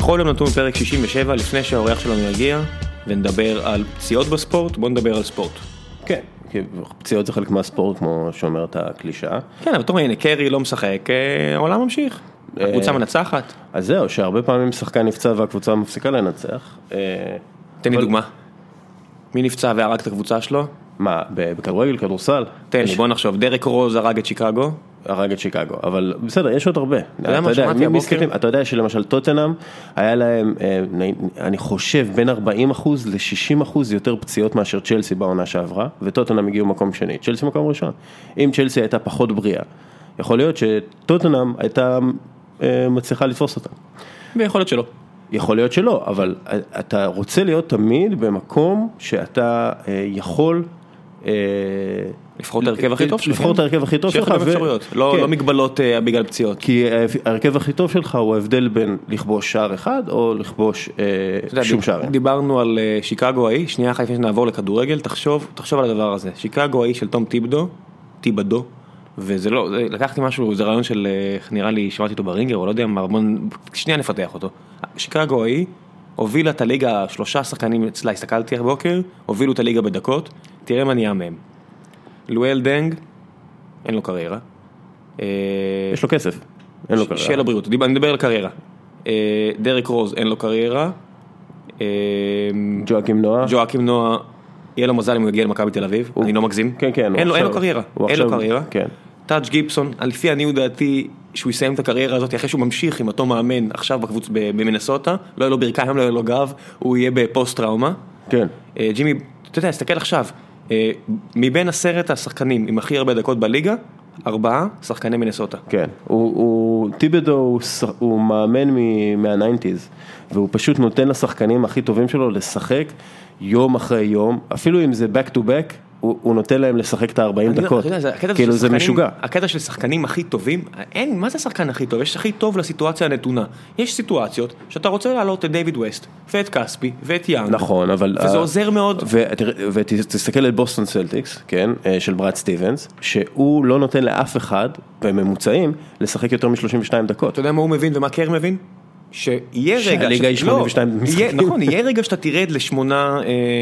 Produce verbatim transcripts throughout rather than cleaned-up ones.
בכל יום נתון פרק שישים ושבע, לפני שהאורח שלנו יגיע, ונדבר על פציעות בספורט, בוא נדבר על ספורט. כן, כי פציעות זה חלק מהספורט, כמו שאומרת הקלישאה. כן, אבל תאמר, הנה, קרי לא משחק, העולם ממשיך. הקבוצה מנצחת. אז זהו, שהרבה פעמים שחקן נפצע והקבוצה מפסיקה לנצח. תן לי דוגמה. מי נפצע והרג את הקבוצה שלו? מה, בכדורגל, כדורסל? תן לי, בוא נחשוב, דרק רוז הרג את שיקגו? הרג את שיקגו, אבל בסדר, יש עוד הרבה. אתה יודע מה שמעתי הבוקר? אתה יודע שלמשל טוטנהאם, היה להם, אני חושב, בין ארבעים אחוז ל-שישים אחוז יותר פציעות מאשר צ'לסי בעונה שעברה, וטוטנהאם הגיעו מקום שני, צ'לסי מקום ראשון. אם צ'לסי הייתה פחות בריאה, יכול להיות שטוטנהאם הייתה מצליחה לתפוס אותה. ויכול להיות שלא. יכול להיות שלא, אבל אתה רוצה להיות תמיד במקום שאתה יכול לבחור את ההרכב הכי טוב שלך. לבחור את ההרכב הכי טוב שלך. לא מגבלות בגלל פציעות. כי ההרכב הכי טוב שלך הוא ההבדל בין לכבוש שער אחד או לכבוש שום שער. דיברנו על שיקגו ההיא, שנייה אחת לפני שנעבור לכדורגל, תחשוב על הדבר הזה. שיקגו ההיא של תום טיבדו, טיבדו, וזה לא, לקחתי משהו, זה רעיון של, נראה לי, שמעתי אותו ברינגר, או לא יודע, שנייה נפתח אותו. שיקגו ההיא הובילה את הליגה, שלושה שחקנים אצלה, הסתכלתי הבוקר, הובילו את הליגה בדקות, תראה מה נהיה מהם. לואל דנג, אין לו קריירה. יש לו כסף, אין לו קריירה. שיהיה לו בריאות, אני מדבר על קריירה. דרק רוז, אין לו קריירה. ג'ואקים נועה. ג'ואקים נועה, יהיה לו מזל אם הוא יגיע למכבי תל אביב, אני לא מגזים. כן, כן. אין לו קריירה, אין לו קריירה. כן. טאץ' גיבסון, לפי אני יודעתי שהוא יסיים את הקריירה הזאת, אחרי שהוא ממשיך עם אותו מאמן עכשיו בקבוצה במנסוטה, לא יהיה לו ברכיים, לא יהיה לו גב, הוא יהיה בפוסט טראומה. כן. ג'ימי, אתה יודע, תסתכל עכשיו, מבין עשרת השחקנים עם הכי הרבה דקות בליגה, ארבעה שחקני מנסוטה. כן, הוא, טיבדו הוא מאמן מה-תשעים, והוא פשוט נותן לשחקנים הכי טובים שלו לשחק יום אחרי יום, אפילו אם זה back to back, הוא, הוא נותן להם לשחק את ה-ארבעים דקות, כאילו זה משוגע. הקטע של שחקנים הכי טובים, אין, מה זה שחקן הכי טוב? יש הכי טוב לסיטואציה הנתונה. יש סיטואציות שאתה רוצה להעלות את דיוויד ווסט, ואת קספי, ואת יאנג. נכון, אבל... וזה עוזר מאוד. ותסתכל על בוסטון סלטיקס, כן, של ברד סטיבנס, שהוא לא נותן לאף אחד, בממוצעים, לשחק יותר מ-שלושים ושתיים דקות. אתה יודע מה הוא מבין ומה קר מבין? שיהיה רגע, שהליגה היא שמונים ושתיים משחקים. נכון, יהיה רגע שאתה תרד לשמונה,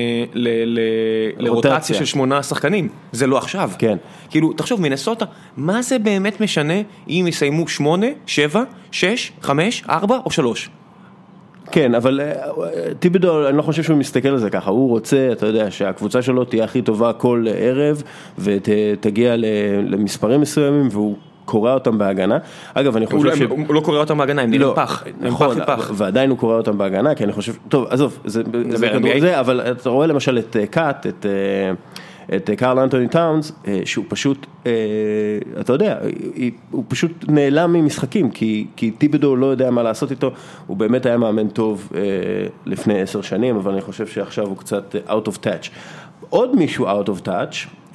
לרוטציה של שמונה שחקנים, זה לא עכשיו. כן. כאילו, תחשוב, מנסוטה, מה זה באמת משנה אם יסיימו שמונה, שבע, שש, חמש, ארבע או שלוש? כן, אבל טיבדו, אני לא חושב שהוא מסתכל על זה ככה, הוא רוצה, אתה יודע, שהקבוצה שלו תהיה הכי טובה כל ערב, ותגיע למספרים מסוימים, והוא קורא אותם בהגנה. אגב, אני חושב ש... הוא לא קורא אותם בהגנה, הם נראים פח. נכון, ועדיין הוא קורא אותם בהגנה, כי אני חושב... טוב, עזוב, זה כדור זה, אבל אתה רואה למשל את קאט, את... את קארל אנטוני טאונס, שהוא פשוט, אתה יודע, הוא פשוט נעלם ממשחקים, כי, כי טיבדו לא יודע מה לעשות איתו, הוא באמת היה מאמן טוב לפני עשר שנים, אבל אני חושב שעכשיו הוא קצת out of touch. עוד מישהו out of touch,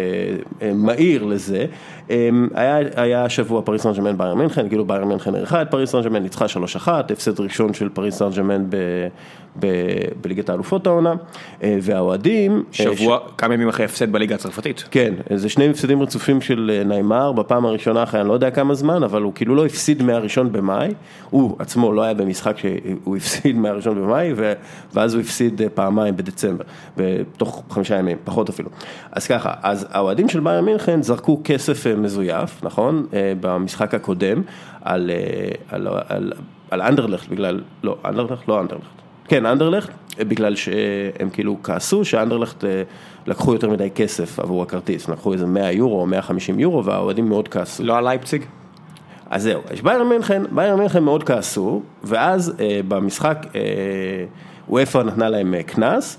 מהיר לזה, היה, היה שבוע פריס סן ז'רמן ביירן מינכן, כאילו ביירן מינכן ערכה את פריס סן ז'רמן, ניצחה שלוש אחת, הפסד ראשון של פריס סן ז'רמן ב... בליגת האלופות העונה, והאוהדים... שבוע, כמה ימים אחרי הפסד בליגה הצרפתית. כן, זה שני מפסדים רצופים של ניימר, בפעם הראשונה אחרי, אני לא יודע כמה זמן, אבל הוא כאילו לא הפסיד מהראשון במאי, הוא עצמו לא היה במשחק שהוא הפסיד מהראשון במאי, ואז הוא הפסיד פעמיים בדצמבר, בתוך חמישה ימים, פחות אפילו. אז ככה, אז האוהדים של ביירן מינכן זרקו כסף מזויף, נכון? במשחק הקודם, על, על, על, על אנדרלכט, בגלל, לא, אנדרלכט, לא אנדרלכט. כן, אנדרלכט, בגלל שהם כאילו כעסו שאנדרלכט לקחו יותר מדי כסף עבור הכרטיס, לקחו איזה מאה יורו או מאה וחמישים יורו, והאוהדים מאוד כעסו. לא על לייפציג? אז זהו, יש ביירן מינכן, ביירן מינכן מאוד כעסו, ואז אה, במשחק, אה, וופא נתנה להם כנס,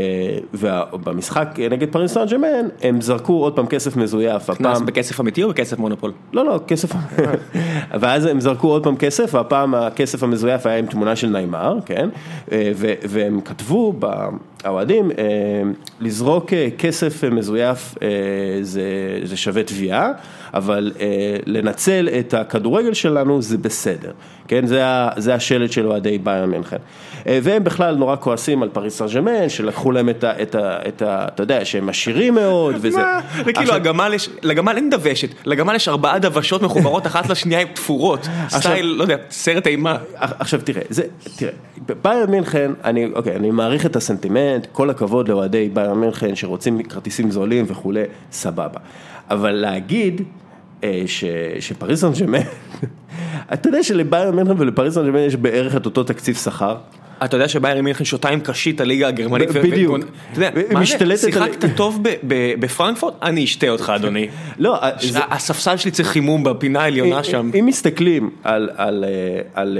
ובמשחק נגד פריס סן ז'רמן, הם זרקו עוד פעם כסף מזויף. כנס בכסף אמיתי או בכסף מונופול? לא, לא, כסף. ואז הם זרקו עוד פעם כסף, והפעם הכסף המזויף היה עם תמונה של ניימר, כן? והם כתבו האוהדים, לזרוק כסף מזויף זה, זה שווה תביעה, אבל לנצל את הכדורגל שלנו זה בסדר, כן? זה, זה השלט של אוהדי ביירן מינכן. והם בכלל נורא כועסים על פריס סן ז'רמן, שלקחו להם את ה, את ה, את ה, אתה יודע, שהם עשירים מאוד, וזה... מה? וכאילו, הגמל יש, לגמל אין דוושת, לגמל יש ארבעה דוושות מחוברות אחת לשנייה עם תפורות, סטייל, לא יודע, סרט אימה. עכשיו תראה, זה, תראה, ביירן מינכן, אני, אוקיי, אני מעריך את הסנטימנט, כל הכבוד לאוהדי ביירן מינכן שרוצים כרטיסים זולים וכו', סבבה. אבל להגיד ש, שפריס סן ז'רמן, אתה יודע שלביירן מינכן ולפריס סן ז'רמן יש בערך את אותו תקציב שכר? אתה יודע שביירן מינכן שותה עם קשית הליגה הגרמנית. בדיוק. אתה יודע, מה זה? שיחקת טוב בפרנקפורט? אני אשתה אותך, אדוני. לא. הספסל שלי צריך חימום בפינה העליונה שם. אם מסתכלים על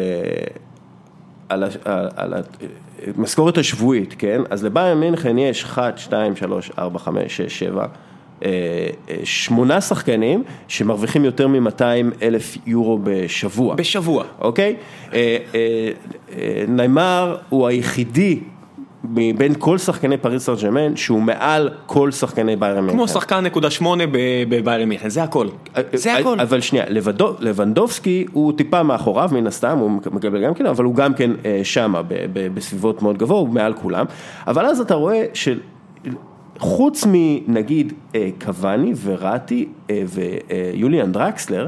המשכורת השבועית, כן? אז לביירן מינכן יש אחת, שתיים, שלוש, ארבע, חמש, שש, שבע, שמונה שחקנים שמרוויחים יותר מ-מאתיים אלף יורו בשבוע. בשבוע. אוקיי? ניימר הוא היחידי מבין כל שחקני פריס סן ז'רמן שהוא מעל כל שחקני ביירן מינכן. כמו שחקן נקודה שמונה בביירן מינכן, זה הכל. זה הכל. אבל שנייה, לבנדובסקי הוא טיפה מאחוריו מן הסתם, הוא מקבל גם כן, אבל הוא גם כן שמה בסביבות מאוד גבוה, הוא מעל כולם. אבל אז אתה רואה של... חוץ מנגיד קוואני וראטי ויוליאן דרקסלר,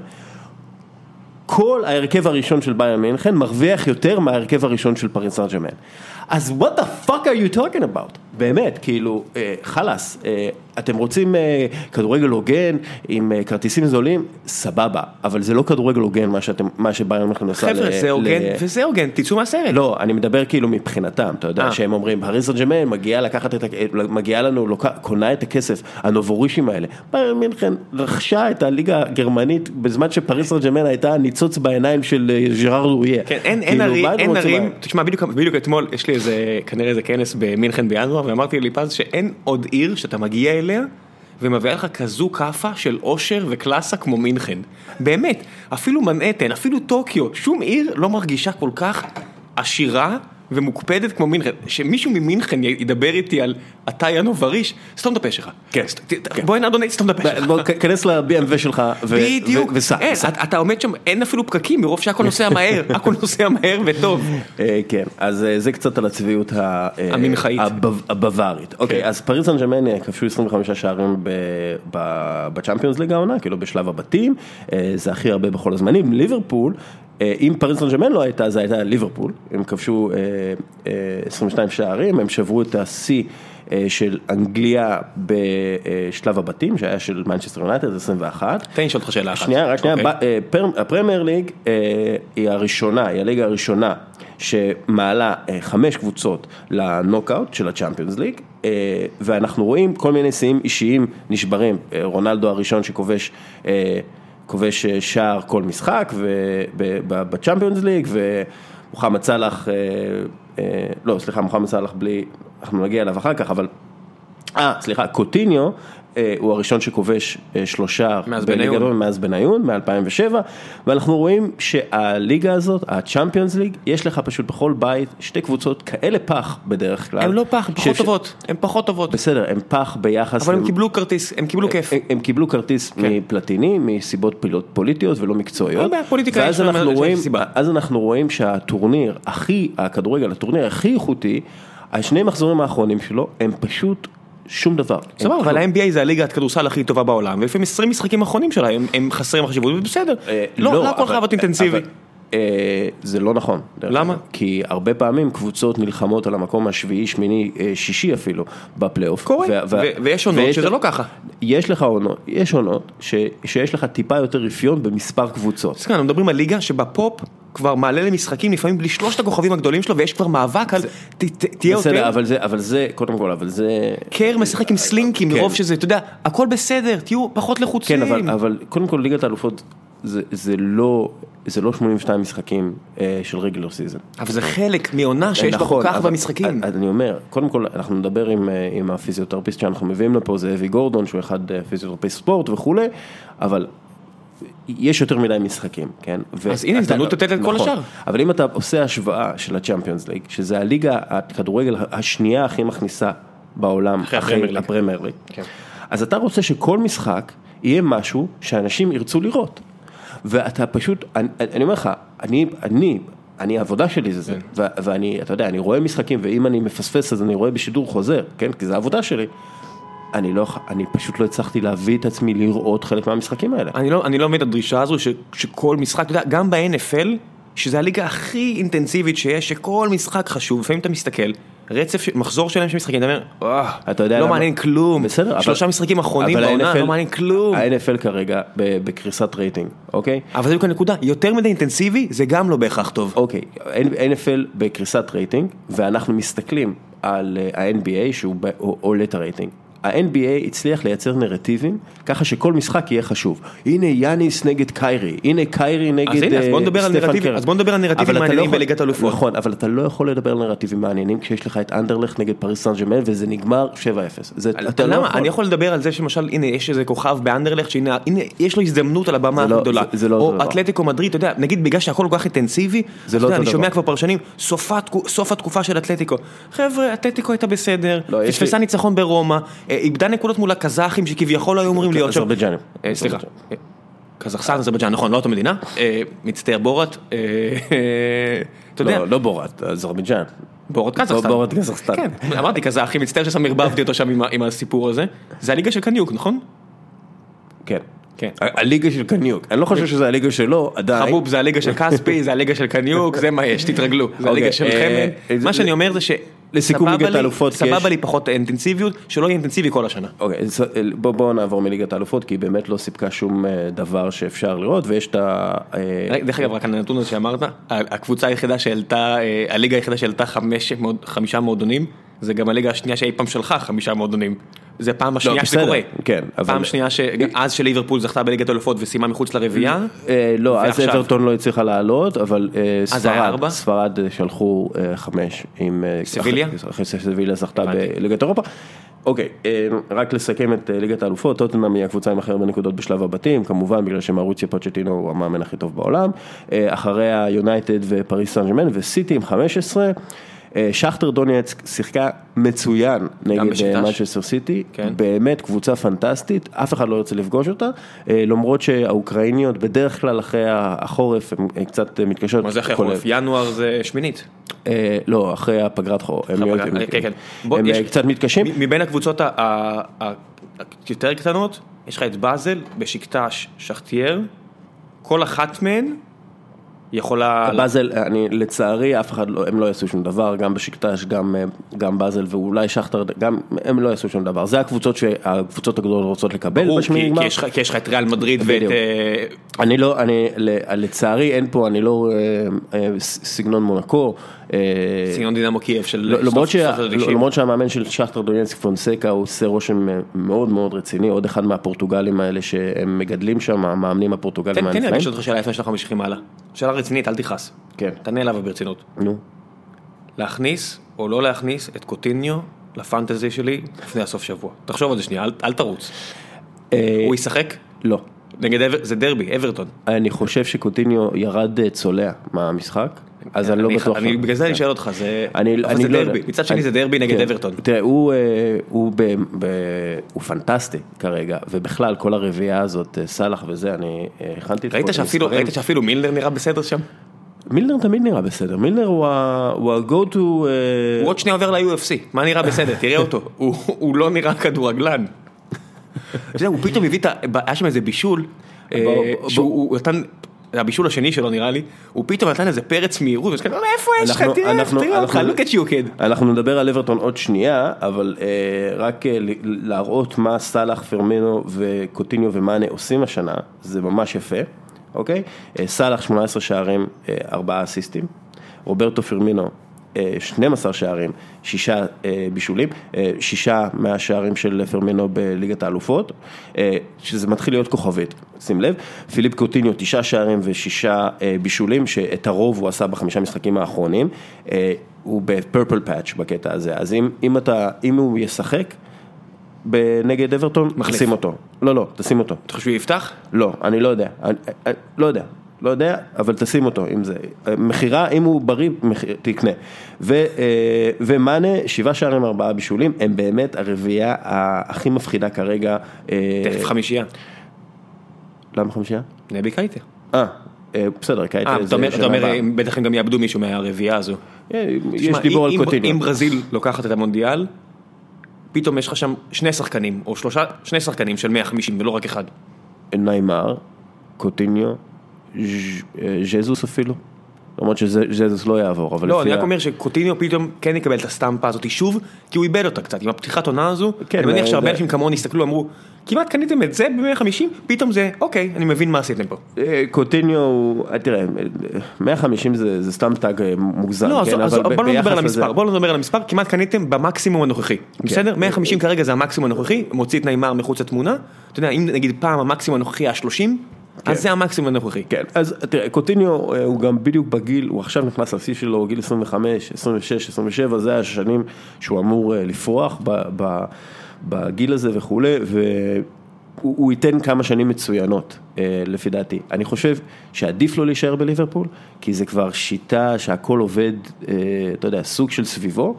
כל ההרכב הראשון של ביירן מינכן מרוויח יותר מההרכב הראשון של פריס סן ז'רמן. אז what the fuck are you talking about? באמת, כאילו, חלס, אתם רוצים כדורגל הוגן עם כרטיסים זולים, סבבה, אבל זה לא כדורגל הוגן מה שאתם, מה שביירן מינכן עושה. חבר'ה, זה הוגן, וזה הוגן, תצאו מהסרט. לא, אני מדבר כאילו מבחינתם, אתה יודע, שהם אומרים, פריס סן ז'רמן מגיעה לקחת את, מגיעה לנו, קונה את הכסף, הנובורישים האלה. ביירן מינכן רכשה את הליגה הגרמנית, בזמן שפריס סן ז'רמן הייתה ניצוץ בעיניים של ז'ראר דוריה. כן, אין ערים, תשמע, בדיוק אתמול, יש לי איזה, כנראה איזה כנס במינכן בינואר, ואמרתי ליפז שאין עוד עיר שאתה מגיע אליה, ומביא לך כזו קפה של אושר וקלאסה כמו מינכן. באמת, אפילו מנהטן, אפילו טוקיו, שום עיר לא מרגישה כל כך עשירה ומוקפדת כמו מינכן. שמישהו ממינכן ידבר איתי על אתה ינובריש, סתום את הפה שלך. כן. בואי נדוני, סתום את הפה שלך. בוא, כנס ל-בי אם דאבליו שלך וסע. אתה עומד שם, אין אפילו פקקים, מרוב שהכל נוסע מהר, הכל נוסע מהר וטוב. כן, אז זה קצת על הצביעות המנחאית. הבווארית. אוקיי, אז פריס סן ז'רמן כבשו עשרים וחמישה שערים בצ'אמפיונס ליג העונה, כאילו בשלב הבתים, זה הכי הרבה בכל הזמנים. ליברפול, אם פריס סן ז'רמן לא הייתה, זה הייתה ליברפול, הם כבשו עשרים ושתיים שערים, הם שברו את השיא של אנגליה בשלב הבתים, שהיה של מנצ'סטר יונייטד, עשרים ואחת. תן לשאול אותך שאלה אחת. שנייה, רק שנייה, הפרמייר ליג היא הראשונה, היא הליגה הראשונה שמעלה חמש קבוצות לנוקאוט של הצ'אמפיונס ליג, ואנחנו רואים כל מיני שיאים אישיים נשברים, רונלדו הראשון שכובש כובש שער כל משחק בצ'אמפיונס ליג, ומוחמד סלאח, לא, סליחה, מוחמד סלאח בלי, אנחנו נגיע אליו אחר כך, אבל, אה, סליחה, קוטיניו, הוא הראשון שכובש שלושה מאז בניון, מ-אלפיים ושבע, ואנחנו רואים שהליגה הזאת, הצ'אמפיונס ליג, יש לך פשוט בכל בית שתי קבוצות כאלה פח בדרך כלל. הם לא פח, הם פחות טובות, הם פחות טובות. בסדר, הם פח ביחס... אבל הם קיבלו כרטיס, הם קיבלו כיף. הם קיבלו כרטיס מפלטיני, מסיבות פוליטיות ולא מקצועיות. פוליטיקה יש סיבה. אז אנחנו רואים שהטורניר הכי, הכדורגל, הטורניר הכי איכותי, השני המחזורים האחרונים שלו, הם פשוט שום דבר. סבבה, אבל ה-אן בי איי זה הליגה הכדורסל הכי טובה בעולם, ולפעמים עשרים משחקים האחרונים שלה, הם חסרים חשיבות, ובסדר. לא הכל חייב להיות אינטנסיבי. זה לא נכון. למה? כי הרבה פעמים קבוצות נלחמות על המקום השביעי, שמיני, שישי אפילו, בפלייאוף. קורה, ויש עונות שזה לא ככה. יש לך עונות, יש עונות שיש לך טיפה יותר רפיון במספר קבוצות. סליחה, אנחנו מדברים על ליגה שבפופ כבר מעלה למשחקים, לפעמים בלי שלושת הכוכבים הגדולים שלו, ויש כבר מאבק על, תהיה יותר. בסדר, אבל זה, אבל זה, קודם כל, אבל זה... קר משחק עם סלינקים, מרוב שזה, אתה יודע, הכל בסדר, תהיו פחות לחוצים. כן, אבל, אבל קודם כל, ליגת האלופות, זה, זה לא, זה לא שמונים ושתיים משחקים אה, של רגולר סיזן. אבל זה חלק מעונה שיש בה כל כך במשחקים. אני אומר, קודם כל, אנחנו נדבר עם, עם הפיזיותרפיסט שאנחנו מביאים לפה, זה אבי גורדון, שהוא אחד פיזיותרפיסט ספורט וכו', אבל יש יותר מדי משחקים, כן? אז הנה, הזדמנות לתת את כל השאר. אבל אם אתה עושה השוואה של הצ'אמפיונס ליג, שזה הליגה, הכדורגל השנייה הכי מכניסה בעולם, אחרי הפרמייר ליג, אז אתה רוצה שכל משחק יהיה משהו שאנשים ירצו לראות. ואתה פשוט, אני, אני אומר לך, אני, אני, אני, העבודה שלי זה זה, ו, ואני, אתה יודע, אני רואה משחקים, ואם אני מפספס, אז אני רואה בשידור חוזר, כן? כי זה העבודה שלי. אני לא, אני פשוט לא הצלחתי להביא את עצמי לראות חלק מהמשחקים האלה. אני לא, אני לא מבין את הדרישה הזו, ש, שכל משחק, אתה יודע, גם ב-אן אף אל, שזה הליגה הכי אינטנסיבית שיש, שכל משחק חשוב, לפעמים אתה מסתכל, רצף, מחזור שלהם של משחקים, אתה אומר, אתה יודע, לא מעניין כלום, שלושה משחקים אחרונים בעונה, לא מעניין כלום. ה-אן אף אל כרגע בקריסת רייטינג, אוקיי? אבל זה בדיוק הנקודה, יותר מדי אינטנסיבי, זה גם לא בהכרח טוב. אוקיי, ה-אן אף אל בקריסת רייטינג, ואנחנו מסתכלים על ה-אן בי איי שהוא עולה את הרייטינג. ה-אן בי איי הצליח לייצר נרטיבים, ככה שכל משחק יהיה חשוב. הנה יאניס נגד קיירי, הנה קיירי נגד סטפן קרי. אז בוא נדבר על נרטיבים מעניינים בליגת האלופות. נכון, אבל אתה לא יכול לדבר על נרטיבים מעניינים, כשיש לך את אנדרלכט נגד פריס סן ז'רמן, וזה נגמר שבע אפס. למה? אני יכול לדבר על זה שמשל, הנה, יש איזה כוכב באנדרלכט, שהנה, יש לו הזדמנות על הבמה הגדולה. או אתלטיקו מדריד, אתה יודע, נגיד בגלל שהכל כל כך אינטנסיבי, אני שומע כבר פרשנים, סוף התקופה של אתלטיקו. חבר'ה, אתלטיקו הייתה בסדר, פספסה ניצחון ברומא, איבדה נקודות מול הקזחים שכביכול היו אומרים להיות שם. אזרבייג'אנים. סליחה. קזחסטן, אזרבייג'אן, נכון, לא אותו מדינה. מצטער בורת. אתה יודע. לא בורת, אזרבייג'אן. בורת קזחסטן. בורת קזחסטן. כן, אמרתי קזחים, מצטער ששם הרבבתי אותו שם עם הסיפור הזה. זה הליגה של קניוק, נכון? כן. כן. הליגה של קניוק. אני לא חושב שזה הליגה שלו, עדיין. חבוב, זה הליגה של כספי, זה הליגה של קניוק, זה מה יש, תתרגלו. זה הליגה של חמד. מה שאני אומר זה ש... לסיכום ליגת האלופות, סבבה לי פחות אינטנסיביות, שלא יהיה אינטנסיבי כל השנה. אוקיי, בואו נעבור מליגת האלופות, כי היא באמת לא סיפקה שום דבר שאפשר לראות, ויש את ה... דרך אגב, רק הנתון הזה שאמרת, הקבוצה היחידה שהעלתה, הליגה היחידה שהעלתה חמישה מועדונים, זה גם הליגה השנייה שאי פעם שלחה חמישה מועדונים. זה פעם השנייה שזה קורה. כן. פעם שנייה שאז שליברפול זכתה בליגת האלופות וסיימה מחוץ לרביעייה. לא, אז אברטון לא הצליחה לעלות, אבל ספרד, ספרד שלחו חמש עם... סביליה? אחרי סביליה זכתה בליגת אירופה. אוקיי, רק לסכם את ליגת האלופות, טוטנהאם היא הקבוצה עם הכי הרבה נקודות בשלב הבתים, כמובן בגלל שמאוריציו פוצ'טינו הוא המאמן הכי טוב בעולם, אחריה יונייטד ופריס סן ז'רמן וסיטי עם חמש עשרה, שכטר דונייצק שיחקה מצוין נגד מנצ'סטר סיטי, באמת קבוצה פנטסטית, אף אחד לא ירצה לפגוש אותה, למרות שהאוקראיניות בדרך כלל אחרי החורף הם קצת מתקשות. מה זה אחרי החורף? ינואר זה שמינית? לא, אחרי הפגרת חורף, הם קצת מתקשים. מבין הקבוצות היותר קטנות, יש לך את באזל, בשקטש, שכתייר, כל אחת מהן, יכולה... באזל, אני, לצערי, אף אחד לא, הם לא יעשו שום דבר, גם בשקטש, גם, גם באזל, ואולי שכתר, גם, הם לא יעשו שום דבר. זה הקבוצות שהקבוצות הגדולות רוצות לקבל. ברור, כי, כי, יש, כי יש לך את ריאל מדריד ואת... אני לא, אני, לצערי, אין פה, אני לא, סגנון מונקו. סגנון דינמו קייב של... למרות שהמאמן של שכטר דונייצק פונסקה, הוא עושה רושם מאוד מאוד רציני, עוד אחד מהפורטוגלים האלה שהם מגדלים שם, המאמנים הפורטוגלים האלה. תן לי, אני שואל אותך שאלה לפני שאנחנו ממשיכים הלאה. שאלה רצינית, אל תכעס. כן. תענה אליו ברצינות. נו. להכניס או לא להכניס את קוטיניו לפנטזי שלי לפני הסוף שבוע. תחשוב על זה שנייה, אל תרוץ. הוא ישחק? לא. נגד, זה דרבי, אברטון. אני חושב שקוטיניו ירד צולע מהמשחק, אז אני לא בטוח. בגלל זה אני שואל אותך, זה דרבי. מצד שני זה דרבי נגד אברטון. תראה, הוא פנטסטי כרגע, ובכלל כל הרביעייה הזאת, סלח וזה, אני הכנתי את כל... ראית שאפילו מילנר נראה בסדר שם? מילנר תמיד נראה בסדר, מילנר הוא ה-go to... הוא עוד שנייה עובר ל-יו אף סי, מה נראה בסדר? תראה אותו, הוא לא נראה כדורגלן. הוא פתאום הביא, היה שם איזה בישול, שהוא נתן, הבישול השני שלו נראה לי, הוא פתאום נתן איזה פרץ מהירות, איפה יש לך, תראה אותך, look at you kid. אנחנו נדבר על אברטון עוד שנייה, אבל רק להראות מה סלח, פרמינו וקוטיניו ומאנה עושים השנה, זה ממש יפה, אוקיי? סלח שמונה עשרה שערים, ארבעה אסיסטים, רוברטו פרמינו, שנים עשר שערים, שישה בישולים, שישה מהשערים של פרמינו בליגת האלופות, שזה מתחיל להיות כוכבית, שים לב, פיליפ קוטיניו תשעה שערים ושישה בישולים, שאת הרוב הוא עשה בחמישה משחקים האחרונים, הוא בפרפל פאץ' בקטע הזה, אז אם, אם, אתה, אם הוא ישחק, נגד אברטון, שים אותו. לא, לא, תשים אותו. אתה חושב שיפתח? לא, אני לא יודע. אני, לא יודע. לא יודע, אבל תשים אותו, אם זה. מחירה, אם הוא בריא, תקנה. ו, ומאנה, שבעה שערים, ארבעה בישולים, הם באמת הרביעייה הכי מפחידה כרגע. תכף חמישייה. למה חמישייה? נבי קייטה. אה, בסדר, קייטה. אה, אתה אומר, בטח הם גם יאבדו מישהו מהרביעייה הזו. יש דיבור על קוטיניו. אם ברזיל לוקחת את המונדיאל, פתאום יש לך שם שני שחקנים, או שלושה, שני שחקנים של מאה וחמישים, ולא רק אחד. ניימר, קוטיניו, ז'זוס אפילו, למרות שז'זוס לא יעבור. לא, אני רק אומר שקוטיניו פתאום כן יקבל את הסטמפה הזאת שוב, כי הוא איבד אותה קצת, עם הפתיחת עונה הזו, אני מניח שהרבה אנשים כמוני הסתכלו, אמרו, כמעט קניתם את זה ב-מאה וחמישים, פתאום זה, אוקיי, אני מבין מה עשיתם פה. קוטיניו, תראה, מאה וחמישים זה סתם טאג מוגזם. לא, אז בואו לא נדבר על המספר, בואו לא נדבר על המספר, כמעט קניתם במקסימום הנוכחי, בסדר? מאה וחמישים כרגע זה המקסימום הנוכחי, מוציא את ניימר מחוץ לתמונה, אתה יודע, אם נגיד פעם המקסימום הנוכחי היה שלושים, אז זה המקסימום הנוכחי. כן, אז תראה, קוטיניו הוא גם בדיוק בגיל, הוא עכשיו נכנס לשיא שלו, גיל עשרים וחמש, עשרים ושש, עשרים ושבע, זה השנים שהוא אמור לפרוח בגיל הזה וכו', והוא ייתן כמה שנים מצוינות, לפי דעתי. אני חושב שעדיף לו להישאר בליברפול, כי זה כבר שיטה שהכל עובד, אתה יודע, סוג של סביבו,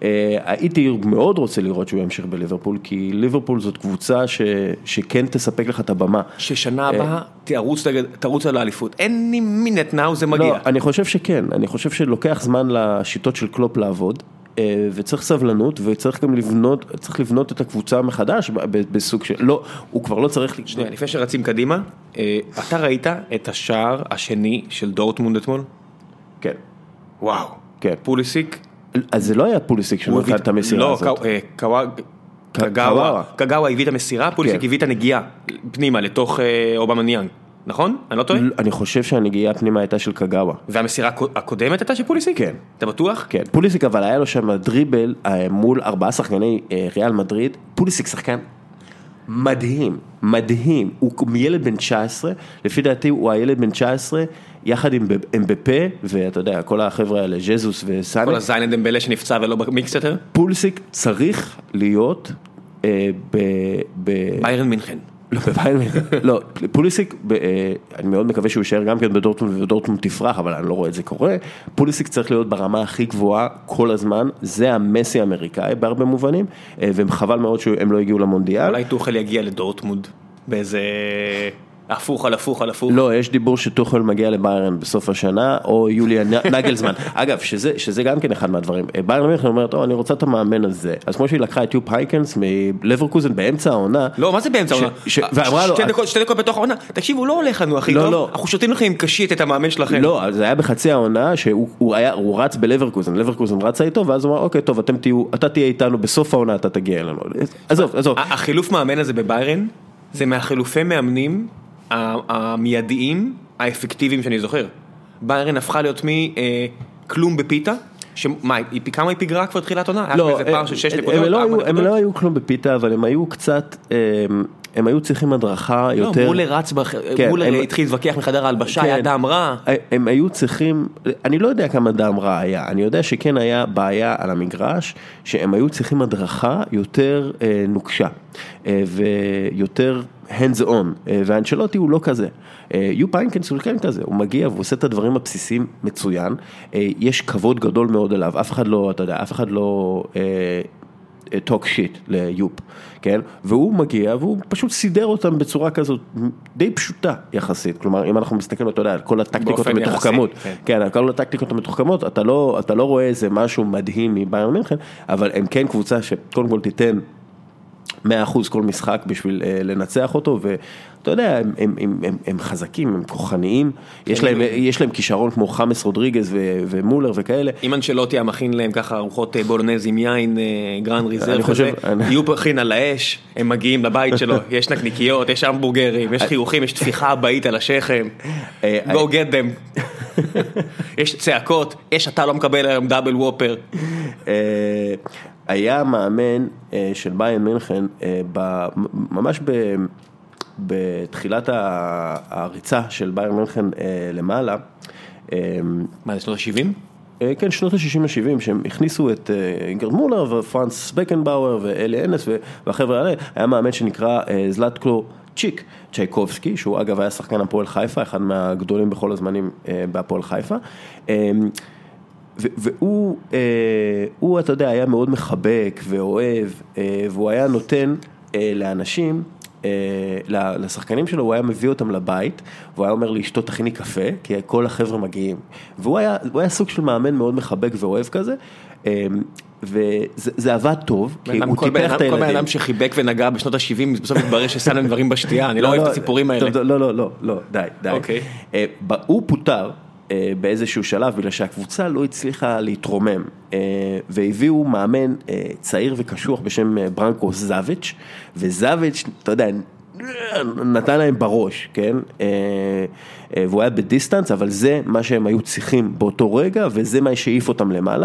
הייתי מאוד רוצה לראות שהוא ימשיך בליברפול, כי ליברפול זאת קבוצה ש, שכן תספק לך את הבמה. ששנה הבאה תרוץ, תרוץ על האליפות. אין מינט נאו, זה מגיע. לא, אני חושב שכן. אני חושב שלוקח זמן לשיטות של קלופ לעבוד, וצריך סבלנות, וצריך גם לבנות, צריך לבנות את הקבוצה מחדש בסוג של, לא, הוא כבר לא צריך... שנייה, לפני שרצים קדימה, אתה ראית את השער השני של דורטמונד אתמול? כן. וואו. כן. פוליסיק. אז זה לא היה פוליסיק שהוא נתן את המסירה הזאת. לא, קגאווה. קגאווה הביא את המסירה, פוליסיק הביא את הנגיעה פנימה לתוך אובמניאנג. נכון? אני לא טועה? אני חושב שהנגיעה פנימה הייתה של קגאווה. והמסירה הקודמת הייתה של פוליסיק? כן. אתה בטוח? כן. פוליסיק אבל היה לו שם דריבל מול ארבעה שחקני ריאל מדריד. פוליסיק שחקן מדהים, מדהים. הוא מילד בן תשע עשרה, לפי דעתי הוא הילד בן תשע עשרה, יחד עם אמבפה, ואתה יודע, כל החבר'ה האלה, ז'זוס וסאנה. כל הזיין דמבלה שנפצע ולא במיקס יותר? פוליסיק צריך להיות ב... ביירן מינכן. לא, בביירן מינכן. לא, פוליסיק, אני מאוד מקווה שהוא יישאר גם כן בדורטמונד, ודורטמונד תפרח, אבל אני לא רואה את זה קורה. פוליסיק צריך להיות ברמה הכי גבוהה כל הזמן, זה המסי האמריקאי בהרבה מובנים, וחבל מאוד שהם לא הגיעו למונדיאל. אולי תוכל יגיע לדורטמונד באיזה... הפוך על הפוך על הפוך. לא, יש דיבור שטוחל מגיע לביירן בסוף השנה, או יוליה נגלזמן. אגב, שזה, שזה גם כן אחד מהדברים. ביירן מינכן אומרת, או, אני רוצה את המאמן הזה. אז כמו שהיא לקחה את יופ הייקנס מלברקוזן באמצע העונה. לא, מה זה באמצע העונה? ואמרה לו... שתי דקות בתוך העונה. תקשיב, הוא לא הולך לנו הכי טוב. אנחנו שותים לכם עם קשית את המאמן שלכם. לא, זה היה בחצי העונה שהוא היה, הוא רץ בלברקוזן. לברקוזן רצה איתו, ואז הוא אמר, אוקיי, טוב, אתם תהיו, אתה תהיה איתנו בסוף העונה, אתה תגיע אלינו. עזוב, עזוב. החילוף מאמן הזה בביירן, זה מהחילופי מאמנים המיידיים, האפקטיביים שאני זוכר. ביירן הפכה להיות מכלום בפיתה, שמה, כמה היא פיגרה כבר תחילת עונה? לא, הם לא היו כלום בפיתה, אבל הם היו קצת, הם היו צריכים הדרכה יותר... לא, מולר רץ, מולר התחיל להתווכח מחדר ההלבשה, היה דם רע. הם היו צריכים, אני לא יודע כמה דם רע היה, אני יודע שכן היה בעיה על המגרש, שהם היו צריכים הדרכה יותר נוקשה, ויותר... hands on, והאנצ'לוטי הוא לא כזה. יופ הייקנס הוא כן כזה, הוא מגיע והוא עושה את הדברים הבסיסיים מצוין, יש כבוד גדול מאוד אליו, אף אחד לא, אתה יודע, אף אחד לא talk shit ליופ, כן? והוא מגיע והוא פשוט סידר אותם בצורה כזאת די פשוטה יחסית, כלומר, אם אנחנו מסתכלים, אתה יודע, על כל הטקטיקות המתוחכמות, כן, על כל הטקטיקות המתוחכמות, אתה לא, אתה לא רואה איזה משהו מדהים מביירן מינכן, אבל הם כן קבוצה שקודם כל תיתן מאה אחוז כל משחק בשביל uh, לנצח אותו, ואתה יודע, הם, הם, הם, הם, הם חזקים, הם כוחניים, יש להם, יש להם כישרון כמו חמאס רודריגז ו, ומולר וכאלה. אם אנצ'לוטי המכין להם ככה ארוחות בולונז עם יין, גרנד ריזרב כזה, יהיו פרחין על האש, הם מגיעים לבית שלו, יש נקניקיות, יש המבורגרים, יש חיוכים, יש תפיחה הבאית על השכם, go get them. יש צעקות, יש אתה לא מקבל היום דאבל וופר. היה מאמן של ביירן מינכן, ממש בתחילת הריצה של ביירן מינכן למעלה. מה, זה שנות ה-שבעים? כן, שנות ה-שישים ה-שבעים, שהם הכניסו את אינגרד מולר ופרנס בקנבאואר ואלי אנס והחבר'ה האלה, היה מאמן שנקרא זלאטקו צ'יק צ'ייקובסקי, שהוא אגב היה שחקן הפועל חיפה, אחד מהגדולים בכל הזמנים בהפועל חיפה, והוא, הוא, אתה יודע, היה מאוד מחבק ואוהב, והוא היה נותן לאנשים, לשחקנים שלו, הוא היה מביא אותם לבית, והוא היה אומר לאשתו תכיני קפה, כי כל החבר'ה מגיעים, והוא היה, הוא היה סוג של מאמן מאוד מחבק ואוהב כזה, וזה עבד טוב, כי הוא טיפח את הילדים. כל בן אדם שחיבק ונגע בשנות ה-שבעים, בסוף התברר ששם להם דברים בשתייה, אני לא אוהב את הסיפורים האלה. לא, לא, לא, לא, די, די. הוא פוטר באיזשהו שלב, בגלל שהקבוצה לא הצליחה להתרומם, והביאו מאמן צעיר וקשוח בשם ברנקו זאביץ', וזאביץ', אתה יודע, נתן להם בראש, כן? והוא היה בדיסטנס, אבל זה מה שהם היו צריכים באותו רגע, וזה מה שהעיף אותם למעלה.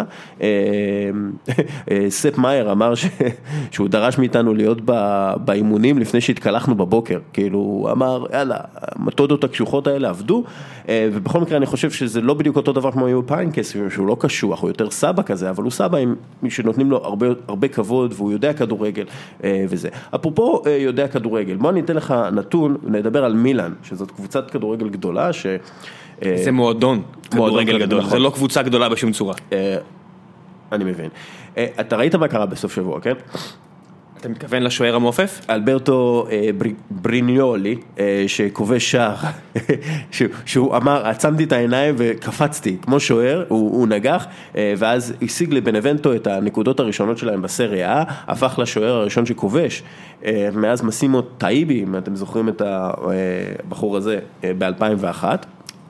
ספ מאייר אמר שהוא דרש מאיתנו להיות באימונים לפני שהתקלחנו בבוקר, כאילו הוא אמר, יאללה, המתודות הקשוחות האלה עבדו, ובכל מקרה אני חושב שזה לא בדיוק אותו דבר כמו יו פיינקס, שהוא לא קשוח, הוא יותר סבא כזה, אבל הוא סבא עם מי שנותנים לו הרבה, הרבה כבוד, והוא יודע כדורגל וזה. אפרופו יודע כדורגל, בוא אני אתן לך נתון, נדבר על מילאן, שזאת קבוצת כדורגל גדולה, ש... זה מועדון כדורגל גדול, זה לא קבוצה גדולה בשום צורה. אני מבין. אתה ראית מה קרה בסוף שבוע, כן? אתה מתכוון לשוער המופף? אלברטו בריניולי, שכובש שער, שהוא אמר, עצמתי את העיניים וקפצתי, כמו שוער, הוא נגח, ואז השיג לבנבנטו את הנקודות הראשונות שלהם בסריה, הפך לשוער הראשון שכובש, מאז מסימו טייבי, אם אתם זוכרים את הבחור הזה, ב-אלפיים ואחת,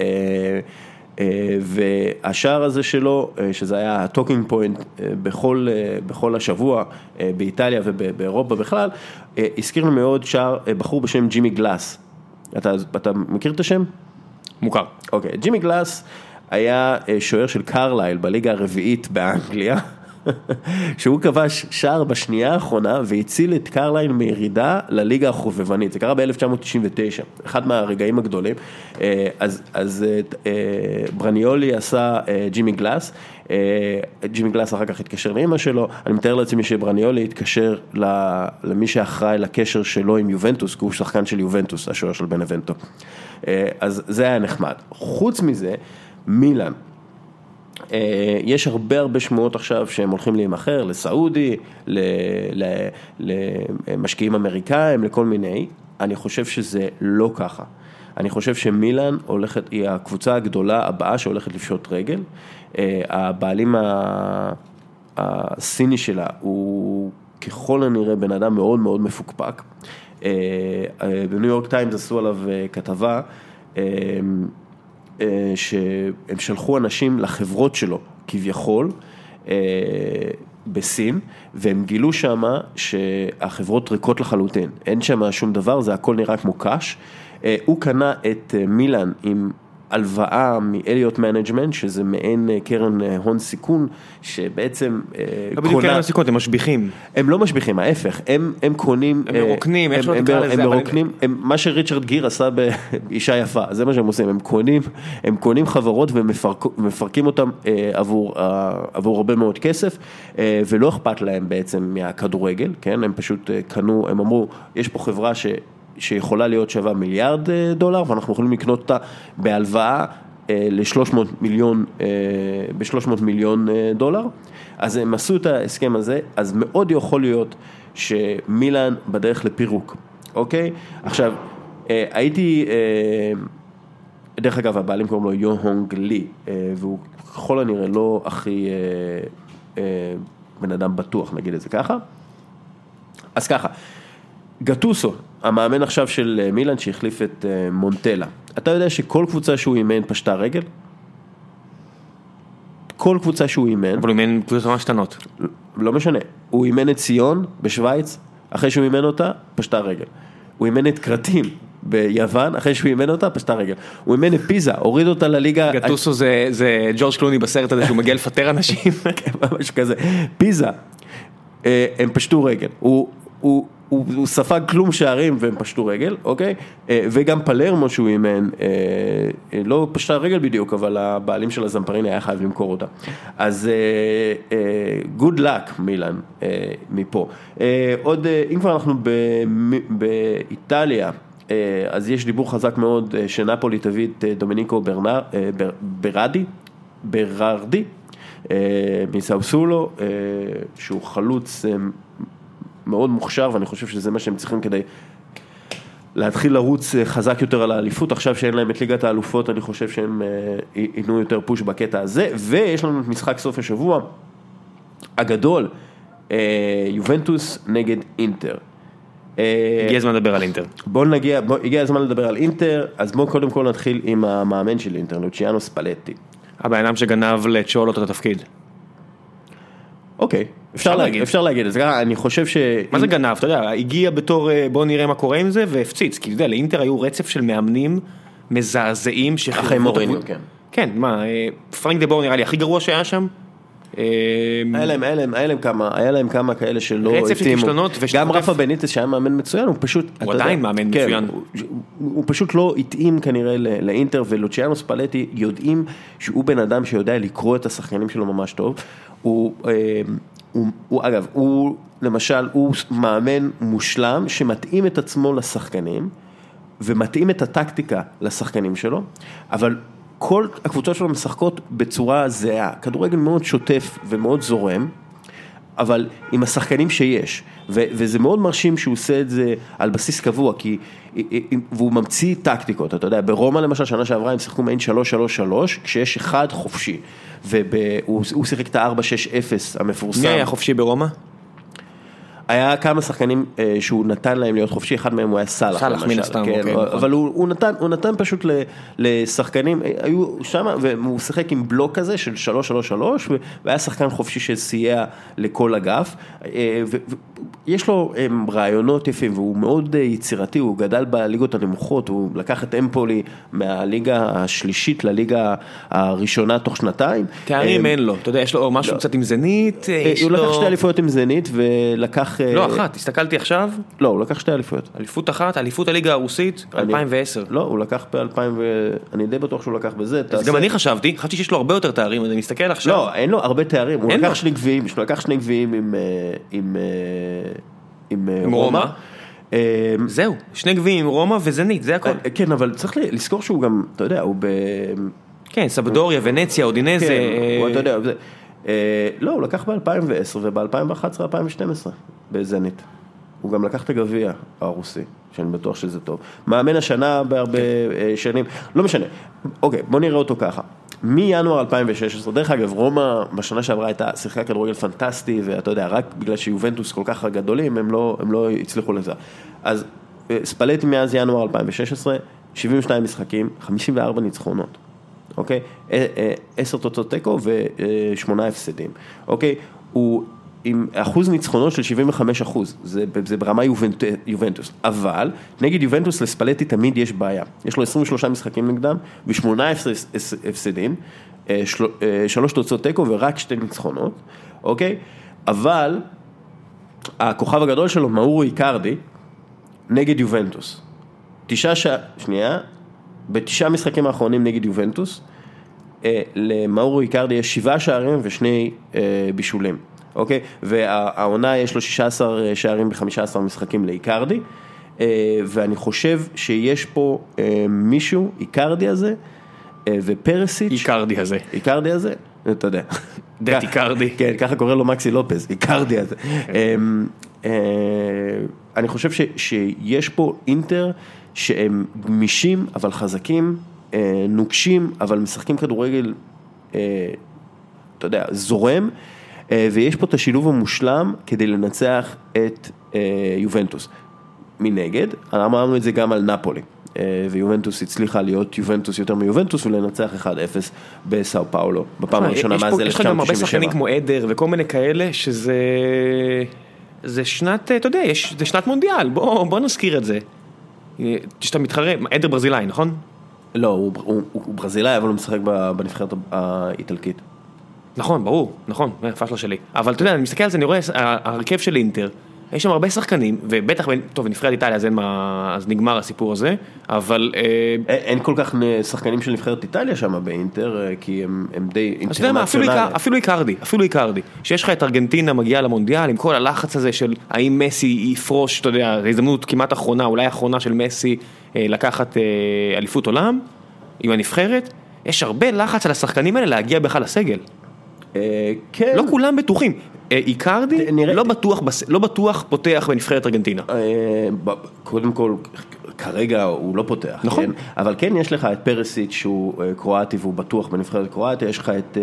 והשער הזה שלו, שזה היה הטוקינג פוינט בכל, בכל השבוע באיטליה ובאירופה בכלל, הזכיר לי מאוד שער בחור בשם ג'ימי גלאס. אתה, אתה מכיר את השם? מוכר. אוקיי, ג'ימי גלאס היה שוער של קרלייל בליגה הרביעית באנגליה, שהוא כבש שער בשנייה האחרונה והציל את קרלייל מירידה לליגה החובבנית. זה קרה ב-אלף תשע מאות תשעים ותשע, אחד מהרגעים הגדולים. אז, אז ברניולי עשה ג'ימי גלאס, ג'ימי גלאס אחר כך התקשר לאמא שלו, אני מתאר לעצמי שברניולי התקשר למי שאחראי לקשר שלו עם יובנטוס, כי הוא שחקן של יובנטוס, השוער של בנבנטו. אז זה היה נחמד. חוץ מזה, מילאן. יש הרבה הרבה שמועות עכשיו שהם הולכים להימכר לסעודי, למשקיעים אמריקאים, לכל מיני. אני חושב שזה לא ככה. אני חושב שמילאן הולכת, היא הקבוצה הגדולה הבאה שהולכת לפשוט רגל. הבעלים הסיני שלה הוא ככל הנראה בן אדם מאוד מאוד מפוקפק. בניו יורק טיימס עשו עליו כתבה, שהם שלחו אנשים לחברות שלו כביכול בסין, והם גילו שמה שהחברות ריקות לחלוטין, אין שמה שום דבר, זה הכל נראה כמו קש. הוא קנה את מילאן עם הלוואה מאליוט מנג'מנט, שזה מעין קרן הון סיכון, שבעצם לא בדיוק קרן הון סיכון, הם משביחים. הם לא משביחים, ההפך, הם, הם קונים... הם מרוקנים, איך שלא תקרא לזה. הם מרוקנים, הם, מה שריצ'רד גיר עשה באישה יפה, זה מה שהם עושים, הם קונים, הם קונים חברות ומפרקים אותם עבור, עבור הרבה מאוד כסף, ולא אכפת להם בעצם מהכדורגל, כן? הם פשוט קנו, הם אמרו, יש פה חברה ש... שיכולה להיות שווה מיליארד דולר, ואנחנו יכולים לקנות אותה בהלוואה ל-שלוש מאות מיליון, ב-שלוש מאות מיליון דולר. אז הם עשו את ההסכם הזה, אז מאוד יכול להיות שמילאן בדרך לפירוק, אוקיי? עכשיו, הייתי, דרך אגב, הבעלים קוראים לו יוהונג לי, והוא ככל הנראה לא הכי בן אדם בטוח, נגיד את זה ככה. אז ככה, גטוסו, המאמן עכשיו של מילאן שהחליף את מונטלה. אתה יודע שכל קבוצה שהוא אימן פשטה רגל? כל קבוצה שהוא אימן. אבל הוא אימן קבוצות ממש קטנות. לא משנה. הוא אימן את ציון בשוויץ, אחרי שהוא אימן אותה, פשטה רגל. הוא אימן את קרטים ביוון, אחרי שהוא אימן אותה, פשטה רגל. הוא אימן את פיזה, הוריד אותה לליגה... גטוסו זה, זה ג'ורג' קלוני בסרט הזה שהוא מגיע לפטר אנשים. משהו כזה. פיזה, הם פשטו רגל. הוא... הוא הוא, הוא ספג כלום שערים והם פשטו רגל, אוקיי? וגם פלרמו שהוא אימן, לא פשטה רגל בדיוק, אבל הבעלים של הזמפריני היה חייב למכור אותה. אז good luck מילאן מפה. עוד, אם כבר אנחנו באיטליה, אז יש דיבור חזק מאוד שנפולי תביא את דומיניקו ברנר, ברדי, בררדי, מסאוסולו, שהוא חלוץ מאוד מוכשר, ואני חושב שזה מה שהם צריכים כדי להתחיל לרוץ חזק יותר על האליפות. עכשיו שאין להם את ליגת האלופות, אני חושב שהם ייתנו יותר פוש בקטע הזה, ויש לנו משחק סוף השבוע הגדול, יובנטוס נגד אינטר. הגיע הזמן לדבר על אינטר. בואו נגיע, בוא, הגיע הזמן לדבר על אינטר, אז בואו קודם כל נתחיל עם המאמן של אינטר, לוציאנו ספלטי. הבעינם שגנב לצ'ולו את התפקיד. אוקיי, אפשר להגיד, אפשר להגיד, אז אני חושב ש... מה זה גנב? אתה יודע, הגיע בתור בוא נראה מה קורה עם זה, והפציץ, כי אתה יודע, לאינטר היו רצף של מאמנים מזעזעים, אחרי מוריניו, כן. כן, מה, פרנק דה בור נראה לי הכי גרוע שהיה שם. היה להם, היה להם, היה להם כמה, היה להם כמה כאלה שלא רצף של כישלונות, גם רפה בניטס שהיה מאמן מצוין, הוא פשוט, הוא עדיין מאמן מצוין. הוא פשוט לא התאים כנראה לאינטר, ולוציאנו ספלטי יודעים שהוא בן אדם שיודע לקרוא את השחקנים שלו ממש טוב. הוא, הוא, הוא, אגב, הוא, למשל, הוא מאמן מושלם שמתאים את עצמו לשחקנים, ומתאים את הטקטיקה לשחקנים שלו, אבל כל הקבוצות שלו משחקות בצורה זהה, כדורגל מאוד שוטף ומאוד זורם, אבל עם השחקנים שיש, ו- וזה מאוד מרשים שהוא עושה את זה על בסיס קבוע, כי, והוא ממציא טקטיקות, אתה יודע, ברומא למשל, שנה שעברה הם שיחקו מעין שלוש שלוש שלוש, כשיש אחד חופשי, והוא שיחק את ה-ארבע שש אפס המפורסם. מי היה חופשי ברומא? היה כמה שחקנים שהוא נתן להם להיות חופשי, אחד מהם הוא היה סלח. סלח מן הסתם, כן, אבל הוא, הוא, נתן, הוא נתן פשוט לשחקנים, היו שם, והוא שיחק עם בלוק כזה של שלוש שלוש שלוש, והיה שחקן חופשי שסייע לכל אגף, ויש לו רעיונות יפים, והוא מאוד יצירתי, הוא גדל בליגות הנמוכות, הוא לקח את אמפולי מהליגה השלישית לליגה הראשונה תוך שנתיים. תארים אין לו, אתה יודע, יש לו משהו קצת עם זנית, הוא לקח שתי אליפויות עם זנית, ולקח... לא, אחת, הסתכלתי עכשיו. לא, הוא לקח שתי אליפויות. אליפות אחת, אליפות הליגה הרוסית, אלפיים ועשר. לא, הוא לקח ב-אלפיים ו... אני די בטוח שהוא לקח בזה. אז גם אני חשבתי, חשבתי שיש לו הרבה יותר תארים, אני מסתכל עכשיו. לא, אין לו הרבה תארים, הוא לקח שני גביעים, הוא לקח שני גביעים עם... עם רומא. זהו, שני גביעים עם רומא וזנית, זה הכל. כן, אבל צריך לזכור שהוא גם, אתה יודע, הוא ב... כן, סבדוריה, ונציה, אודינזה. כן, אתה יודע, לא, הוא לקח ב-אלפיים ועשר וב-אלפיים ואחת עשרה אלפיים ושתים עשרה בזנית. הוא גם לקח את הגביע הרוסי, שאני בטוח שזה טוב. מאמן השנה בהרבה שנים, לא משנה. אוקיי, בוא נראה אותו ככה. מינואר אלפיים ושש עשרה, דרך אגב, רומא בשנה שעברה הייתה שיחקה כדורגל פנטסטי, ואתה יודע, רק בגלל שיובנטוס כל כך גדולים, הם לא, הם לא הצליחו לזה. אז ספלטי מאז ינואר אלפיים ושש עשרה, שבעים ושניים משחקים, חמישים וארבע ניצחונות. אוקיי? עשר תוצאות תיקו ושמונה הפסדים. אוקיי? הוא עם אחוז ניצחונות של שבעים וחמישה אחוז, זה, זה ברמה יובנט, יובנטוס, אבל נגד יובנטוס לספלטי תמיד יש בעיה, יש לו עשרים ושלושה משחקים נגדם, ושמונה הפסדים, של, שלוש תוצאות תיקו ורק שתי ניצחונות, אוקיי? אבל הכוכב הגדול שלו, מאורו איקרדי, נגד יובנטוס, תשעה ש... שנייה, בתשעה משחקים האחרונים נגד יובנטוס, למאורו איקרדי יש שבעה שערים ושני בישולים. אוקיי? והעונה יש לו שישה עשר שערים ב-חמישה עשר משחקים לאיקרדי, ואני חושב שיש פה מישהו, איקרדי הזה, ופרסיץ'. איקרדי הזה. איקרדי הזה, אתה יודע. דט איקרדי. כן, ככה קורא לו מקסי לופז, איקרדי הזה. אני חושב שיש פה אינטר שהם גמישים, אבל חזקים, נוקשים, אבל משחקים כדורגל, אתה יודע, זורם, ויש פה את השילוב המושלם כדי לנצח את יובנטוס. מנגד, אמרנו את זה גם על נפולי, ויובנטוס הצליחה להיות יובנטוס יותר מיובנטוס, ולנצח אחד אפס בסאו פאולו, בפעם הראשונה מאז אלף תשע מאות תשעים ושבע. יש לך גם הרבה שחקנים כמו עדר וכל מיני כאלה, שזה זה שנת, אתה יודע, זה שנת מונדיאל, בוא, בוא נזכיר את זה. שאתה מתחרה, עדר ברזילאי, נכון? לא, הוא, הוא, הוא ברזילאי, אבל הוא משחק בנבחרת האיטלקית. נכון, ברור, נכון, פשלה שלי. אבל אתה יודע, אני מסתכל על זה, אני רואה, ההרכב של אינטר, יש שם הרבה שחקנים, ובטח, טוב, נבחרת איטליה, אז אין מה, אז נגמר הסיפור הזה, אבל... אין כל כך שחקנים של נבחרת איטליה שם באינטר, כי הם, הם די אינטרנציונליים. אפילו איקרדי, אפילו איקרדי, שיש לך את ארגנטינה מגיעה למונדיאל, עם כל הלחץ הזה של האם מסי יפרוש, אתה יודע, זו הזדמנות כמעט אחרונה, אולי האחרונה של מסי לקחת אליפות עולם, עם הנבחרת, יש הרבה לחץ על השחקנים האלה להגיע בכלל לסגל. כן. לא כולם בטוחים. איקרדי לא בטוח, לא בטוח פותח בנבחרת ארגנטינה. קודם כל, כרגע הוא לא פותח. נכון. אבל כן, יש לך את פרסיץ' שהוא קרואטי והוא בטוח בנבחרת קרואטיה, יש לך את...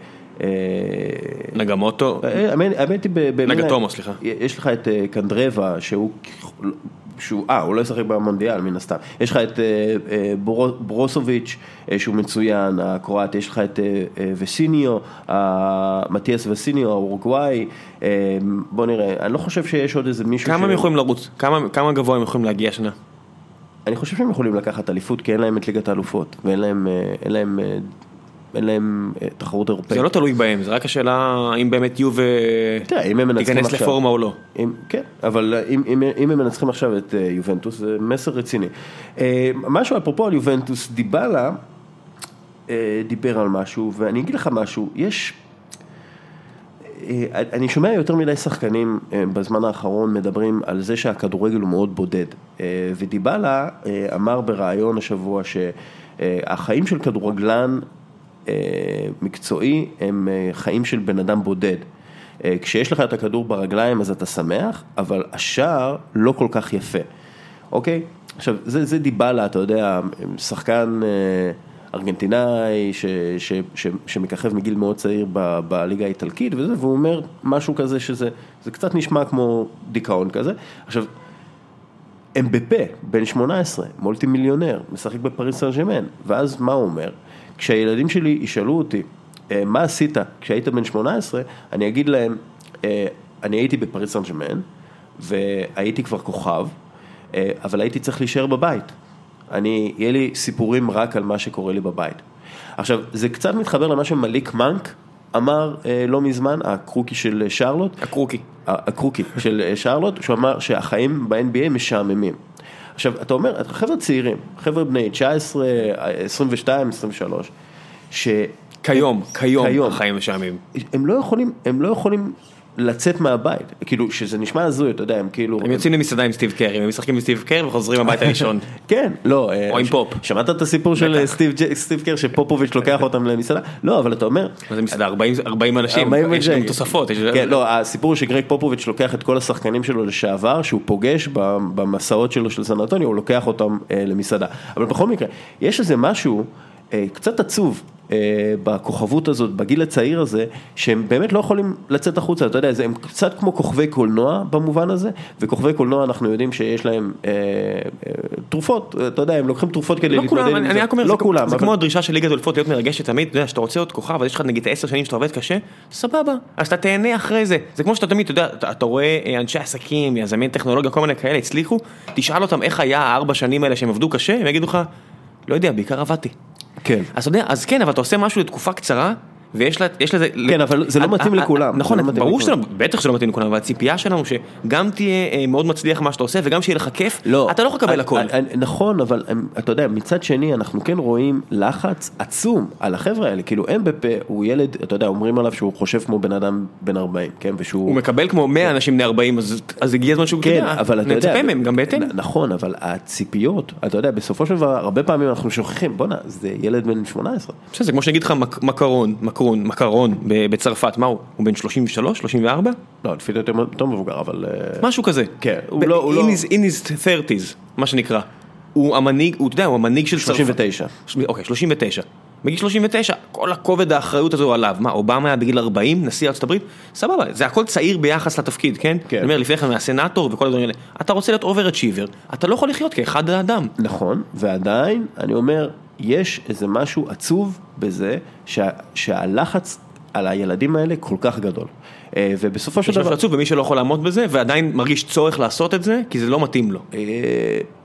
נגמוטו. נגטומו, סליחה. יש לך את קנדרבה שהוא... שהוא, אה, הוא לא ישחק במונדיאל, מן הסתם. יש לך את ברוסוביץ' שהוא מצוין, הקרואטי, יש לך את וסיניו, מתיאס וסיניו, האורוגוואי, בוא נראה, אני לא חושב שיש עוד איזה מישהו... כמה הם יכולים לרוץ? כמה גבוה הם יכולים להגיע השנה? אני חושב שהם יכולים לקחת אליפות, כי אין להם את ליגת האלופות, ואין להם, אין להם, אין להם תחרות אירופאית. זה לא תלוי בהם, זה רק השאלה אם באמת יובה תיכנס לפורמה או לא. כן, אבל אם הם מנצחים עכשיו את יובנטוס, זה מסר רציני. משהו אפרופו על יובנטוס, דיבלה דיבר על משהו, ואני אגיד לך משהו, יש... אני שומע יותר מדי שחקנים בזמן האחרון מדברים על זה שהכדורגל הוא מאוד בודד, ודיבלה אמר ברעיון השבוע שהחיים של כדורגלן מקצועי הם חיים של בן אדם בודד. כשיש לך את הכדור ברגליים אז אתה שמח, אבל השער לא כל כך יפה. אוקיי? עכשיו, זה, זה דיבלה, אתה יודע, שחקן ארגנטינאי ש, ש, ש, שמככב מגיל מאוד צעיר ב, בליגה האיטלקית וזה, והוא אומר משהו כזה שזה, זה קצת נשמע כמו דיכאון כזה. עכשיו, אמבפה, בן שמונה עשרה, מולטי מיליונר, משחק בפריז סן ז'רמן, ואז מה הוא אומר? כשהילדים שלי ישאלו אותי, מה עשית כשהיית בן שמונה עשרה, אני אגיד להם, אני הייתי בפריז סן ז'רמן, והייתי כבר כוכב, אבל הייתי צריך להישאר בבית. אני, יהיה לי סיפורים רק על מה שקורה לי בבית. עכשיו, זה קצת מתחבר למה שמליק מנק אמר לא מזמן, הקרוקי של שרלוט. הקרוקי. הקרוקי של שרלוט, שהוא אמר שהחיים ב-אן בי איי משעממים. עכשיו, אתה אומר, חבר'ה צעירים, חבר'ה בני תשע עשרה, עשרים ושתיים, עשרים ושלוש, ש... כיום, כיום, כיום החיים משעממים. הם לא יכולים, הם לא יכולים לצאת מהבית, כאילו, שזה נשמע הזוי, אתה יודע, הם כאילו... הם יוצאים למסעדה עם סטיב קרי, הם משחקים עם סטיב קרי וחוזרים הביתה לישון. כן, לא. או עם פופ. שמעת את הסיפור של סטיב קרי, שפופוביץ' לוקח אותם למסעדה? לא, אבל אתה אומר... מה זה מסעדה? ארבעים אנשים, יש גם תוספות. כן, לא, הסיפור שגרג פופוביץ' לוקח את כל השחקנים שלו לשעבר, שהוא פוגש במסעות שלו של סן אנטוניו, הוא לוקח אותם למסעדה. אבל בכל מקרה, יש איזה משהו קצת עצוב, בכוכבות הזאת, בגיל הצעיר הזה, שהם באמת לא יכולים לצאת החוצה, אתה יודע, הם קצת כמו כוכבי קולנוע במובן הזה, וכוכבי קולנוע אנחנו יודעים שיש להם אה, אה, תרופות, אתה יודע, הם לוקחים תרופות כדי לא להתמודד כולם, עם אני, זה. אני אומר, לא זה, כולם. זה אבל... כמו הדרישה של ליגת האלופות להיות מרגשת תמיד, אתה יודע, שאתה רוצה להיות כוכב, אז יש לך נגיד עשר שנים שאתה עובד קשה, סבבה, אז אתה תהנה אחרי זה. זה כמו שאתה תמיד, אתה יודע, אתה, אתה רואה אנשי עסקים, יזמים טכנולוגיה, כל מיני כאלה, הצליחו, תשאל אותם איך היה הארבע שנים האלה שהם עבדו קשה, הם יגידו לך, לא יודע, בעיקר עבדתי. כן. אז אתה יודע, אז כן, אבל אתה עושה משהו לתקופה קצרה, ויש לזה... כן, אבל זה לא מתאים לכולם. נכון, ברור שלא, בטח שלא מתאים לכולם, אבל הציפייה שלנו שגם תהיה מאוד מצליח מה שאתה עושה, וגם שיהיה לך כיף, אתה לא יכול לקבל הכל. נכון, אבל אתה יודע, מצד שני, אנחנו כן רואים לחץ עצום על החבר'ה האלה, כאילו אמבפה הוא ילד, אתה יודע, אומרים עליו שהוא חושב כמו בן אדם בן ארבעים, כן, ושהוא... הוא מקבל כמו מאה אנשים בני ארבעים, אז הגיע זמן שהוא כן, אבל אתה יודע... נצפה מהם, גם בהתאם. נכון, אבל הציפיות, אתה יודע, בסופו של דבר, הרבה פעמים אנחנו שוכחים, בוא נה, זה ילד בן שמונה עשרה. זה כמו שנגיד לך מקרון, מקרון, מקרון בצרפת, מה הוא? הוא בן שלושים ושלוש, שלושים וארבע? לא, לפי יותר מבוגר, אבל... משהו כזה. כן, הוא לא... In his thirties, מה שנקרא. הוא המנהיג, הוא יודע, הוא המנהיג של צרפת. שלושים ותשע. אוקיי, שלושים ותשע. בגיל שלושים ותשע, כל הכובד האחריות הזו עליו. מה, אובמה היה בגיל ארבעים, נשיא ארצות הברית? סבבה, זה הכל צעיר ביחס לתפקיד, כן? כן. אני אומר, לפני כן מהסנאטור וכל הדברים האלה. אתה רוצה להיות overachiever, אתה לא יכול לחיות כאחד האדם. נכון, ועדיין, אני אומר, יש איזה משהו עצוב בזה, שה, שהלחץ על הילדים האלה כל כך גדול. ובסופו של דבר... יש משהו עצוב, ומי שלא יכול לעמוד בזה, ועדיין מרגיש צורך לעשות את זה, כי זה לא מתאים לו.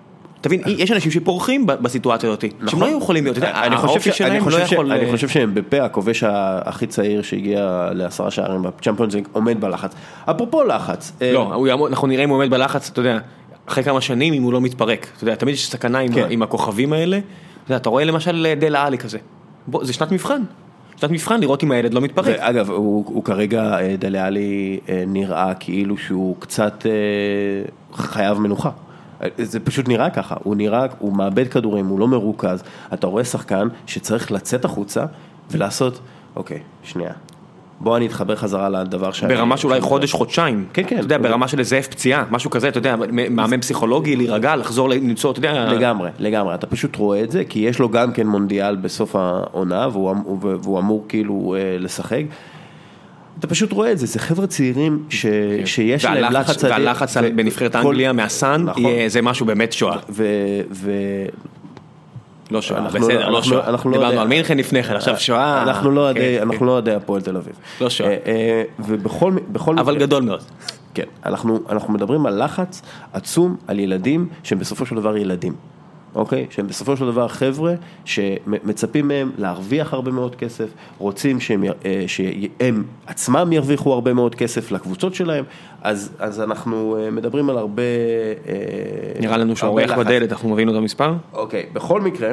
תבין, יש אנשים שפורחים בסיטואציה הזאת, שהם לא יכולים להיות, האופי שלהם לא יכול... אני חושב שהם בפה, הכובש הכי צעיר שהגיע לעשרה שערים בצ'מפיונס ליג עומד בלחץ. אפרופו לחץ. לא, אנחנו נראה אם הוא עומד בלחץ, אתה יודע, אחרי כמה שנים אם הוא לא מתפרק. אתה יודע, תמיד יש סכנה עם הכוכבים האלה. אתה רואה למשל דלה עלי כזה. זה שנת מבחן. שנת מבחן לראות אם הילד לא מתפרק. אגב, הוא כרגע דלה עלי נראה כאילו שהוא קצת חייב מנוחה. זה פשוט נראה ככה, הוא נראה, הוא מאבד כדורים, הוא לא מרוכז, אתה רואה שחקן שצריך לצאת החוצה ולעשות, אוקיי, שנייה, בוא אני אתחבר חזרה לדבר שאני... ברמה שאולי חודש, חודשיים, כן, כן. אתה יודע, ברמה של איזה פציעה, משהו כזה, אתה יודע, מאמן פסיכולוגי, להירגע, לחזור למצוא, אתה יודע... לגמרי, לגמרי, אתה פשוט רואה את זה, כי יש לו גם כן מונדיאל בסוף העונה, והוא אמור כאילו לשחק, אתה פשוט רואה את זה, זה חבר'ה צעירים ש... שיש להם לחץ... והלחץ ו... בנבחרת אנגליה מהסן, נכון. זה משהו באמת שואה. ו... ו... לא שואה, בסדר, לא שואה. דיברנו על מינכן לפני כן, עכשיו שואה... אנחנו לא יודעים הפועל תל אביב. לא שואה. ובכל... אבל גדול מאוד. כן, אנחנו מדברים על לחץ עצום, על ילדים שהם בסופו של דבר ילדים. אוקיי? שהם בסופו של דבר חבר'ה שמצפים מהם להרוויח הרבה מאוד כסף, רוצים שהם, שהם עצמם ירוויחו הרבה מאוד כסף לקבוצות שלהם, אז, אז אנחנו מדברים על הרבה... נראה לנו שהאורח בדלת, אנחנו מביאים אותו מספר? אוקיי, בכל מקרה,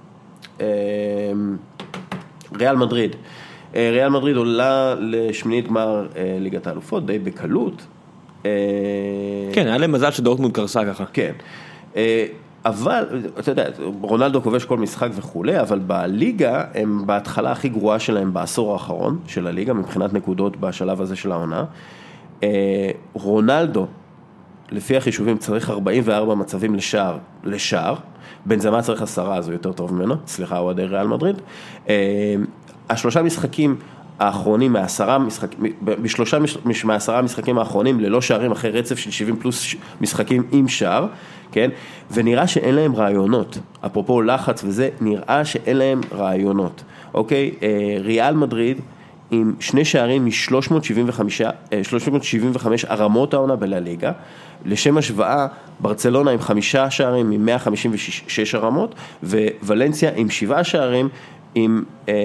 ריאל מדריד. ריאל מדריד עולה לשמינית גמר ליגת האלופות, די בקלות. כן, היה להם מזל שדורטמונד קרסה ככה. כן. אבל, אתה יודע, רונלדו כובש כל משחק וכולי, אבל בליגה הם בהתחלה הכי גרועה שלהם בעשור האחרון של הליגה, מבחינת נקודות בשלב הזה של העונה. רונלדו, לפי החישובים, צריך ארבעים וארבע מצבים לשער, לשער. בנזמה צריך עשרה, אז הוא יותר טוב ממנו, סליחה, הוא עדי ריאל מדריד. השלושה משחקים האחרונים, מהעשרה משחקים, בשלושה מהעשרה משחקים האחרונים, ללא שערים אחרי רצף של שבעים פלוס משחקים עם שער, כן? ונראה שאין להם רעיונות, אפרופו לחץ וזה, נראה שאין להם רעיונות, אוקיי? ריאל מדריד עם שני שערים מ-שלוש מאות שבעים וחמש הרמות העונה בליגה, לשם השוואה, ברצלונה עם חמישה שערים מ-מאה חמישים ושש הרמות, וולנסיה עם שבעה שערים עם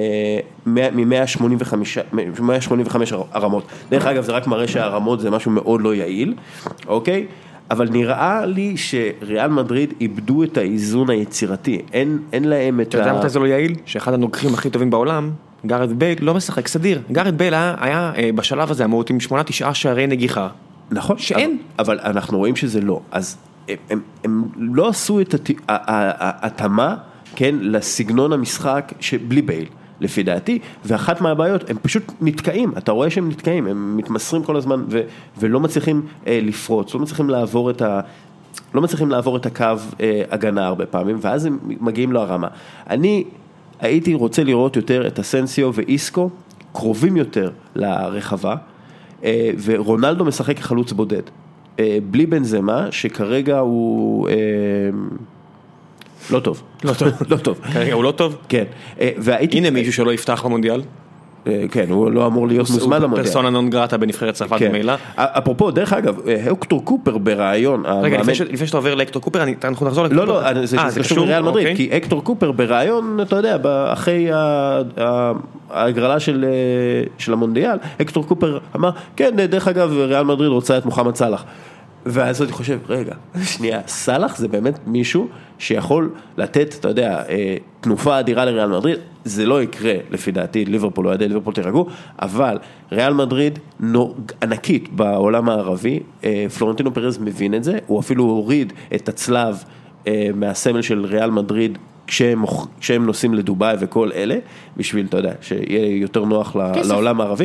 מ-מאה שמונים וחמש הרמות. דרך אגב, זה רק מראה שהרמות זה משהו מאוד לא יעיל, אוקיי? אבל נראה לי שריאל מדריד איבדו את האיזון היצירתי, אין, אין להם את ה... אתה יודע מתי זה לא יעיל? שאחד הנוגחים הכי טובים בעולם, גארד בייל, לא משחק סדיר. גארד בייל היה, היה בשלב הזה אמור עם שמונה תשעה שערי נגיחה. נכון. שאין. אבל, אבל אנחנו רואים שזה לא. אז הם, הם, הם לא עשו את ההתאמה, כן, לסגנון המשחק שבלי בייל. לפי דעתי, ואחת מהבעיות, הם פשוט נתקעים, אתה רואה שהם נתקעים, הם מתמסרים כל הזמן, ו- ולא מצליחים אה, לפרוץ, לא מצליחים לעבור את ה... לא מצליחים לעבור את הקו אה, הגנה הרבה פעמים, ואז הם מגיעים להרמה. אני הייתי רוצה לראות יותר את אסנסיו ואיסקו, קרובים יותר לרחבה, אה, ורונלדו משחק כחלוץ בודד, אה, בלי בנזמה, שכרגע הוא... אה, לא טוב. לא טוב. לא טוב. כרגע הוא לא טוב? כן. הנה מישהו שלא יפתח במונדיאל. כן, הוא לא אמור להיות מוזמן למונדיאל. הוא פרסונה נון גרטה בנבחרת צרפת במילא. אפרופו, דרך אגב, הקטור קופר ברעיון... רגע, לפני שאתה עובר להקטור קופר, אנחנו נחזור לקופר. לא, לא, זה קשור לריאל מדריד, כי הקטור קופר ברעיון, אתה יודע, אחרי ההגרלה של המונדיאל, הקטור קופר אמר, כן, דרך אגב, ריאל מדריד רוצה את מוחמד סלאח. ואז אני חושב, רגע, שנייה, סלאח זה באמת מישהו שיכול לתת, אתה יודע, תנופה אדירה לריאל מדריד, זה לא יקרה לפי דעתי, ליברפול או ידי ליברפול תירגעו, אבל ריאל מדריד ענקית בעולם הערבי, פלורנטינו פרז מבין את זה, הוא אפילו הוריד את הצלב מהסמל של ריאל מדריד, כשהם, כשהם נוסעים לדובאי וכל אלה, בשביל, אתה יודע, שיהיה יותר נוח לעולם הערבי,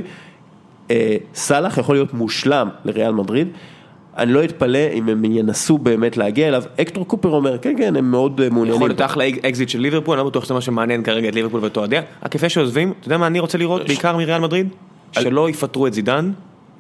סלאח יכול להיות מושלם לריאל מדריד, אני לא אתפלא אם הם ינסו באמת להגיע אליו. הקטור קופר אומר, כן, כן, הם מאוד מעוניינים. יכול להיות אחלה אקזיט של ליברפול, אני לא בטוח שזה מה שמעניין כרגע את ליברפול ואותו הדעה. הכיפה שעוזבים, אתה יודע מה אני רוצה לראות בעיקר מריאל מדריד? שלא יפטרו את זידן.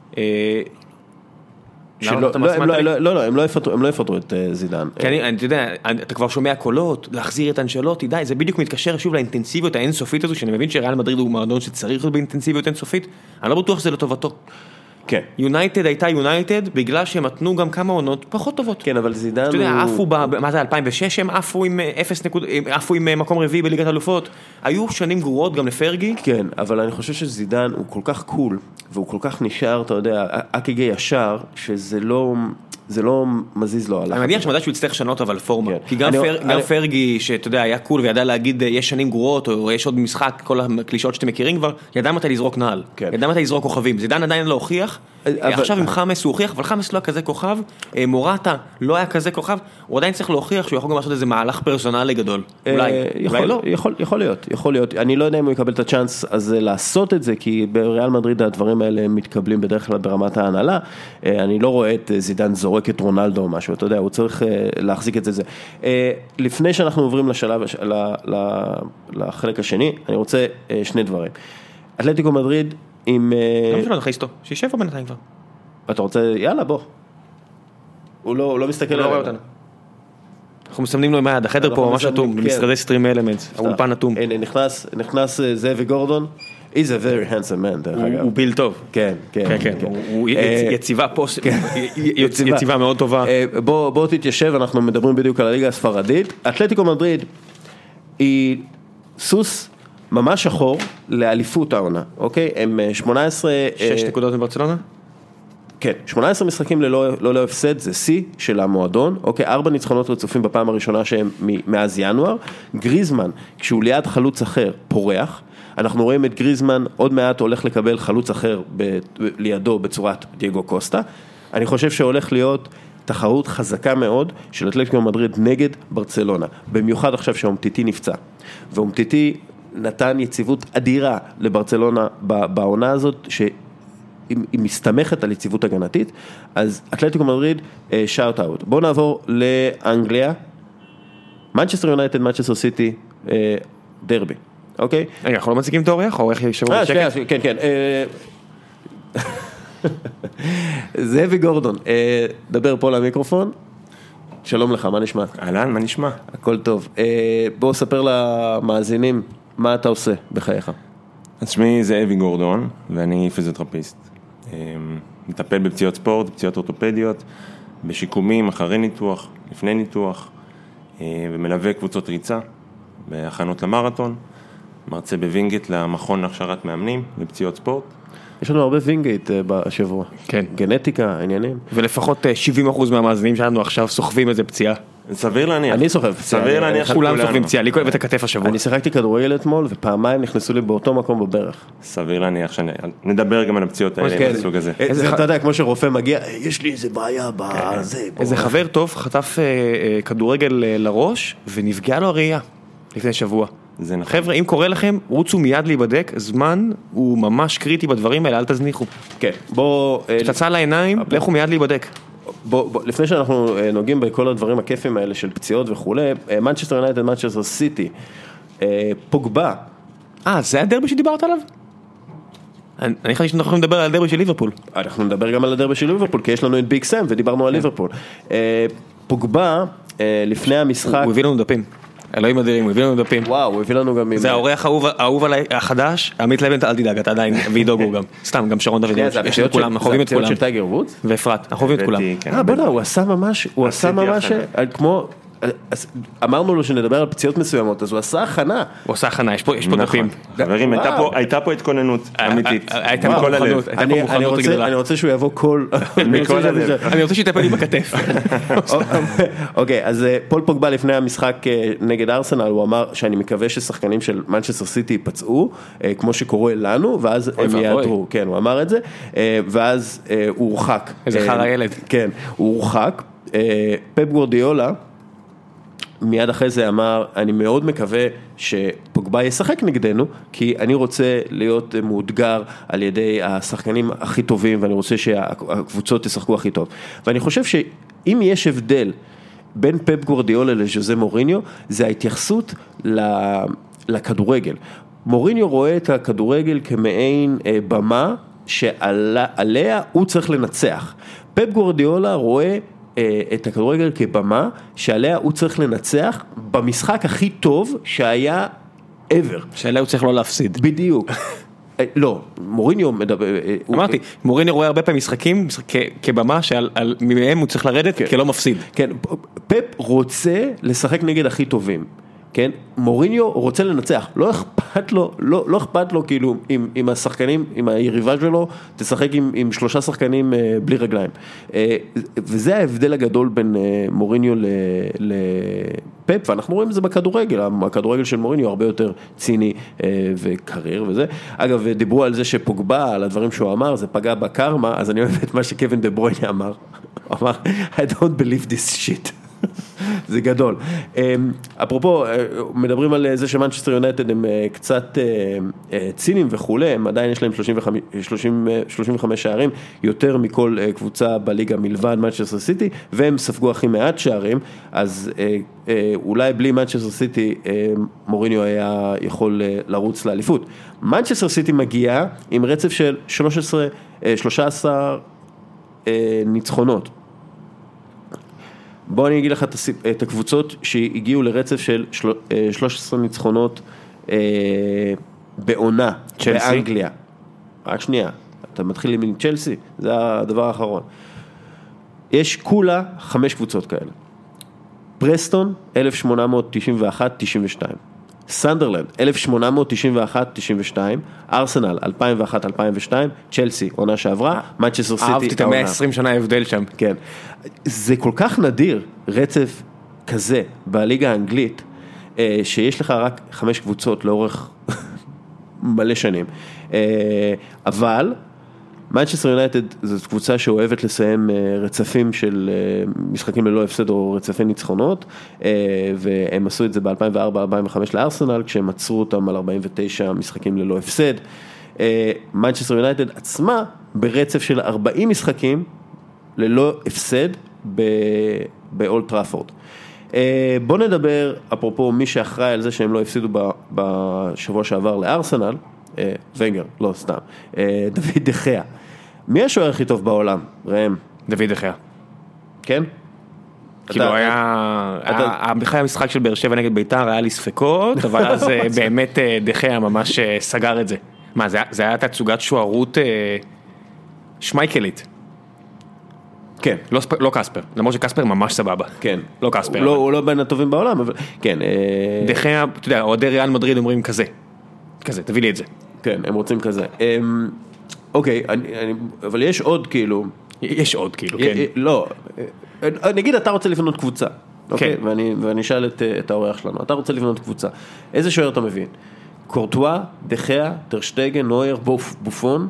לא, לא, הם לא יפטרו את זידן. כי אני, אתה יודע, אתה כבר שומע קולות, להחזיר את אנשלוטי, די, זה בדיוק מתקשר שוב לאינטנסיביות האינסופית הזו, שאני מבין שריאל מדריד הוא מועדון שצריך להיות באינטנסיביות אינסופית, אני לא בטוח שזה לטובתו. כן. יונייטד הייתה יונייטד, בגלל שהם נתנו גם כמה עונות פחות טובות. כן, אבל זידן הוא... אתה יודע, עפו, מה זה, אלפיים ושש הם עפו עם אפס נקוד, עפו עם מקום רביעי בליגת אלופות. היו שנים גרועות גם לפרגי. כן, אבל אני חושב שזידן הוא כל כך קול, והוא כל כך נשאר, אתה יודע, אקגי ישר, שזה לא... זה לא מזיז לו עליו. אני מניח שמדע שהוא יצטרך לשנות אבל פורמה. כי גם פרגי, שאתה יודע, היה קול וידע להגיד יש שנים גרועות, או יש עוד משחק, כל הקלישות שאתם מכירים כבר, ידע מתי לזרוק נעל. ידע מתי לזרוק כוכבים. זידן עדיין לא הוכיח. עכשיו עם חמאס הוא הוכיח, אבל חמאס לא היה כזה כוכב. מורטה לא היה כזה כוכב. הוא עדיין צריך להוכיח שהוא יכול גם לעשות איזה מהלך פרסונלי גדול. אולי. אולי לא. יכול להיות, יכול להיות. אני לא יודע אם הוא יקבל את הצ'אנס הזה לעשות את זה, כי בריאל מדריד הדברים האלה מתקבלים בדרך כלל ברמת ההנהלה. אני לא רואה את זידן זורק את רונלדו או משהו, אתה יודע, הוא צריך להחזיק את זה. לפני שאנחנו עוברים לשלב, לחלק השני, אני רוצה שני דברים. אתלטיקו מדריד עם... למה שלא נכניס אותו? שישב פה בינתיים כבר. אתה רוצה, יאללה, בוא. הוא לא מסתכל... הוא לא רואה אותנו. אנחנו מסמנים לו עם היד, החדר פה ממש אטום, במשרדי סטרים אלמנטס, האולפן אטום. הנה, נכנס זאבי גורדון. He's a very handsome man, דרך אגב. הוא ביל טוב. כן, כן. הוא יציבה פה, יציבה מאוד טובה. בוא תתיישב, אנחנו מדברים בדיוק על הליגה הספרדית. אתלטיקו מדריד היא סוס ממש שחור לאליפות העונה, אוקיי? הם שמונה עשרה... שש נקודות מברצלונה? כן, שמונה עשרה משחקים ללא לא הפסד, זה שיא של המועדון, אוקיי, ארבע ניצחונות רצופים בפעם הראשונה שהם מאז ינואר. גריזמן, כשהוא ליד חלוץ אחר, פורח. אנחנו רואים את גריזמן עוד מעט הולך לקבל חלוץ אחר ב- לידו בצורת דייגו קוסטה. אני חושב שהולך להיות תחרות חזקה מאוד של אתלטיקו מדריד נגד ברצלונה. במיוחד עכשיו שאומטיטי נפצע. ואומטיטי נתן יציבות אדירה לברצלונה בעונה הזאת, שהיא מסתמכת על יציבות הגנתית. אז אתלטיקו מדריד, שאוט אאוט. בואו נעבור לאנגליה. מנצ'סטר יונייטד, מנצ'סטר סיטי, דרבי. אוקיי? רגע, אנחנו לא מציגים את האורח? האורח ישבו בשקט? כן, כן. זאבי גורדון, דבר פה למיקרופון. שלום לך, מה נשמע? אהלן, מה נשמע? הכל טוב. בוא ספר למאזינים מה אתה עושה בחייך. אז שמי זאבי גורדון, ואני פיזיותרפיסט. מטפל בפציעות ספורט, פציעות אורתופדיות, בשיקומים, אחרי ניתוח, לפני ניתוח, ומלווה קבוצות ריצה, בהכנות למרתון. מרצה בווינגייט למכון להכשרת מאמנים לפציעות ספורט. יש לנו הרבה וינגייט בשבוע. כן. גנטיקה, עניינים. ולפחות שבעים אחוז מהמאזינים שלנו עכשיו סוחבים איזה פציעה. סביר להניח. אני סוחב פציעה. סביר להניח כולם סוחבים פציעה, לי כואב את הכתף השבוע. אני שיחקתי כדורגל אתמול, ופעמיים נכנסו לי באותו מקום בברך. סביר להניח שנדבר גם על הפציעות האלה בסוג הזה. אתה יודע, כמו שרופא מגיע, יש לי איזה בעיה בזה. איזה חבר טוב חטף כדורגל לראש, ונפגעה לו הראייה לפני שבוע. חבר'ה, אם קורה לכם, רוצו מיד להיבדק, זמן הוא ממש קריטי בדברים האלה, אל תזניחו. כן, בוא... פצצה לעיניים, לכו מיד להיבדק. בוא, בוא, לפני שאנחנו נוגעים בכל הדברים הכיפים האלה של פציעות וכולי, מנצ'סטר יונייטד, מנצ'סטר סיטי, פוגבה. אה, זה הדרבי שדיברת עליו? אני חושב שאנחנו יכולים לדבר על הדרבי של ליברפול. אנחנו נדבר גם על הדרבי של ליברפול, כי יש לנו את ביג סם ודיברנו על ליברפול. פוגבה, לפני המשחק... הוא הביא לנו דפים. אלוהים אדירים, הוא הביא לנו דפים. וואו, הוא הביא לנו גם... זה האורח האהוב עליי החדש, עמית לבנט, אל תדאג, אתה עדיין, וידוגו גם. סתם, גם שרון דוד. יש את כולם, אנחנו אוהבים את כולם. זה הפציעות של טייגר וודס? ואפרת, אנחנו אוהבים את כולם. אה, בוא'נה, הוא עשה ממש, הוא עשה ממש, כמו... אמרנו לו שנדבר על פציעות מסוימות, אז הוא עשה הכנה. הוא עשה הכנה, יש פה דפים. חברים, הייתה פה התכוננות אמיתית. הייתה מכל הלב. אני רוצה שהוא יבוא כל... מכל הלב. אני רוצה שיטפל לי בכתף. אוקיי, אז פול פוגבה לפני המשחק נגד ארסנל, הוא אמר שאני מקווה ששחקנים של מנצ'סטר סיטי ייפצעו, כמו שקורה לנו, ואז הם יעדרו. כן, הוא אמר את זה, ואז הוא הורחק. איזה חר הילד. כן, הוא הורחק. פפ גוארדיולה, מיד אחרי זה אמר, אני מאוד מקווה שפוגבה ישחק נגדנו, כי אני רוצה להיות מאותגר על ידי השחקנים הכי טובים, ואני רוצה שהקבוצות ישחקו הכי טוב. ואני חושב שאם יש הבדל בין פפ גוארדיולה לז'וזה מוריניו, זה ההתייחסות לכדורגל. מוריניו רואה את הכדורגל כמעין במה, שעליה הוא צריך לנצח. פפ גוארדיולה רואה את הכדורגל כבמה שעליה הוא צריך לנצח במשחק הכי טוב שהיה ever. שעליה הוא צריך לא להפסיד. בדיוק. לא, מוריניו מדבר... אמרתי, מוריניו רואה הרבה פעמים משחקים כבמה שמהם הוא צריך לרדת כלא מפסיד. כן, פפ רוצה לשחק נגד הכי טובים. כן, מוריניו רוצה לנצח, לא אכפת לו, לא, לא אכפת לו כאילו עם, עם השחקנים, עם היריבה שלו, תשחק עם, עם שלושה שחקנים אה, בלי רגליים. אה, וזה ההבדל הגדול בין אה, מוריניו לפפ, ואנחנו רואים את זה בכדורגל, הכדורגל של מוריניו הרבה יותר ציני אה, וקריר וזה. אגב, דיברו על זה שפוגבה, על הדברים שהוא אמר, זה פגע בקרמה, אז אני אוהב את מה שקווין דה ברוינה אמר. הוא אמר, I don't believe this shit. זה גדול. אפרופו, מדברים על זה שמנצ'סטר יונייטד הם קצת ציניים וכולי, הם עדיין יש להם שלושים וחמש שערים, יותר מכל קבוצה בליגה מלבד מנצ'סטר סיטי, והם ספגו הכי מעט שערים, אז אולי בלי מנצ'סטר סיטי מוריניו היה יכול לרוץ לאליפות. מנצ'סטר סיטי מגיעה עם רצף של שלוש עשרה ניצחונות. בוא אני אגיד לך את הקבוצות שהגיעו לרצף של שלוש עשרה ניצחונות בעונה, באנגליה. רק שנייה, אתה מתחיל עם צ'לסי, זה הדבר האחרון. יש כולה חמש קבוצות כאלה. פרסטון, אלף שמונה מאות תשעים ואחת תשעים ושתיים. סנדרלנד, אלף שמונה מאות תשעים ואחת תשעים ושתיים, ארסנל, אלפיים ואחת אלפיים ושתיים, צ'לסי, עונה שעברה, מנצ'סטר סיטי, אהבתי את מאה ועשרים שנה הבדל שם. כן. זה כל כך נדיר, רצף כזה, בליגה האנגלית, שיש לך רק חמש קבוצות לאורך מלא שנים. אבל, מנצ'סטר יונייטד זו קבוצה שאוהבת לסיים רצפים של משחקים ללא הפסד או רצפי ניצחונות, והם עשו את זה ב-אלפיים וארבע אלפיים וחמש לארסנל, כשהם עצרו אותם על ארבעים ותשע משחקים ללא הפסד. מנצ'סטר יונייטד עצמה ברצף של ארבעים משחקים ללא הפסד באולד טראפורד. בוא נדבר, אפרופו מי שאחראי על זה שהם לא הפסידו בשבוע שעבר לארסנל, ונגר, לא סתם, דוד דחיה. מי השוער הכי טוב בעולם, ראם? דוד דחיה. כן? כאילו היה, בכלל המשחק של באר שבע נגד ביתר היה לי ספקות, אבל אז באמת דחיה ממש סגר את זה. מה, זה היה תצוגת שוערות שמייקלית. כן. לא קספר, למרות שקספר ממש סבבה. כן. לא קספר. הוא לא בין הטובים בעולם, אבל כן. דחיה, אתה יודע, אוהדי ריאל מדריד אומרים כזה. כזה, תביא לי את זה. כן, הם רוצים כזה. אוקיי, אבל יש עוד כאילו... יש עוד כאילו, כן. לא, נגיד אתה רוצה לבנות קבוצה, אוקיי? ואני אשאל את האורח שלנו, אתה רוצה לבנות קבוצה, איזה שוער אתה מבין? קורטואה, דחיה, טרשטגן, נויר, בופון,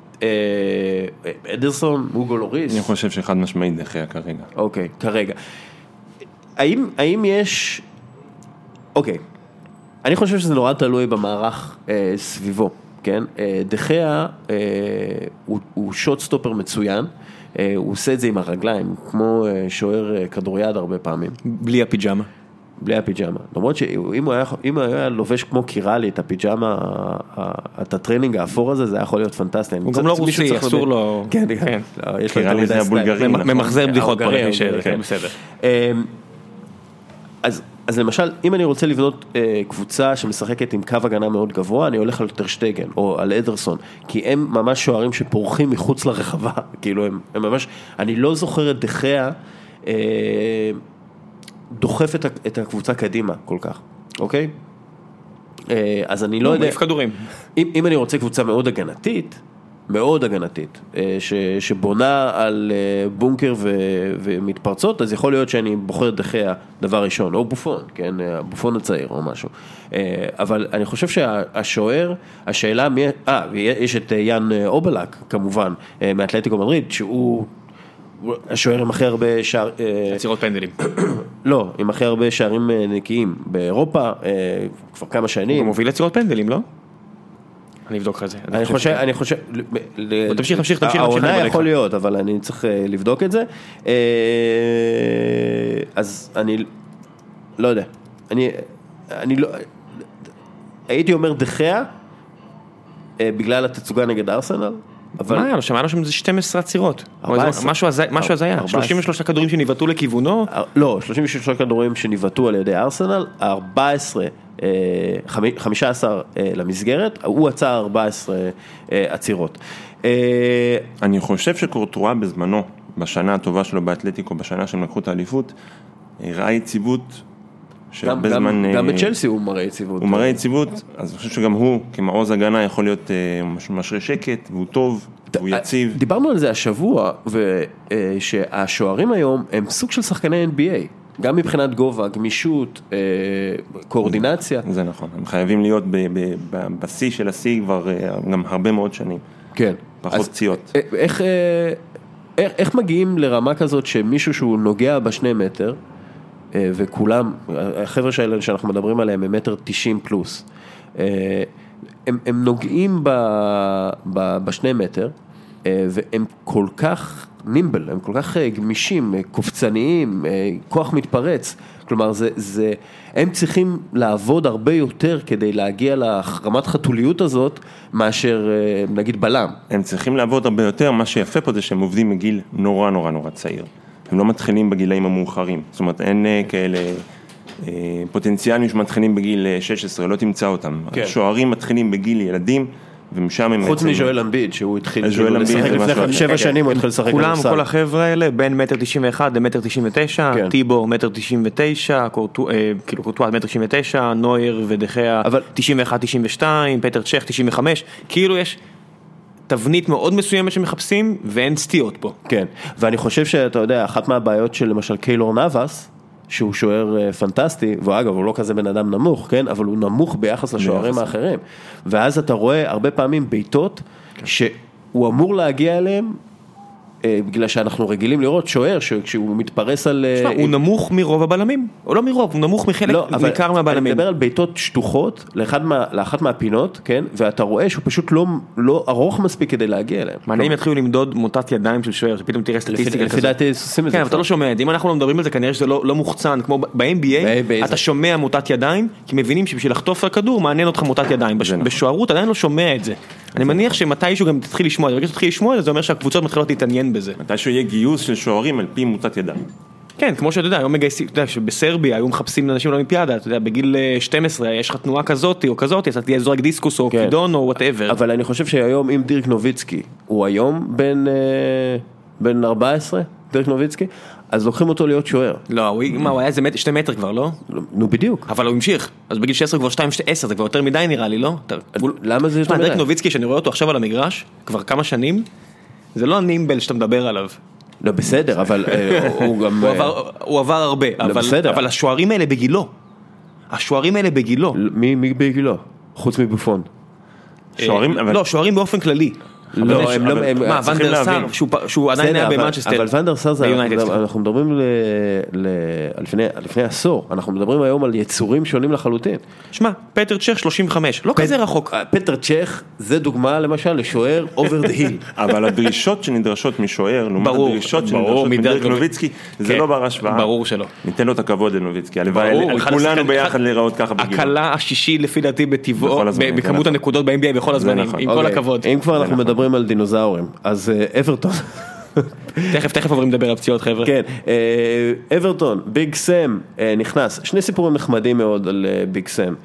אדרסון, אוגו לוריס? אני חושב שאחד משמעית דחיה כרגע. אוקיי, כרגע. האם יש... אוקיי. אני חושב שזה נורא תלוי במערך אה, סביבו, כן? אה, דחיה אה, הוא, הוא שוט סטופר מצוין, אה, הוא עושה את זה עם הרגליים, כמו אה, שוער אה, כדוריד הרבה פעמים. בלי הפיג'מה. בלי הפיג'מה. למרות שאם הוא היה, אם הוא היה לובש כמו קיראלי את הפיג'מה, את הטרנינג האפור הזה, זה היה יכול להיות פנטסטי. הוא גם לא רוסי, אסור לו... כן, כן. קיראלי זה הבולגרי. ממחזר בדיחות פה לפני כן, בסדר. אז... אז למשל, אם אני רוצה לבנות אה, קבוצה שמשחקת עם קו הגנה מאוד גבוה, אני הולך על טרשטגן או על אדרסון, כי הם ממש שוערים שפורחים מחוץ לרחבה, כאילו הם, הם ממש, אני לא זוכר את דחיה, אה, דוחף את, את הקבוצה קדימה כל כך, אוקיי? אה, אז אני לא יודע... מעיף כדורים. אם, אם אני רוצה קבוצה מאוד הגנתית, מאוד הגנתית, ש, שבונה על בונקר ו, ומתפרצות, אז יכול להיות שאני בוחר דחיה דבר ראשון, או בופון, כן, בופון הצעיר או משהו. אבל אני חושב שהשוער, השאלה מי, אה, יש את יאן אובלק, כמובן, מאתלטיקו מדריד, שהוא השוער עם הכי הרבה שער... יצירות פנדלים. לא, עם הכי הרבה שערים נקיים באירופה, כבר כמה שנים. הוא מוביל יצירות פנדלים, לא? אני אבדוק לך את זה. אני חושב, אני חושב, תמשיך, תמשיך, תמשיך. העונה יכול להיות, אבל אני צריך לבדוק את זה. אז אני לא יודע. אני, אני לא, הייתי אומר דחיה, בגלל התצוגה נגד ארסנל, מה היה לו? שמענו שם זה שתים עשרה עצירות. משהו אז היה. שלושים ושלושה כדורים שניבטו לכיוונו? לא, שלושים ושלושה כדורים שניבטו על ידי ארסנל, ארבע עשרה, חמישה עשר למסגרת, הוא עצר ארבע עשרה עצירות. אני חושב שקורטואה בזמנו, בשנה הטובה שלו באתלטיקו, בשנה שהם לקחו את האליפות, ראה יציבות שהרבה זמן... גם בצ'לסי הוא מראה יציבות. הוא מראה יציבות, אז אני חושב שגם הוא, כמעוז הגנה, יכול להיות משרה שקט, והוא טוב, והוא יציב. דיברנו על זה השבוע, ושהשוערים היום הם סוג של שחקני אן בי איי, גם מבחינת גובה, גמישות, קואורדינציה. זה נכון, הם חייבים להיות בשיא של השיא כבר גם הרבה מאוד שנים. כן. פחות פציעות. איך... איך מגיעים לרמה כזאת שמישהו שהוא נוגע בשני מטר, וכולם, החבר'ה שאלה שאנחנו מדברים עליהם הם מטר תשעים פלוס, הם, הם נוגעים ב, ב, בשני מטר, והם כל כך נימבל, הם כל כך גמישים, קופצניים, כוח מתפרץ, כלומר זה, זה, הם צריכים לעבוד הרבה יותר כדי להגיע לרמת חתוליות הזאת, מאשר נגיד בלם. הם צריכים לעבוד הרבה יותר, מה שיפה פה זה שהם עובדים מגיל נורא נורא נורא צעיר. הם לא מתחילים בגילאים המאוחרים, זאת אומרת אין כאלה פוטנציאלים שמתחילים בגיל שש עשרה, לא תמצא אותם. כן. השוערים מתחילים בגיל ילדים, ומשם הם... חוץ מז'ואל אמביד, שהוא התחיל לשחק לפני שבע שנים, הוא התחיל לשחק כולם, כל החבר'ה האלה, בין מטר תשעים ואחת למטר תשעים ותשע, טיבו מטר תשעים ותשע, כאילו קורטואה מטר תשעים ותשע, נויר ודחיה תשעים ואחת תשעים ושתיים, פטר צ'ך תשעים וחמש, כאילו יש תבנית מאוד מסוימת שמחפשים, ואין סטיות פה. כן, ואני חושב שאתה יודע, אחת מהבעיות של למשל קיילור נאבס, שהוא שוער פנטסטי, ואגב, הוא לא כזה בן אדם נמוך, כן? אבל הוא נמוך ביחס לשוערים האחרים. ואז אתה רואה הרבה פעמים ביתות, שהוא אמור להגיע אליהם, בגלל שאנחנו רגילים לראות שוער, כשהוא מתפרס על... תשמע, הוא נמוך מרוב הבלמים, או לא מרוב, הוא נמוך מחלק ניכר מהבלמים. אני מדבר על ביתות שטוחות, לאחת מהפינות, כן? ואתה רואה שהוא פשוט לא ארוך מספיק כדי להגיע אליהם. מעניין אם יתחילו למדוד מוטת ידיים של שוער, שפתאום תראה סטטיסטיקה כזאת. לפי דעתי עושים את זה. כן, אבל אתה לא שומע את זה. אם אנחנו לא מדברים על זה, כנראה שזה לא מוחצן, כמו ב-אן בי איי, אתה שומע מוטת ידיים, כי מבינים שבשביל לחטוף הכדור, מעניין אותך מוטת ידיים. בשוערות עדיין לא שומע את זה. אני מניח שמתישהו גם תתחיל לשמוע, ברגע שתתחיל לשמוע, זה אומר שהקבוצות מתחילות להתעניין בזה. מתישהו יהיה גיוס של שוערים על פי מוטת ידיים. כן, כמו שאתה יודע, היום מגייסים, אתה יודע, שבסרביה היו מחפשים אנשים לאולימפיאדה, אתה יודע, בגיל שתים עשרה יש לך תנועה כזאת או כזאת, אז אתה תהיה זורק דיסקוס או קידון או whatever. אבל אני חושב שהיום, אם דירק נוביצקי, הוא היום בין ארבע עשרה, דירק נוביצקי, אז לוקחים אותו להיות שוער. לא, מה, הוא היה איזה שתי מטר כבר, לא? נו, בדיוק. אבל הוא המשיך. אז בגיל שש עשרה כבר שתיים עשר, זה כבר יותר מדי נראה לי, לא? למה זה יותר מדי? דירק נוביצקי, שאני רואה אותו עכשיו על המגרש, כבר כמה שנים, זה לא הנימבל שאתה מדבר עליו. לא, בסדר, אבל הוא גם... הוא עבר הרבה, אבל השוערים האלה בגילו. השוערים האלה בגילו. מי בגילו? חוץ מבופון. לא, שוערים באופן כללי. לא, הם לא... מה, ונדר סאר, שהוא עדיין היה במנצ'סטר. אבל ונדר סאר זה... אנחנו מדברים לפני עשור, אנחנו מדברים היום על יצורים שונים לחלוטין. שמע, פטר צ'ך שלושים וחמש, לא כזה רחוק. פטר צ'ך זה דוגמה למשל לשוער אובר דה היל. אבל הדרישות שנדרשות משוער, לעומת הדרישות שנדרשות מדירק נוביצקי, זה לא בר השוואה. ברור שלא. ניתן לו את הכבוד לנוביצקי, כולנו ביחד להיראות ככה בגיל. הקלה השישי לפי דעתי בטבעו, בכמות הנקודות ב-אן בי איי בכל הזמנים, עם כל הכבוד. אם כבר אנחנו מדברים על דינוזאורים, אז אברטון. תכף, תכף עוברים לדבר על פציעות, חבר'ה. כן, אברטון, ביג סם נכנס, שני סיפורים נחמדים מאוד על ביג סם.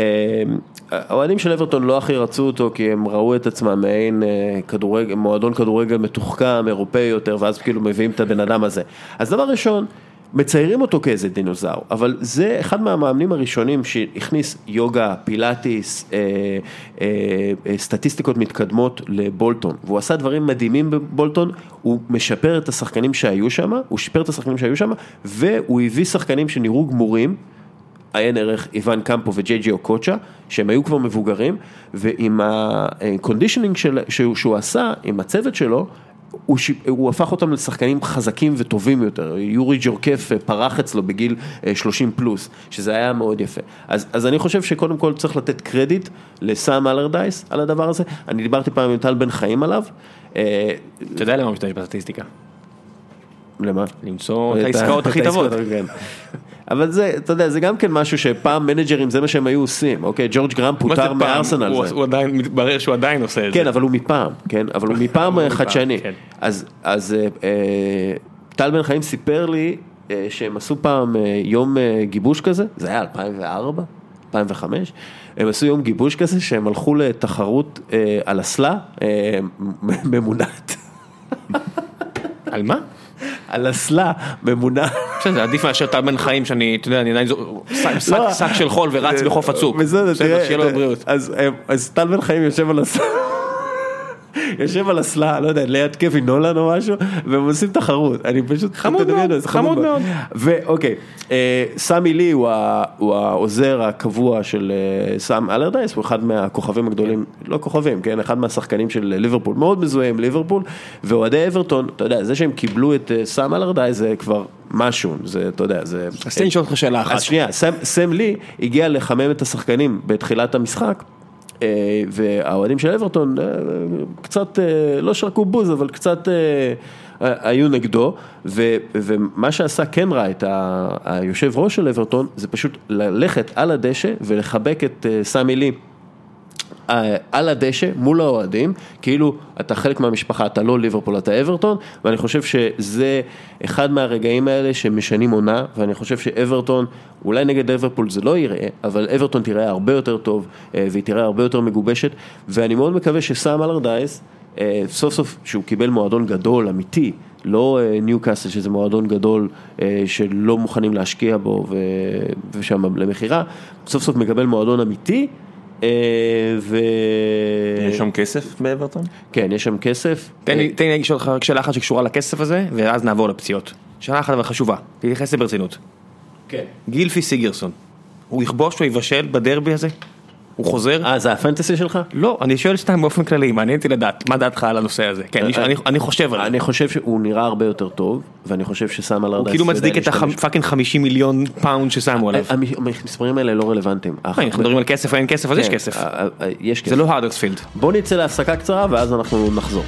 האוהדים של אברטון לא הכי רצו אותו, כי הם ראו את עצמם מעין כדורגל, מועדון כדורגל מתוחכם, אירופאי יותר, ואז כאילו מביאים את הבן אדם הזה. אז דבר ראשון, מציירים אותו כאיזה דינוזאור, אבל זה אחד מהמאמנים הראשונים שהכניס יוגה, פילאטיס, אה, אה, אה, סטטיסטיקות מתקדמות לבולטון, והוא עשה דברים מדהימים בבולטון, הוא משפר את השחקנים שהיו שם, הוא שיפר את השחקנים שהיו שם, והוא הביא שחקנים שנראו גמורים, עיין ערך איוון קמפו וג'יי ג'י אוקוצ'ה, שהם היו כבר מבוגרים, ועם הקונדישנינג שהוא, שהוא עשה, עם הצוות שלו, הוא, ש... הוא הפך אותם לשחקנים חזקים וטובים יותר. יורי ג'ורקף פרח אצלו בגיל שלושים פלוס, שזה היה מאוד יפה. אז, אז אני חושב שקודם כל צריך לתת קרדיט לסאם אלרדייס על הדבר הזה. אני דיברתי פעם עם טל בן חיים עליו. אתה יודע למה משתמש בסטטיסטיקה? למה? למצוא את העסקאות הכי טובות. אבל זה, אתה יודע, זה גם כן משהו שפעם מנג'רים זה מה שהם היו עושים, אוקיי? ג'ורג' גרם פוטר מארסנל זה. הוא עדיין, מתברר שהוא עדיין עושה את זה. כן, אבל הוא מפעם, כן? אבל הוא מפעם חדשני. אז, אז טל בן חיים סיפר לי שהם עשו פעם יום גיבוש כזה, זה היה אלפיים וארבע, אלפיים וחמש, הם עשו יום גיבוש כזה שהם הלכו לתחרות על אסלה ממונת. על מה? על אסלה ממונה. זה עדיף מאשר טל בן חיים שאני, אתה יודע, אני עדיין שק של חול ורץ בחוף הצוק. בסדר, שיהיה לו בריאות. אז טל בן חיים יושב על אסלה. יושב על אסלה, לא יודע, ליד קווי נולן או משהו, והם עושים תחרות. אני פשוט... חמוד מאוד, חמוד מאוד. ואוקיי, סמי לי הוא העוזר הקבוע של סאם אלרדייס, הוא אחד מהכוכבים הגדולים, לא כוכבים, כן, אחד מהשחקנים של ליברפול, מאוד מזוהה עם ליברפול, ואוהדי אברטון, אתה יודע, זה שהם קיבלו את סאם אלרדייס, זה כבר משהו, זה, אתה יודע, זה... אז תן לשאול אותך שאלה אחת. אז שנייה, סם לי הגיע לחמם את השחקנים בתחילת המשחק, והאוהדים של אברטון קצת, לא שרקו בוז, אבל קצת היו נגדו, ומה שעשה קן רייט, היושב ראש של אברטון, זה פשוט ללכת על הדשא ולחבק את סמי לי על הדשא מול האוהדים, כאילו אתה חלק מהמשפחה, אתה לא ליברפול, אתה אברטון, ואני חושב שזה אחד מהרגעים האלה שמשנים עונה, ואני חושב שאברטון, אולי נגד ליברפול זה לא יראה, אבל אברטון תראה הרבה יותר טוב, והיא תראה הרבה יותר מגובשת, ואני מאוד מקווה שסאם אלרדייס, סוף סוף שהוא קיבל מועדון גדול, אמיתי, לא ניוקאסל שזה מועדון גדול שלא מוכנים להשקיע בו ושם למחירה, סוף סוף מקבל מועדון אמיתי, ו... יש שם כסף באברטון? כן, יש שם כסף. תן לי להגיד אותך רק שאלה אחת שקשורה לכסף הזה, ואז נעבור לפציעות. שאלה אחת אבל חשובה, תתייחס ברצינות. כן. גילפי סיגרסון, הוא יכבוש או יבשל בדרבי הזה? הוא חוזר? אה, זה הפנטסי שלך? לא, אני שואל סתם באופן כללי, מעניין אותי לדעת, מה דעתך על הנושא הזה? כן, אני חושב על זה. אני חושב שהוא נראה הרבה יותר טוב, ואני חושב שסאם אלרדייס... הוא כאילו מצדיק את הפאקינג חמישים מיליון פאונד ששמו עליו. המספרים האלה לא רלוונטיים. אנחנו מדברים על כסף, אין כסף, אז יש כסף. יש כסף. זה לא האדרספילד. בוא נצא להפסקה קצרה, ואז אנחנו נחזור.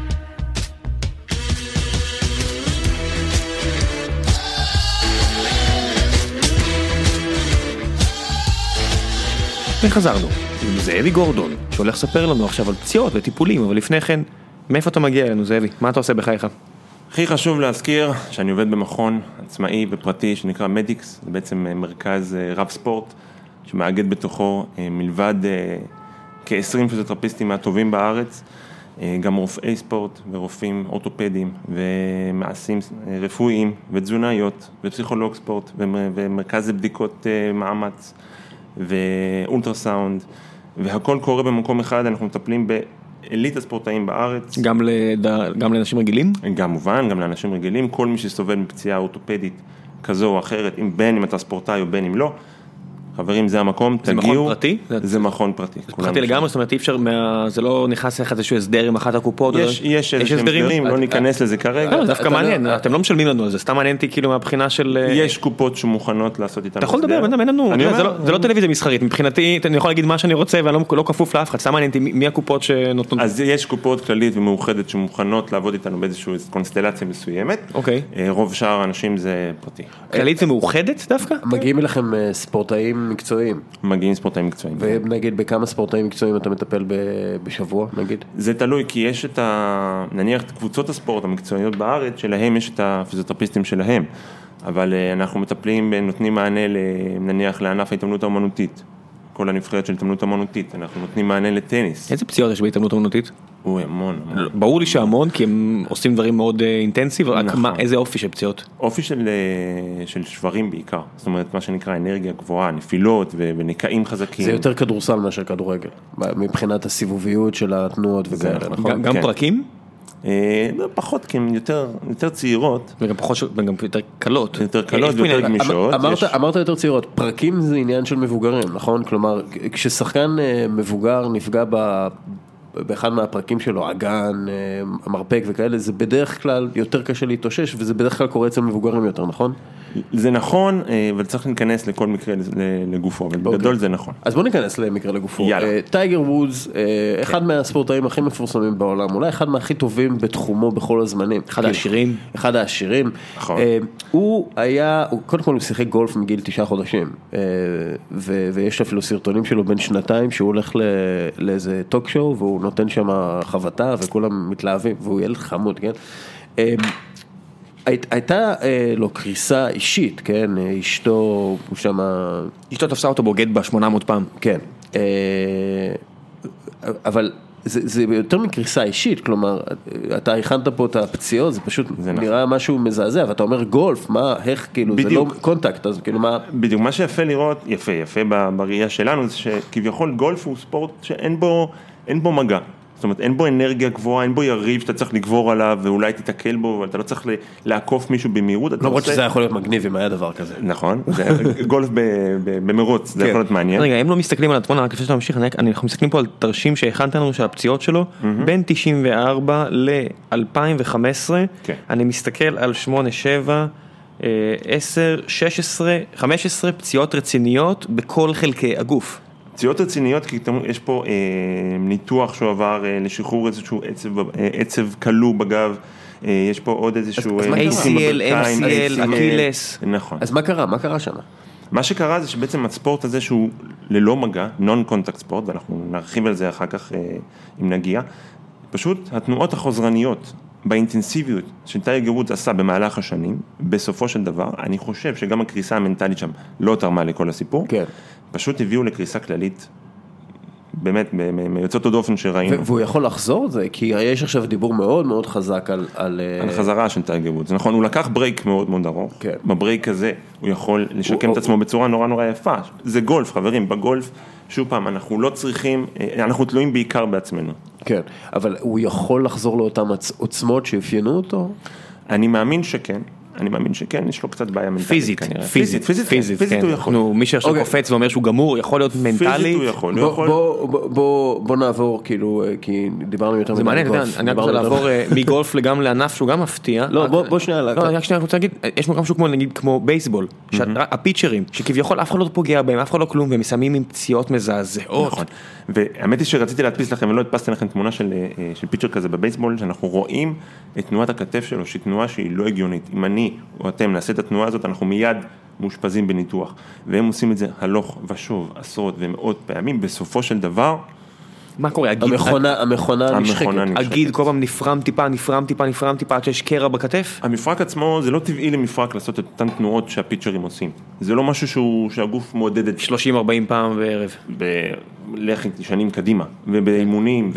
וחזרנו עם זאבי גורדון, שהולך לספר לנו עכשיו על פציעות וטיפולים, אבל לפני כן, מאיפה אתה מגיע אלינו, זאבי? מה אתה עושה בחייך? הכי חשוב להזכיר שאני עובד במכון עצמאי ופרטי שנקרא מדיקס, זה בעצם מרכז רב ספורט, שמאגד בתוכו מלבד כ-עשרים פיזיותרפיסטים מהטובים בארץ, גם רופאי ספורט ורופאים אורתופדיים ומעשים רפואיים ותזונאיות ופסיכולוג ספורט ומרכז לבדיקות מאמץ ואולטרסאונד, והכל קורה במקום אחד. אנחנו מטפלים באליט הספורטאים בארץ. גם, לד... גם לאנשים רגילים? גם מובן, גם לאנשים רגילים, כל מי שסובל מפציעה אורתופדית כזו או אחרת, בין אם אתה ספורטאי או בין אם לא, חברים, זה המקום, זה תגיעו. מכון פרטי? זה מכון פרטי. זה פרטי לגמרי, זאת אומרת, אי אפשר, זה לא נכנס לך איזשהו הסדר עם אחת הקופות? יש, יש איזשהם הסדרים, לא ניכנס לזה כרגע. זה דווקא מעניין, אתם לא משלמים לנו על זה, סתם מעניין אותי כאילו מהבחינה של... יש קופות שמוכנות לעשות איתנו. אתה יכול לדבר, אין לנו, זה לא טלוויזיה מסחרית, מבחינתי, אני יכול להגיד מה שאני רוצה, ואני לא כפוף לאף אחד, סתם מעניין אותי מי הקופות שנותנות. אז יש קופות כללית ומאוחדת שמוכנות לעבוד איתנו באיזושהי קונסטלציה מסוימת. אוקיי. רוב שאר האנשים זה פרטי. כללית ומאוחדת דווקא? מגיעים אליכם ספורטאים מקצועיים. מגיעים ספורטאים מקצועיים. ונגיד בכמה ספורטאים מקצועיים אתה מטפל בשבוע, נגיד? זה תלוי, כי יש את ה... נניח את קבוצות הספורט המקצועיות בארץ, שלהם יש את הפיזיותרפיסטים שלהם, אבל אנחנו מטפלים, נותנים מענה נניח לענף ההתאמנות האמנותית, כל הנבחרת של התאמנות אמנותית, אנחנו נותנים מענה לטניס. איזה פציעות יש בהתאמנות אמנותית? הוא המון, המון. ברור לי שהמון, כי הם עושים דברים מאוד אינטנסיב, רק מה, איזה אופי של פציעות? אופי של, של שברים בעיקר, זאת אומרת, מה שנקרא אנרגיה גבוהה, נפילות ונקעים חזקים. זה יותר כדורסל מאשר כדורגל, מבחינת הסיבוביות של התנועות וכאלה, נכון? גם פרקים? פחות, כי הן יותר, יותר צעירות. וגם פחות, וגם יותר קלות. יותר קלות ויותר גמישות. אמרת, אמרת יותר צעירות, פרקים זה עניין של מבוגרים, נכון? כלומר, כששחקן מבוגר נפגע ב... באחד מהפרקים שלו, אגן, המרפק וכאלה, זה בדרך כלל יותר קשה להתאושש, וזה בדרך כלל קורה אצל מבוגרים יותר, נכון? זה נכון, אבל צריך להיכנס לכל מקרה לגופו, אבל בגדול זה נכון. אז בוא ניכנס למקרה לגופו. טייגר וודס, אחד מהספורטאים הכי מפורסמים בעולם, אולי אחד מהכי טובים בתחומו בכל הזמנים. אחד העשירים. אחד העשירים. הוא היה, קודם כל הוא שיחק גולף מגיל תשעה חודשים, ויש אפילו סרטונים שלו בין שנתיים, שהוא הולך לאיזה טוק שואו, והוא נותן שם חבטה, וכולם מתלהבים, והוא ילד חמוד, כן? הייתה לו קריסה אישית, כן, אשתו, הוא שמה... אשתו תפסה אותו בוגד ב-שמונה מאות פעם. כן, אבל זה, זה יותר מקריסה אישית, כלומר, אתה הכנת פה את הפציעות, זה פשוט זה נראה נכון. משהו מזעזע, ואתה אומר גולף, מה, איך, כאילו, בדיוק. זה לא קונטקט, אז כאילו מה... בדיוק, מה שיפה לראות, יפה, יפה בראייה שלנו, זה שכביכול גולף הוא ספורט שאין בו, אין בו מגע. זאת אומרת, אין בו אנרגיה גבוהה, אין בו יריב שאתה צריך לגבור עליו, ואולי תתקל בו, ואתה לא צריך לעקוף מישהו במהירות. למרות שזה יכול להיות מגניב אם היה דבר כזה. נכון, גולף במרוץ, זה יכול להיות מעניין. רגע, הם לא מסתכלים על התמונה, רק לפני שאתה ממשיך, אנחנו מסתכלים פה על תרשים שהכנת לנו של הפציעות שלו, בין תשעים וארבע ל-אלפיים וחמש עשרה, אני מסתכל על שמונה, שבע, עשר, שש עשרה, חמש עשרה פציעות רציניות בכל חלקי הגוף. פציעות רציניות, כי יש פה אה, ניתוח שהוא עבר אה, לשחרור איזשהו עצב, אה, עצב קלו בגב, אה, יש פה עוד איזשהו... אז, אז איי סי אל, אם סי אל, אקילס. נכון. אז מה קרה? מה קרה שם? מה שקרה זה שבעצם הספורט הזה שהוא ללא מגע, נון-קונטקט ספורט, ואנחנו נרחיב על זה אחר כך אה, אם נגיע, פשוט התנועות החוזרניות, באינטנסיביות שטייגר וודס עשה במהלך השנים, בסופו של דבר, אני חושב שגם הקריסה המנטלית שם לא תרמה לכל הסיפור, כן. פשוט הביאו לקריסה כללית, באמת, מיוצאות הדופן שראינו. והוא יכול לחזור זה? כי יש עכשיו דיבור מאוד מאוד חזק על... על, על חזרה של טייגר וודס. נכון, הוא לקח ברייק מאוד מאוד ארוך. כן. בברייק הזה הוא יכול לשקם את עצמו בצורה נורא נורא יפה. זה גולף, חברים, בגולף, שוב פעם, אנחנו לא צריכים, אנחנו תלויים בעיקר בעצמנו. כן, אבל הוא יכול לחזור לאותן עוצמות שאפיינו אותו? אני מאמין שכן. אני מאמין שכן, יש לו קצת בעיה מנטלית. פיזית, פיזית, פיזית, פיזית הוא יכול. נו, מי שעכשיו קופץ ואומר שהוא גמור, יכול להיות מנטלית. פיזית הוא יכול. בוא נעבור, כאילו, כי דיברנו יותר מדי. זה מעניין, אני רוצה לעבור מגולף לגמרי לענף שהוא גם מפתיע. לא, בוא שנייה. לא, רק שנייה, אני רוצה להגיד, יש משהו כמו, נגיד, כמו בייסבול, הפיצ'רים, שכביכול אף אחד לא פוגע בהם, אף אחד לא כלום, והם מסיימים עם פציעות מזעזעות. והאמת היא שרציתי להדפיס לכם, ולא הדפסתי לכם תמונה של פיצ'ר כזה בבייסבול, שאנחנו רואים את תנועת הכתף שלו, שהיא תנועה שהיא לא הגיונית. אם אני או אתם נעשה את התנועה הזאת, אנחנו מיד מאושפזים בניתוח. והם עושים את זה הלוך ושוב, עשרות ומאות פעמים, בסופו של דבר, מה קורה? המכונה, המכונה נשחקת. הגיד כל פעם נפרם טיפה, נפרם טיפה, נפרם טיפה, עד שיש קרע בכתף? המפרק עצמו, זה לא טבעי למפרק לעשות את אותן תנועות שהפיצ'רים עושים. זה לא משהו שהוא, שהגוף מועדד את... שלושים ארבעים פעם בערב. בלכת שנים קדימה, ובאימונים,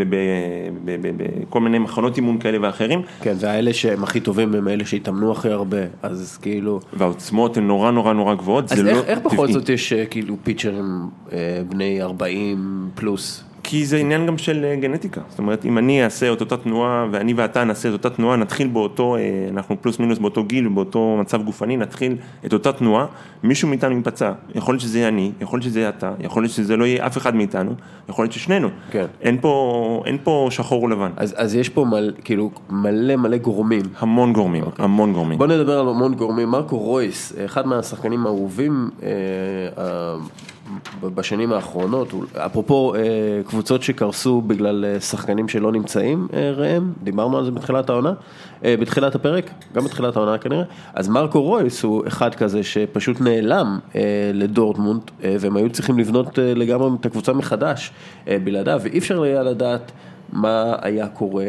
ובכל מיני מחנות אימון כאלה ואחרים. כן, והאלה שהם הכי טובים הם אלה שהתאמנו הכי הרבה, אז כאילו... והעוצמות הן נורא נורא נורא גבוהות, זה לא טבעי. אז איך בכל זאת יש כאילו פיצ'רים בני ארבעים פלוס? כי זה עניין גם של גנטיקה, זאת אומרת, אם אני אעשה את אותה תנועה, ואני ואתה נעשה את אותה תנועה, נתחיל באותו, אנחנו פלוס מינוס באותו גיל, באותו מצב גופני, נתחיל את אותה תנועה, מישהו מאיתנו יפצע, יכול להיות שזה יהיה אני, יכול להיות שזה יהיה אתה, יכול להיות שזה לא יהיה אף אחד מאיתנו, יכול להיות ששנינו, כן. אין פה, אין פה שחור ולבן. אז, אז יש פה מל, כאילו, מלא מלא גורמים. המון גורמים, okay. המון גורמים. בוא נדבר על המון גורמים, מרקו רויס, אחד מהשחקנים האהובים, אה, אה, בשנים האחרונות, אפרופו קבוצות שקרסו בגלל שחקנים שלא נמצאים, ראם, דיברנו על זה בתחילת העונה, בתחילת הפרק, גם בתחילת העונה כנראה, אז מרקו רויס הוא אחד כזה שפשוט נעלם לדורטמונד, והם היו צריכים לבנות לגמרי את הקבוצה מחדש בלעדיו, ואי אפשר היה לדעת מה היה קורה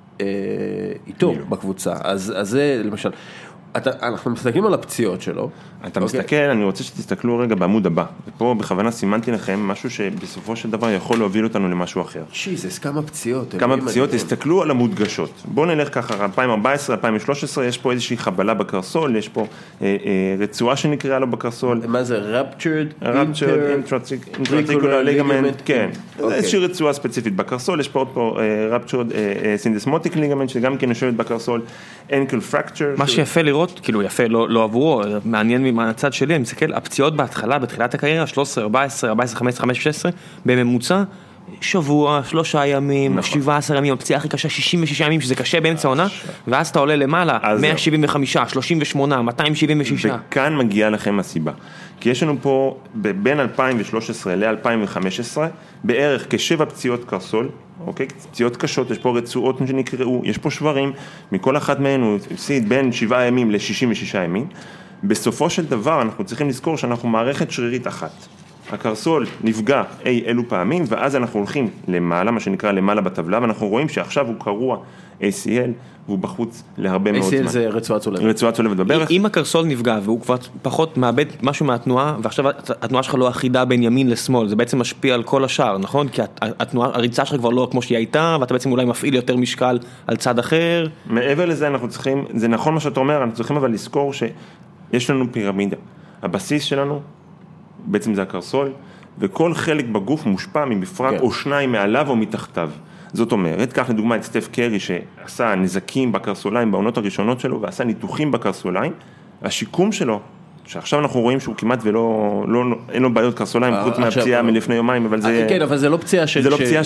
איתו בקבוצה, אז זה למשל, אתה, אנחנו מסתכלים על הפציעות שלו. אתה okay. מסתכל, אני רוצה שתסתכלו רגע בעמוד הבא. ופה בכוונה סימנתי לכם משהו שבסופו של דבר יכול להוביל אותנו למשהו אחר. שיזס, כמה פציעות. כמה פציעות, תסתכלו על המודגשות. בואו נלך ככה, אלפיים וארבע עשרה, אלפיים ושלוש עשרה, יש פה איזושהי חבלה בקרסול, יש פה אה, אה, רצועה שנקראה לו בקרסול. מה זה? Ruptured? Ruptured, intraarticular ligament, כן. Okay. זה איזושהי רצועה ספציפית בקרסול, יש פה עוד פה אה, Ruptured אה, syndesmotic ligament, שגם כן יושבת בקרסול, ankle fracture. מה שיפה לראות, כאילו יפה, לא, לא עבורו, מעניין מהצד שלי, אני מסתכל, הפציעות בהתחלה, בתחילת הקריירה, שלוש עשרה, ארבע עשרה, ארבע עשרה, חמש עשרה, חמש עשרה, בממוצע, שבוע, שלושה ימים, שבעה עשר ימים, הפציעה הכי קשה, שישים ושישה ימים, שזה קשה באמצע העונה, ואז אתה עולה למעלה, מאה שבעים וחמש, שלושים ושמונה, מאתיים שבעים ושש. וכאן מגיעה לכם הסיבה. כי יש לנו פה, בין אלפיים ושלוש עשרה ל-אלפיים וחמש עשרה, בערך כשבע פציעות קרסול, אוקיי? פציעות קשות, יש פה רצועות שנקראו, יש פה שברים, מכל אחת מהן הוא הפסיד בין שבעה ימים ל-שישים ושישה ימים. בסופו של דבר אנחנו צריכים לזכור שאנחנו מערכת שרירית אחת. הקרסול נפגע אי אלו פעמים, ואז אנחנו הולכים למעלה, מה שנקרא למעלה בטבלה, ואנחנו רואים שעכשיו הוא קרוע איי סי אל, והוא בחוץ להרבה מאוד זמן. איי סי אל זה רצועת צולבת. רצועת צולבת בברך. אם הקרסול נפגע, והוא כבר פחות מאבד משהו מהתנועה, ועכשיו התנועה שלך לא אחידה בין ימין לשמאל, זה בעצם משפיע על כל השאר, נכון? כי התנועה, הריצה שלך כבר לא כמו שהיא הייתה, ואתה בעצם אולי מפעיל יותר משקל על צד אחר. מעבר לזה אנחנו צריכים, זה נכון מה שאתה אומר, אנחנו צריכים אבל לזכור שיש לנו פירמידה. הבסיס שלנו בעצם זה הקרסול, וכל חלק בגוף מושפע ממפרק או שניים מעליו או מתחתיו. זאת אומרת, כך לדוגמה את סטף קרי שעשה נזקים בקרסוליים בעונות הראשונות שלו, ועשה ניתוחים בקרסוליים, השיקום שלו, שעכשיו אנחנו רואים שהוא כמעט ולא, לא, אין לו בעיות קרסוליים, חוץ מהפציעה מלפני יומיים, אבל זה... כן, אבל זה לא פציעה של... זה לא פציעה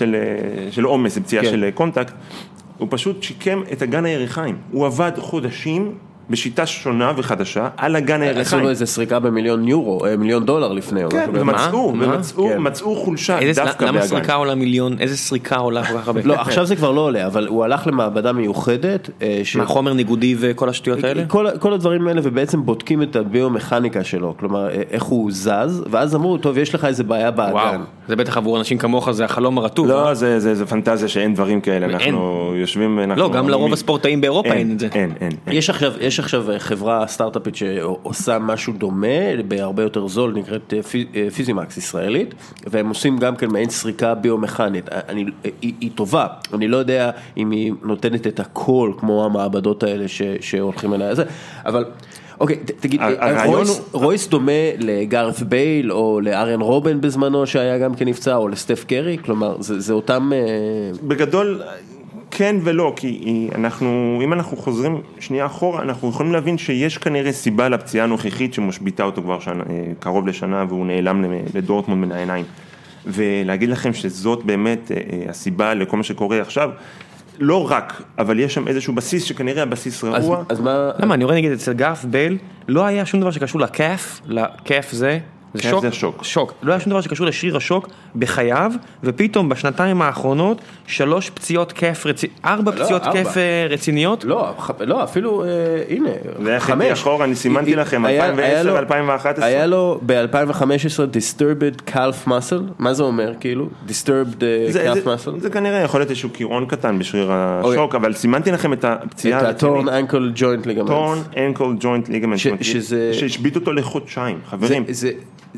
של עומס, זה פציעה של קונטקט. הוא פשוט שיקם את אגן הירכיים. הוא עבד חודשים בשיטה שונה וחדשה על אגן הירכיים. עשו לו איזה סריקה במיליון יורו, מיליון דולר לפני. כן, ומצאו, ומצאו חולשה דווקא באגן. למה סריקה עולה מיליון? איזה סריקה עולה כל כך הרבה? לא, עכשיו זה כבר לא עולה, אבל הוא הלך למעבדה מיוחדת. מה, חומר ניגודי וכל השטויות האלה? כל הדברים האלה, ובעצם בודקים את הביומכניקה שלו, כלומר, איך הוא זז, ואז אמרו, טוב, יש לך איזה בעיה באגן. זה בטח עבור אנשים כמוך, זה החלום הרטוב. לא, זה פנטזיה שאין דברים כאלה, אנחנו יושבים... לא, גם לרוב הספורטאים באירופה אין את זה. אין, אין. יש עכשיו חברה סטארט-אפית שעושה משהו דומה, בהרבה יותר זול, נקראת פיזימקס ישראלית, והם עושים גם כן מעין סריקה ביומכנית. אני, היא, היא טובה, אני לא יודע אם היא נותנת את הכל, כמו המעבדות האלה ש, שהולכים אליה, אבל... אוקיי, תגיד, רויס דומה לגארת בייל או לאריאן רובן בזמנו שהיה גם כנפצע, או לסטף קרי? כלומר, זה, זה אותם... בגדול... כן ולא, כי אנחנו, אם אנחנו חוזרים שנייה אחורה, אנחנו יכולים להבין שיש כנראה סיבה לפציעה הנוכחית שמשביתה אותו כבר שנה, קרוב לשנה, והוא נעלם לדורטמונד מן העיניים. ולהגיד לכם שזאת באמת הסיבה לכל מה שקורה עכשיו, לא רק, אבל יש שם איזשהו בסיס שכנראה הבסיס רעוע. אז, אז מה... למה, אני רואה נגיד אצל גארת' בייל, לא היה שום דבר שקשור לקאף, לקאף זה... זה שוק, זה שוק. שוק. לא היה שום דבר שקשור לשריר השוק בחייו, ופתאום בשנתיים האחרונות, שלוש פציעות כיף, רצ... ארבע לא, פציעות כיף רציניות. לא, לא, אפילו, אה, הנה, חמש. אחורה, אני סימנתי לכם, אלפיים ועשר, אלפיים ואחת עשרה. היה לו ב-אלפיים וחמש עשרה disturbed calf muscle, מה זה אומר, כאילו? disturbed זה, calf זה, muscle? זה כנראה יכול להיות איזשהו קירון קטן בשריר השוק, אבל סימנתי לכם את הפציעה הרצינית. את ה-torn ankle joint ligaments. torn ankle joint ligaments. שזה... שהשבית אותו לחודשיים, חברים. זה...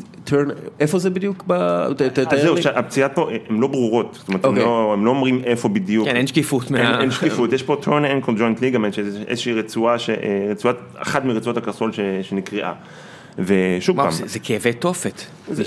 איפה זה בדיוק? אז זהו, הפציעות פה הן לא ברורות, זאת אומרת, הם לא אומרים איפה בדיוק. כן, אין שקיפות. אין שקיפות, יש פה torn ankle joint ligament, שזה איזושהי רצועה, אחת מרצועות הקרסול שנקראה. ושוב פעם. זה כאבי תופת.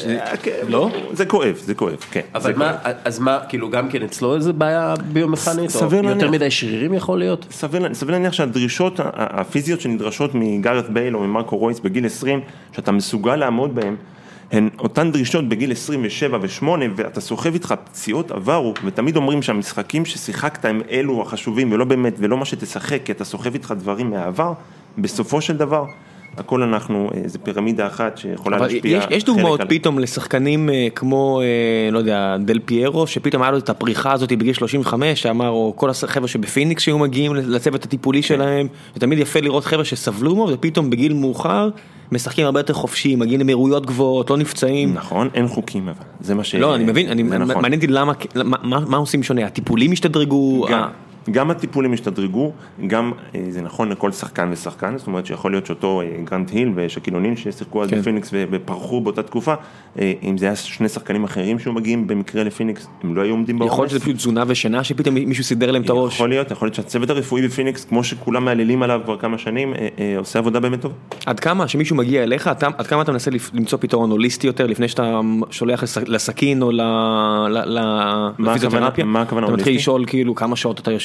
לא? זה כואב, זה כואב, כן. אבל מה, אז מה, כאילו גם כן אצלו איזה בעיה ביומכנית? יותר מדי שרירים יכול להיות? סביר להניח שהדרישות הפיזיות שנדרשות מגארת' בייל או ממרקו רויס בגיל עשרים, שאתה מסוגל לעמוד בהם, הן אותן דרישות בגיל עשרים ושבע ושמונה, ואתה סוחב איתך פציעות עברו, ותמיד אומרים שהמשחקים ששיחקת הם אלו החשובים, ולא באמת, ולא מה שתשחק, כי אתה סוחב איתך דברים מהעבר, בסופו של דבר, הכל אנחנו, זה פירמידה אחת שיכולה להשפיע. יש, יש דוגמאות פתאום לשחקנים כמו, לא יודע, דל פיירו, שפתאום היה לו את הפריחה הזאת בגיל שלושים וחמש, שאמר, או כל החבר'ה שבפיניקס שהיו מגיעים לצוות הטיפולי שלהם, ותמיד יפה לראות חבר'ה שסבלו מו, ופתאום בגיל מאוחר, משחקים הרבה יותר חופשיים, מגיעים למהירויות גבוהות, לא נפצעים. נכון, אין חוקים אבל, זה מה ש... לא, אני מבין, אני מעניינתי למה, מה, מה עושים שונה? הטיפולים השתדרגו? גם. גם הטיפולים השתדרגו, גם זה נכון לכל שחקן ושחקן, זאת אומרת שיכול להיות שאותו גרנט היל ושקילונין ששיחקו אז בפיניקס ופרחו באותה תקופה, אם זה היה שני שחקנים אחרים שהיו מגיעים במקרה לפיניקס, הם לא היו עומדים בעומס. יכול להיות שזה פשוט תזונה ושינה שפתאום מישהו סידר להם את הראש. יכול להיות, יכול להיות שהצוות הרפואי בפיניקס, כמו שכולם מעלילים עליו כבר כמה שנים, עושה עבודה באמת טוב. עד כמה שמישהו מגיע אליך, עד כמה אתה מנסה למצוא פתרון הוליסטי יותר לפני שאתה שולח לסכין או לפיזיותרפיה? מה הכוונה הוליסטי? אתה מתחיל לשאול כאילו כמה שעות אתה יושב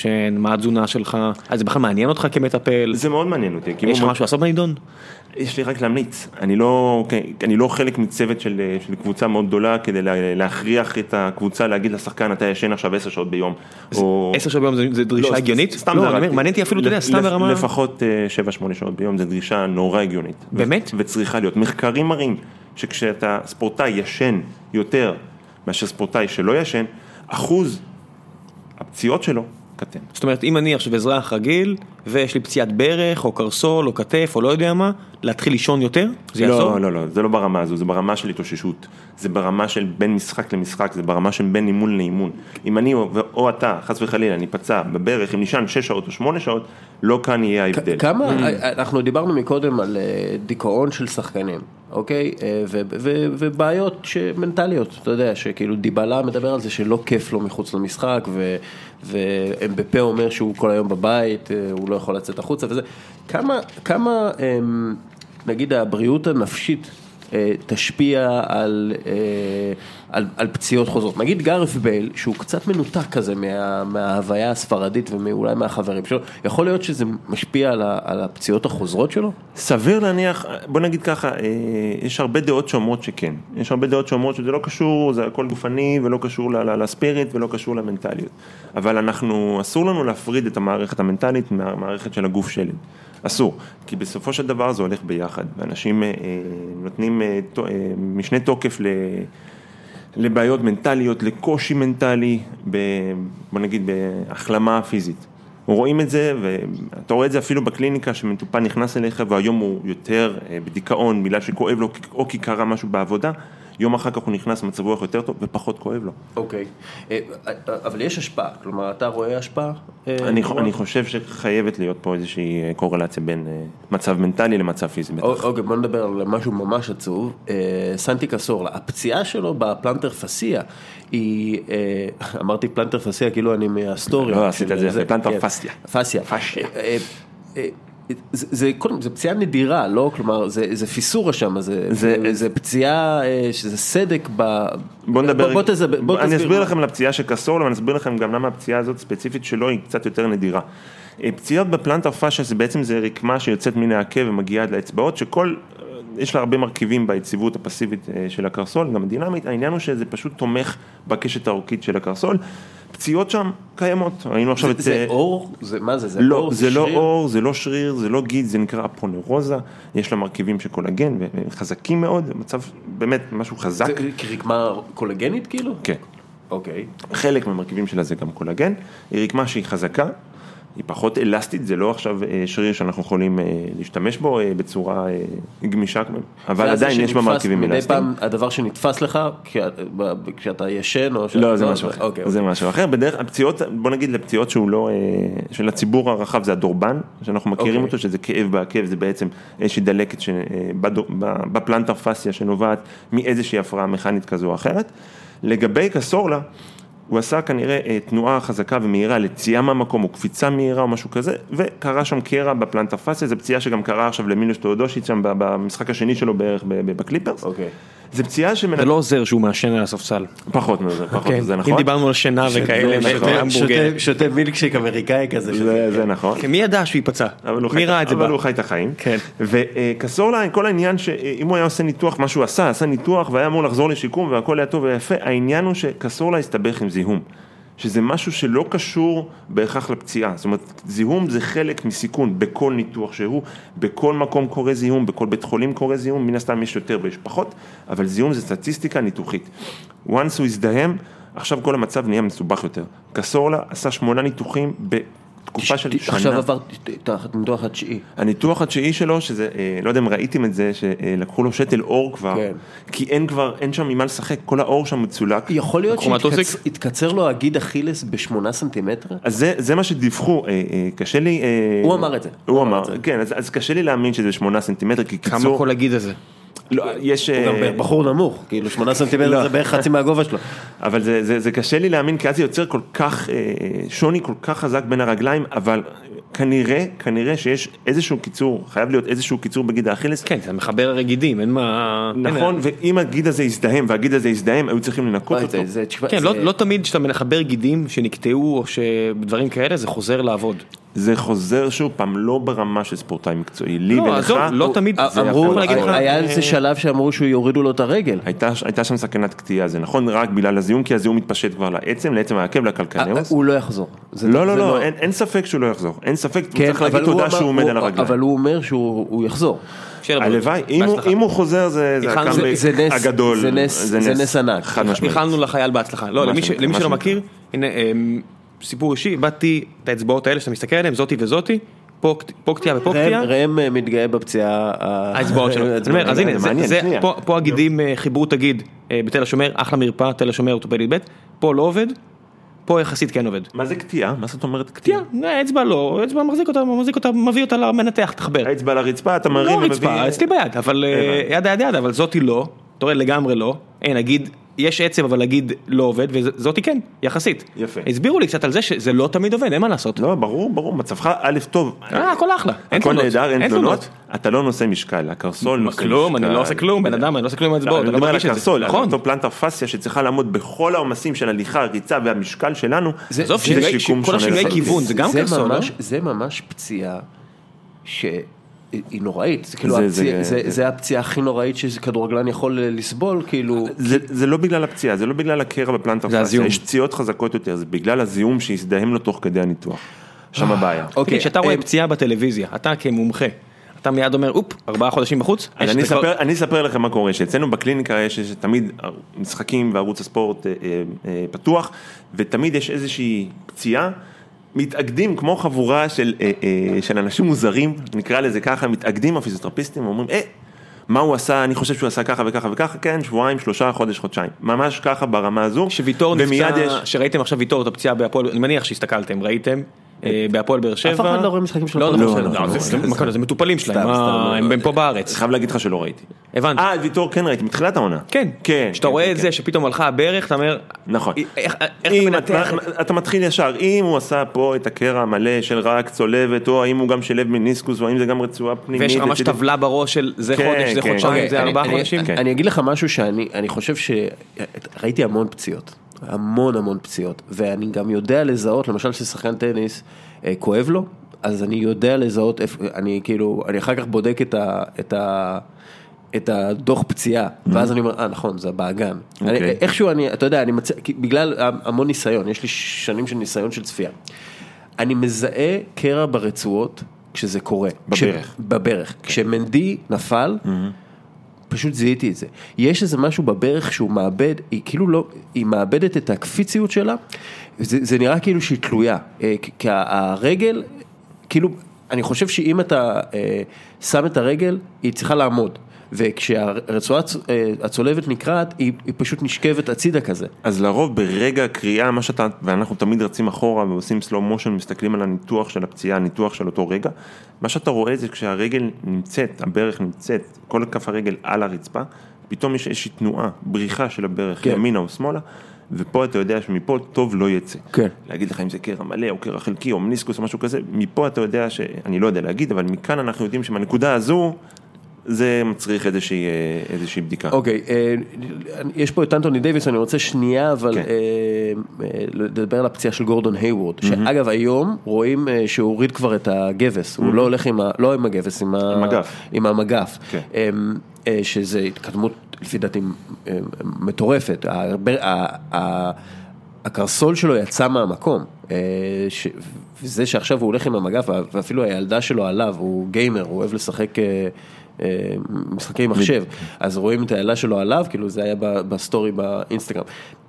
ישן, מה התזונה שלך, אז זה בכלל מעניין אותך כמטפל? זה מאוד מעניין אותי. יש לך משהו לעשות בנידון? יש לי רק להמליץ, אני לא, אני לא חלק מצוות של, של קבוצה מאוד גדולה כדי להכריח את הקבוצה להגיד לשחקן אתה ישן עכשיו עשר שעות ביום. או... עשר שעות ביום זה, זה דרישה לא, הגיונית? סתם לא, זרקתי. מעניין אותי אפילו, אתה יודע, סתם ברמה... לפחות שבע שמונה שעות ביום, זה דרישה נורא הגיונית. באמת? ו- וצריכה להיות. מחקרים מראים שכשאתה ספורטאי ישן יותר מאשר ספורטאי שלא ישן, אחוז הפציעות שלו קטן. זאת אומרת, אם אני עכשיו אזרח רגיל, ויש לי פציעת ברך, או קרסול, או כתף, או לא יודע מה, להתחיל לישון יותר? זה יעזור? לא, לא, לא, זה לא ברמה הזו, זה ברמה של התאוששות. זה ברמה של בין משחק למשחק, זה ברמה של בין אימון לאימון. אם אני או, או אתה, חס וחלילה, אני פצע בברך, אם נשען שש שעות או שמונה שעות, לא כאן יהיה ההבדל. כמה, אנחנו דיברנו מקודם על דיכאון של שחקנים, אוקיי? ובעיות מנטליות, אתה יודע, שכאילו דיבלה מדבר על זה שלא כיף לו מחוץ למשחק, ובפה אומר שהוא כל היום בבית, הוא לא יכול לצאת החוצה וזה. כמה, כמה, נגיד, הבריאות הנפשית תשפיע על, על, על פציעות חוזרות. נגיד גארף בייל, שהוא קצת מנותק כזה מה, מההוויה הספרדית ואולי מהחברים שלו, יכול להיות שזה משפיע על, ה, על הפציעות החוזרות שלו? סביר להניח, בוא נגיד ככה, יש הרבה דעות שאומרות שכן. יש הרבה דעות שאומרות שזה לא קשור, זה הכל גופני ולא קשור לספיריט ולא קשור למנטליות. אבל אנחנו, אסור לנו להפריד את המערכת המנטלית מהמערכת של הגוף שלי. אסור, כי בסופו של דבר זה הולך ביחד, ואנשים אה, נותנים אה, אה, משנה תוקף ל, לבעיות מנטליות, לקושי מנטלי, ב, בוא נגיד בהחלמה פיזית. רואים את זה, ואתה רואה את זה אפילו בקליניקה שמטופל נכנס אליך, והיום הוא יותר אה, בדיכאון, בגלל שכואב לו, או כי קרה משהו בעבודה, יום אחר כך הוא נכנס מצב רוח יותר טוב ופחות כואב לו. אוקיי, אבל יש השפעה, כלומר אתה רואה השפעה? אני, אני חושב שחייבת להיות פה איזושהי קורלציה בין מצב מנטלי למצב פיזי. אוקיי, בוא נדבר על משהו ממש עצוב. סנטי קסורלה, הפציעה שלו בפלנטר פסיה, היא, אמרתי פלנטר פסיה כאילו אני מההיסטוריה. לא, עשית את זה, פלנטר פסיה. פסיה. פסיה. זה, זה, זה פציעה נדירה, לא? כלומר, זה, זה פיסורה שם, זה, זה, זה פציעה, שזה סדק ב... בוא נדבר, בוא, בוא תזה, בוא אני אסביר מה. לכם לפציעה שקסור לו, ואני אסביר לכם גם למה הפציעה הזאת ספציפית שלו היא קצת יותר נדירה. פציעות בפלנטר פאשיה זה בעצם זה רקמה שיוצאת מן העקב ומגיעה עד לאצבעות, שכל, יש לה הרבה מרכיבים ביציבות הפסיבית של הקרסול, גם הדינמית, העניין הוא שזה פשוט תומך בקשת האורכית של הקרסול, פציעות שם קיימות, ראינו עכשיו את... זה אור? זה, מה זה? זה לא, אור? זה לא אור, זה לא שריר, זה לא גיד, זה נקרא אפונרוזה, יש לה מרכיבים של קולגן, וחזקים מאוד, מצב באמת משהו חזק. זה רקמה קולגנית כאילו? כן. אוקיי. חלק מהמרכיבים שלה זה גם קולגן, היא רקמה שהיא חזקה, היא פחות אלסטית, זה לא עכשיו שריר שאנחנו יכולים להשתמש בו בצורה גמישה, אבל עדיין יש בה מרכיבים אלסטיים. מדי פעם הדבר שנתפס לך כשאתה ישן או... לא, זה משהו אחר, זה משהו אחר. בדרך הפציעות, בוא נגיד לפציעות שהוא לא, של הציבור הרחב זה הדורבן, שאנחנו מכירים אותו, שזה כאב בעקב, זה בעצם איזושהי דלקת בפלנטר פסיה שנובעת מאיזושהי הפרעה מכנית כזו או אחרת. לגבי קסורלה, הוא עשה כנראה תנועה חזקה ומהירה לצייה מהמקום, או קפיצה מהירה או משהו כזה, וקרה שם קרע בפלנטר פסיה, זו פציעה שגם קרה עכשיו למילוש תאודושיץ' שם במשחק השני שלו בערך בקליפרס. אוקיי. זה פציעה שמנ... זה לא עוזר שהוא מעשן על הספסל. פחות מזה, פחות מזה, נכון. אם דיברנו על שינה וכאלה, והמבורגר. שותה מילקשייק אמריקאי כזה. זה נכון. מי ידע שהוא ייפצע? מי ראה את זה בה? אבל הוא חי את החיים. כן. וקסורלה, כל העניין שאם הוא היה עושה ניתוח, מה שהוא עשה, עשה ניתוח והיה אמור לחזור לשיקום והכל היה טוב ויפה, העניין הוא שקסורלה הסתבך עם זיהום. שזה משהו שלא קשור בהכרח לפציעה, זאת אומרת, זיהום זה חלק מסיכון, בכל ניתוח שהוא, בכל מקום קורה זיהום, בכל בית חולים קורה זיהום, מן הסתם יש יותר ויש פחות, אבל זיהום זה סטטיסטיקה ניתוחית. once הוא הזדהם, עכשיו כל המצב נהיה מסובך יותר. קסורלה עשה שמונה ניתוחים בתקופה של שנה. עכשיו עבר את הניתוח התשיעי. הניתוח התשיעי שלו, שזה, לא יודע אם ראיתם את זה, שלקחו לו שתל אור כבר, כי אין כבר, אין שם ממה לשחק, כל האור שם מצולק. יכול להיות שהתקצר לו הגיד אכילס בשמונה סנטימטר? אז זה מה שדיווחו, קשה לי... הוא אמר את זה. הוא אמר, כן, אז קשה לי להאמין שזה שמונה סנטימטר, כי קיצור... כמה כל הגיד הזה? לא, יש... הוא גם בחור נמוך, כאילו שמונה סנטימטר זה בערך חצי מהגובה שלו. אבל זה, זה, זה קשה לי להאמין, כי אז זה יוצר כל כך, שוני כל כך חזק בין הרגליים, אבל כנראה, כנראה שיש איזשהו קיצור, חייב להיות איזשהו קיצור בגיד האכילס. כן, זה מחבר הגידים, אין מה... נכון, ואם הגיד הזה יזדהם, והגיד הזה יזדהם, היו צריכים לנקות אותו. כן, לא תמיד שאתה מחבר גידים שנקטעו, או שבדברים כאלה, זה חוזר לעבוד. זה חוזר שוב פעם, לא ברמה של ספורטאי מקצועי, לי ולך. לא תמיד, היה איזה שלב שאמרו שהוא יורידו לו את הרגל. הייתה שם סכנת קטיעה, זה נכון רק בגלל הזיהום, כי הזיהום מתפשט כבר לעצם, לעצם העקב, לקלקנאוס. הוא לא יחזור. לא, לא, לא, אין ספק שהוא לא יחזור. אין ספק, הוא צריך להגיד תודה שהוא עומד על הרגליים. אבל הוא אומר שהוא יחזור. הלוואי, אם הוא חוזר זה הקאמבק הגדול. זה נס ענק. איחלנו לחייל בהצלחה. לא, למי שלא מכיר, הנה, סיפור אישי, באתי את האצבעות האלה שאתה מסתכל עליהן, זאתי וזאתי, פה קטיעה ופה קטיעה. ראם מתגאה בפציעה. האצבעות שלו. אז הנה, פה הגידים חיברו את הגיד בתל השומר, אחלה מרפאה, תל השומר, אורתופדית ב', פה לא עובד, פה יחסית כן עובד. מה זה קטיעה? מה זאת אומרת קטיעה? האצבע לא, האצבע מחזיק אותה, מחזיק אותה, מביא אותה למנתח, תחבר. האצבע לרצפה, אתה מרים ומביא. לא רצפה, אצלי ביד, אבל יד יד יד, אבל זאתי לא, תורא לגמרי לא, אין, נגיד, יש עצב, אבל להגיד לא עובד, וזאתי כן, יחסית. יפה. הסבירו לי קצת על זה שזה לא תמיד עובד, אין מה לעשות. לא, ברור, ברור, מצבך א' טוב. אה, הכל אחלה. הכל נהדר, אין תלונות. אתה לא נושא משקל, הקרסול נושא משקל. כלום, אני לא עושה כלום, בן אדם, אני לא עושה כלום עם האצבעות. אני מדבר על הקרסול, על אותו פלנטר פסיה שצריכה לעמוד בכל העומסים של הליכה, ריצה והמשקל שלנו. זה שיקום שונה. כל השינוי כיוון, זה גם קרסול, לא? זה ממש פציעה ש... היא נוראית, זה כאילו, זה הפציעה הכי נוראית שכדורגלן יכול לסבול, כאילו... זה לא בגלל הפציעה, זה לא בגלל הקרע בפלנטר פסיה, יש פציעות חזקות יותר, זה בגלל הזיהום שיזדהם לו תוך כדי הניתוח. שם הבעיה. אוקיי, כשאתה רואה פציעה בטלוויזיה, אתה כמומחה, אתה מיד אומר, אופ, ארבעה חודשים בחוץ. אני אספר לכם מה קורה, שאצלנו בקליניקה יש תמיד משחקים וערוץ הספורט פתוח, ותמיד יש איזושהי פציעה, מתאגדים כמו חבורה של, אה, אה, של אנשים מוזרים, נקרא לזה ככה, מתאגדים הפיזיותרפיסטים, ואומרים, אה, מה הוא עשה, אני חושב שהוא עשה ככה וככה וככה, כן, שבועיים, שלושה, חודש, חודשיים, ממש ככה ברמה הזו. שוויתור נפצע, יש... שראיתם עכשיו ויתור את הפציעה בהפועל, אני מניח שהסתכלתם, ראיתם, בהפועל באר שבע. אף אחד לא רואה משחקים שלו. לא, לא, זה מטופלים שלהם, הם פה בארץ. חייב להגיד לך שלא ראיתי. הבנתי. אה, ויתור כן ראיתי, מתחילת העונה. כן, כשאתה רואה את זה שפתאום הלכה הברך, אתה אומר, נכון. איך אתה מנתח? אתה מתחיל ישר, אם הוא עשה פה את הקרע המלא של רק צולבת, או האם הוא גם שלב מניסקוס, או האם זה גם רצועה פנימית. ויש ממש טבלה בראש של זה חודש, זה חודשיים, זה ארבעה חודשים. אני אגיד לך משהו שאני חושב שראיתי המון פציעות. המון המון פציעות, ואני גם יודע לזהות, למשל ששחקן טניס כואב לו, אז אני יודע לזהות, אני כאילו, אני אחר כך בודק את ה, את ה, את הדוח פציעה, ואז אני אומר, אה, נכון, זה באגן. איכשהו אני, אתה יודע, אני מצא, בגלל המון ניסיון, יש לי שנים של ניסיון של צפייה. אני מזהה קרע ברצועות כשזה קורה. בברך. בברך. כשמנדי נפל, פשוט זיהיתי את זה. יש איזה משהו בברך שהוא מאבד, היא כאילו לא, היא מאבדת את הקפיציות שלה, זה, זה נראה כאילו שהיא תלויה, כי הרגל, כאילו, אני חושב שאם אתה שם את הרגל, היא צריכה לעמוד, וכשהרצועה הצולבת נקראת, היא, היא פשוט נשכבת הצידה כזה. אז לרוב ברגע הקריאה, מה שאתה, ואנחנו תמיד רצים אחורה ועושים סלו מושן, מסתכלים על הניתוח של הפציעה, הניתוח של אותו רגע, מה שאתה רואה זה כשהרגל נמצאת, הברך נמצאת, כל כף הרגל על הרצפה, פתאום יש איזושהי תנועה, בריחה של הברך, כן. ימינה או שמאלה, ופה אתה יודע שמפה טוב לא יצא. כן. להגיד לך אם זה קרע מלא או קרע חלקי או מניסקוס או משהו כזה, מפה אתה יודע ש... אני לא יודע להגיד, אבל מכאן אנחנו יודעים שמהנקודה הזו, זה מצריך איזושהי, איזושהי בדיקה. אוקיי, יש פה את אנטוני דייביס, אני רוצה שנייה, אבל לדבר על הפציעה של גורדון הייוורד, שאגב היום רואים שהוא הוריד כבר את הגבס, הוא לא הולך עם, לא עם הגבס, עם המגף, שזה התקדמות לפי דעתי מטורפת, הקרסול שלו יצא מהמקום, וזה שעכשיו הוא הולך עם המגף, ואפילו הילדה שלו עליו, הוא גיימר, הוא אוהב לשחק משחקי מחשב, אז רואים את הילדה שלו עליו, כאילו זה היה בסטורי באינסטגרם.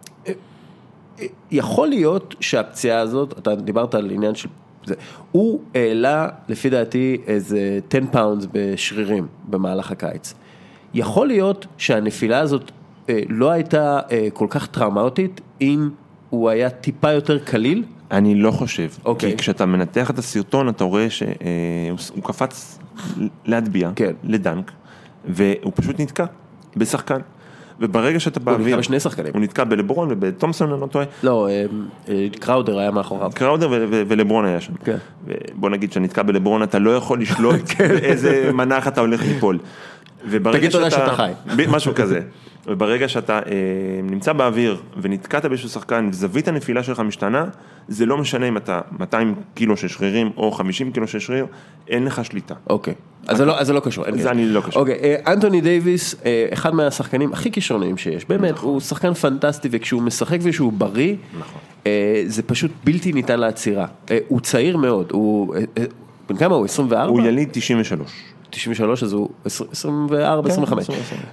יכול להיות שהפציעה הזאת, אתה דיברת על עניין של זה, הוא העלה לפי דעתי איזה עשרה פאונד בשרירים במהלך הקיץ. יכול להיות שהנפילה הזאת לא הייתה כל כך טראומטית, אם הוא היה טיפה יותר קליל? אני לא חושב, okay. כי כשאתה מנתח את הסרטון, אתה רואה שהוא קפץ להטביע, כן. לדנק, והוא פשוט נתקע בשחקן. וברגע שאתה באוויר... הוא נתקע בשני שחקנים. הוא נתקע בלברון ובתומסון, אני לא טועה. לא, קראודר היה מאחוריו. קראודר ולברון היה שם. כן. בוא נגיד שנתקע בלברון, אתה לא יכול לשלוט באיזה מנח אתה הולך ליפול. תגיד תודה שאתה חי. משהו כזה. וברגע שאתה אה, נמצא באוויר ונתקעת באיזשהו שחקן, זווית הנפילה שלך משתנה, זה לא משנה אם אתה מאתיים קילו של שרירים או חמישים קילו של שריר, אין לך שליטה. אוקיי, אז זה לא, אז זה לא קשור. זה אני לא קשור. אוקיי, אנטוני דייביס, אחד מהשחקנים הכי כישרוניים שיש, באמת, הוא שחקן פנטסטי, וכשהוא משחק ושהוא בריא, זה פשוט בלתי ניתן לעצירה. הוא צעיר מאוד, הוא, בן כמה הוא? עשרים וארבע? הוא יליד תשעים ושלוש. תשעים ושלוש, אז הוא עשרים וארבע, עשרים וחמש.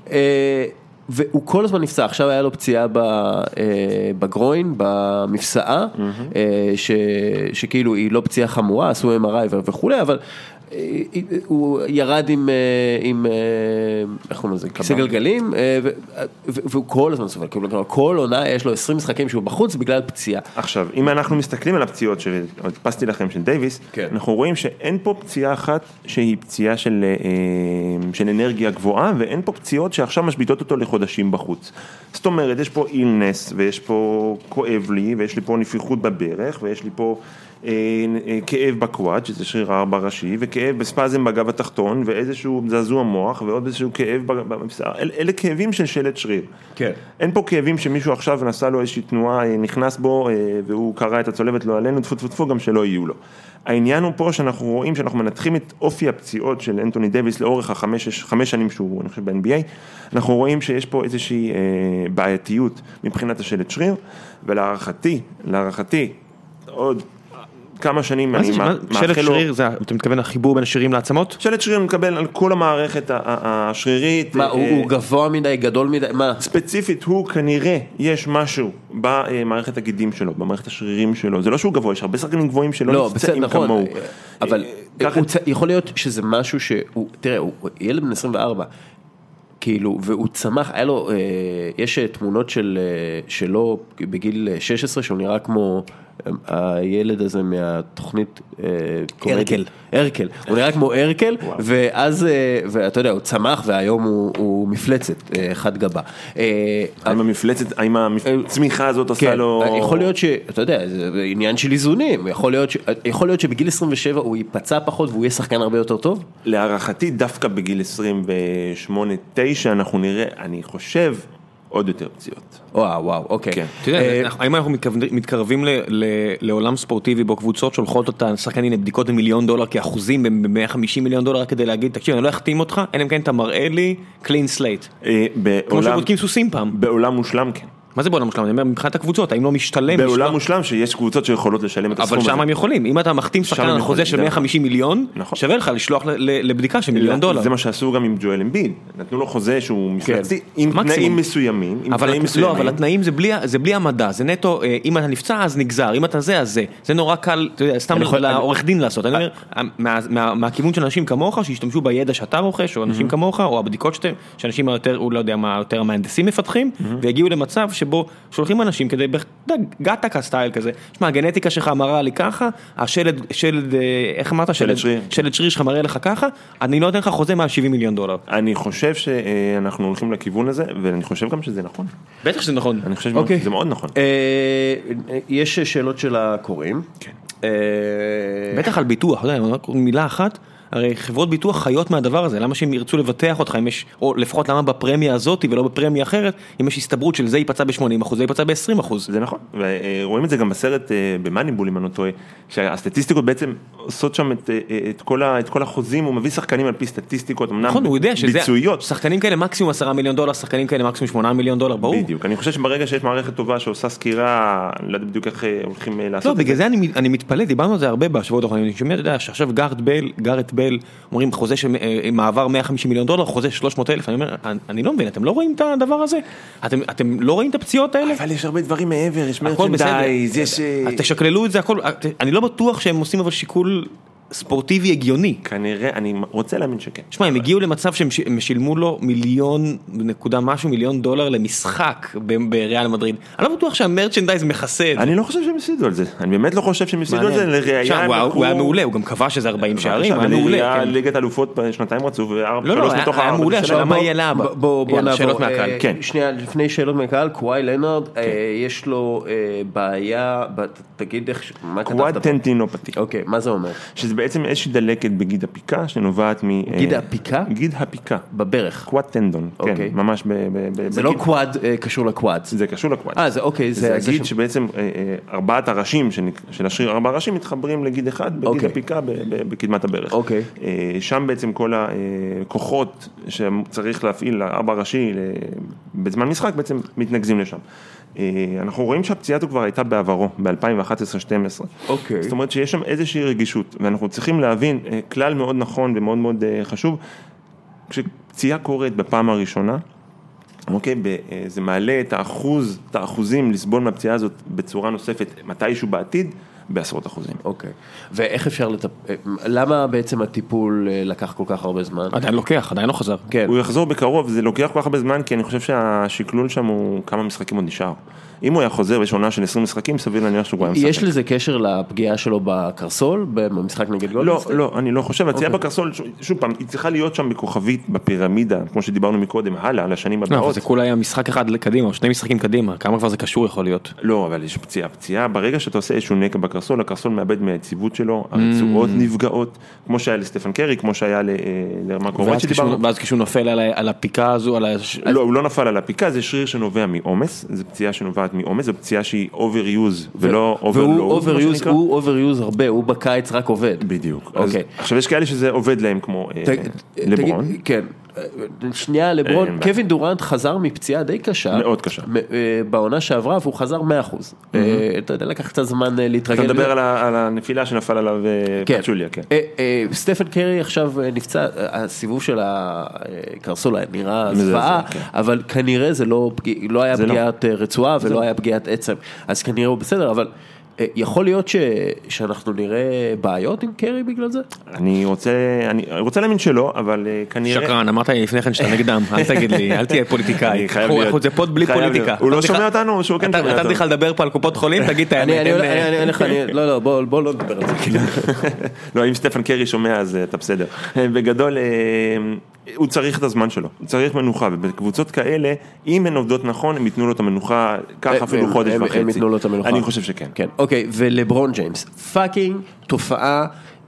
והוא כל הזמן נפצע, עכשיו היה לו פציעה בגרוין, במפסעה, שכאילו היא לא פציעה חמורה, עשו אם אר איי וכו', אבל הוא ירד עם, עם, איך קוראים לזה, כיסא גלגלים, והוא כל הזמן סובל, כל עונה יש לו עשרים משחקים שהוא בחוץ בגלל פציעה. עכשיו, אם אנחנו מסתכלים על הפציעות שהדפסתי לכם של דייביס, אנחנו רואים שאין פה פציעה אחת שהיא פציעה של, של אנרגיה גבוהה, ואין פה פציעות שעכשיו משביתות אותו לחודשים בחוץ. זאת אומרת, יש פה אילנס, ויש פה כואב לי, ויש לי פה נפיחות בברך, ויש לי פה כאב בקוואד, שזה שריר הארבע ראשי, וכאב בספזם בגב התחתון, ואיזשהו זעזוע מוח, ועוד איזשהו כאב במפסעה. אלה כאבים של שלט שריר. כן. אין פה כאבים שמישהו עכשיו נסע לו איזושהי תנועה, נכנס בו, והוא קרא את הצולבת לא עלינו, תפו תפו תפו, גם שלא יהיו לו. העניין הוא פה שאנחנו רואים, שאנחנו מנתחים את אופי הפציעות של אנטוני דייביס לאורך החמש, חמש שנים שהוא, אני חושב, ב-אן בי איי, אנחנו רואים שיש פה איזושהי בעייתיות מבחינת השלט שריר, ולהערכתי, להערכתי, עוד כמה שנים אני מאחל לו... שלט שריר, אתה מתכוון החיבור בין השרירים לעצמות? שלט שריר מקבל על כל המערכת השרירית. מה, הוא גבוה מדי, גדול מדי, מה? ספציפית, הוא כנראה, יש משהו במערכת הגידים שלו, במערכת השרירים שלו, זה לא שהוא גבוה, יש הרבה שחקנים גבוהים שלא נפצעים כמוהו. אבל יכול להיות שזה משהו שהוא, תראה, הוא ילד בן עשרים וארבע, כאילו, והוא צמח, היה לו, יש תמונות שלו בגיל שש עשרה, שהוא נראה כמו הילד הזה מהתוכנית ארקל, ארקל, הוא נראה כמו ארקל, ואז, ואתה יודע, הוא צמח, והיום הוא מפלצת, חד גבה. האם המפלצת, האם הצמיחה הזאת עושה לו... יכול להיות שאתה יודע, זה עניין של איזונים, יכול להיות שבגיל עשרים ושבע הוא ייפצע פחות, והוא יהיה שחקן הרבה יותר טוב? להערכתי, דווקא בגיל עשרים ושמונה תשע, אנחנו נראה, אני חושב, עוד יותר פציעות. וואו, וואו, אוקיי. אתה יודע, האם אנחנו מתקרבים לעולם ספורטיבי בו קבוצות שולחות אותה שחקנים לבדיקות במיליון דולר כאחוזים ב-מאה וחמישים מיליון דולר כדי להגיד, תקשיב, אני לא אחתים אותך, אין אם כן אתה מראה לי clean slate. כמו שבודקים סוסים פעם. בעולם מושלם כן. מה זה בעולם מושלם? אני אומר, מבחינת הקבוצות, האם לא משתלם? בעולם מושלם שיש קבוצות שיכולות לשלם את הסכום הזה. אבל שם הם יכולים. אם אתה מחתים שחקן על חוזה של מאה וחמישים מיליון, שווה לך לשלוח לבדיקה של מיליון דולר. זה מה שעשו גם עם ג'ואל אמביד. נתנו לו חוזה שהוא מפלצתי, עם תנאים מסוימים. לא, אבל התנאים זה בלי המדע. זה נטו, אם אתה נפצע, אז נגזר. אם אתה זה, אז זה. זה נורא קל, סתם לעורך דין לעשות. אני אומר, מהכיוון של אנשים כמוך, שישתמשו בידע שאתה רוכש, או אנשים כמוך, או הבדיקות שאנשים יותר המהנדסים מפתחים, ויגיעו למצב שבו שולחים אנשים כדי, גטקה סטייל כזה, שמה, הגנטיקה שלך מראה לי ככה, השלד, שלד, איך אמרת? שלד שריר. שלד שריר שלך מראה לך ככה, אני לא אתן לך חוזה מעל שבעים מיליון דולר. אני חושב שאנחנו הולכים לכיוון הזה, ואני חושב גם שזה נכון. בטח שזה נכון. אני חושב שזה מאוד נכון. יש שאלות של הקוראים. כן. בטח על ביטוח, מילה אחת, הרי חברות ביטוח חיות מהדבר הזה, למה שהם ירצו לבטח אותך, אם יש, או לפחות למה בפרמיה הזאת ולא בפרמיה אחרת, אם יש הסתברות של זה ייפצע ב-שמונים אחוז, זה ייפצע ב-עשרים אחוז. זה נכון, ורואים את זה גם בסרט במאניבול, אם אני לא טועה, שהסטטיסטיקות בעצם עושות שם את, את, כל ה, את כל החוזים, הוא מביא שחקנים על פי סטטיסטיקות, אמנם נכון, הוא יודע שזה, ביצועיות. שחקנים כאלה מקסימום עשרה מיליון דולר, שחקנים כאלה מקסימום שמונה מיליון דולר, ברור. בדיוק, אני חושב שברגע שיש מערכת טובה שעושה סקירה, לא יודע בדיוק איך הולכים לעשות לא, בגלל זה אני, אני מתפלא, דיברנו על זה הרבה בשבועות האחרונים, אני שומע, אתה יודע, שעכשיו גארט בל, גארט בל, אומרים חוזה של מעבר מאה וחמישים מיליון דולר, חוזה שלוש מאות אלף, אני אומר, אני לא מבין, אתם לא רואים את הדבר הזה? אתם, אתם לא רואים את הפציעות האלה? אבל יש הרבה דברים מעבר, יש מרצ'נדייז, יש... תשקללו את זה, הכל, אני לא בטוח שהם עושים אבל שיקול ספורטיבי הגיוני. כנראה, אני רוצה להאמין שכן. תשמע, הם הגיעו למצב שהם שילמו לו מיליון נקודה משהו, מיליון דולר למשחק בריאל מדריד. אני לא בטוח שהמרצ'נדייז מכסה את זה. אני לא חושב שהם הפסידו על זה. אני באמת לא חושב שהם הפסידו על זה. לראייה, הוא היה מעולה, הוא גם קבע שזה ארבעים שערים, הוא היה מעולה. היה ליגת אלופות שנתיים רצו, לא, לא, היה מעולה, השאלה מה יהיה לאבא. בוא נעבור. שאלות מהקהל. שנייה, לפני שאלות מהקהל, קוואי לנארד, יש לו בעיה, תגיד איך, מה כתבת? קוואד טנדינופתי. אוקיי, מה זה אומר? שזה בעצם איזושהי דלקת בגיד הפיקה, שנובעת מ... גיד הפיקה? גיד הפיקה. בברך. קוואד טנדון, כן, ממש ב... זה לא קוואד קשור לקוואד. זה קשור לקוואד. אה, זה אוקיי. זה הגיד שבעצם ארבעת הראשים של השריר, ארבעה ראשים מתחברים לגיד אחד, בגיד הפיקה בקדמת הברך. אוקיי. שם בעצם כל הכוחות שצריך להפעיל לארבע ראשי בזמן משחק בעצם מתנגזים לשם. אנחנו רואים שהפציעה כבר הייתה בעברו, ב-אלפיים ואחת עשרה שתים עשרה. אוקיי. זאת אומרת שיש שם איזושהי רגישות, ואנחנו צריכים להבין, כלל מאוד נכון ומאוד מאוד חשוב, כשפציעה קורית בפעם הראשונה, אוקיי, זה מעלה את האחוז, את האחוזים לסבול מהפציעה הזאת בצורה נוספת, מתישהו בעתיד, בעשרות אחוזים. אוקיי. ואיך אפשר לטפל, למה בעצם הטיפול לקח כל כך הרבה זמן? עדיין לוקח, עדיין לא חזר. כן. הוא יחזור בקרוב, זה לוקח כל כך הרבה זמן, כי אני חושב שהשקלול שם הוא כמה משחקים עוד נשאר. אם הוא היה חוזר ויש עונה של עשרים משחקים, סביר להניח שהוא גם משחק. יש לזה קשר לפגיעה שלו בקרסול, במשחק נגד גולדסטייט? לא, לא, אני לא חושב. הפציעה בקרסול, שוב פעם, היא צריכה להיות שם בכוכבית, בפירמידה, כמו שדיברנו מקודם, הלאה, לשנים הבאות. לא, זה כולה היה משחק אחד קדימה, או שני משחקים קדימה, כמה כבר זה קשור יכול להיות? לא, אבל יש פציעה. פציעה, ברגע שאתה עושה איזשהו נקע בקרסול, הקרסול מאבד מהיציבות שלו, הרצועות נפגעות, כמו שהיה לסטפן קרי, כמו שהיה למרקו רויט שדיברנו. ואז כשהוא נופל על הפיקה הזו, לא, הוא לא נפל על הפיקה, זה שריר שנובע מעומס, זה פציעה שנובעת מעומס, זה פציעה שהיא overuse ולא overload. הוא overuse הרבה, הוא בקיץ רק עובד. בדיוק. עכשיו יש כאלה שזה עובד להם כמו לברון. כן. שנייה, לברון, קווין דורנט חזר מפציעה די קשה. מאוד קשה. בעונה שעברה, והוא חזר מאה אחוז. אתה יודע, לקח קצת זמן להתרגל. אתה מדבר על הנפילה שנפל עליו פצ'וליה, כן. סטפן קרי עכשיו נפצע, הסיבוב של הקרסול נראה זוועה, אבל כנראה זה לא היה פגיעת רצועה ולא היה פגיעת עצם. אז כנראה הוא בסדר, אבל... יכול להיות ש... שאנחנו נראה בעיות עם קרי בגלל זה? אני רוצה, אני רוצה להאמין שלא, אבל כנראה... שקרן, אמרת לי לפני כן שאתה נגדם, אל תגיד לי, אל תהיה פוליטיקאי. זה פוד בלי פוליטיקה. הוא לא שומע אותנו או שהוא כן שומע אותנו? אתה צריך לדבר פה על קופות חולים, תגיד את האמת. לא, לא, בוא לא נדבר על זה. לא, אם סטפן קרי שומע, אז אתה בסדר. בגדול... הוא צריך את הזמן שלו, הוא צריך מנוחה, ובקבוצות כאלה, אם הן עובדות נכון, הם ייתנו לו את המנוחה, כך אפילו חודש וחצי. הם ייתנו לו את המנוחה. אני חושב שכן. כן. אוקיי, ולברון ג'יימס, פאקינג תופעה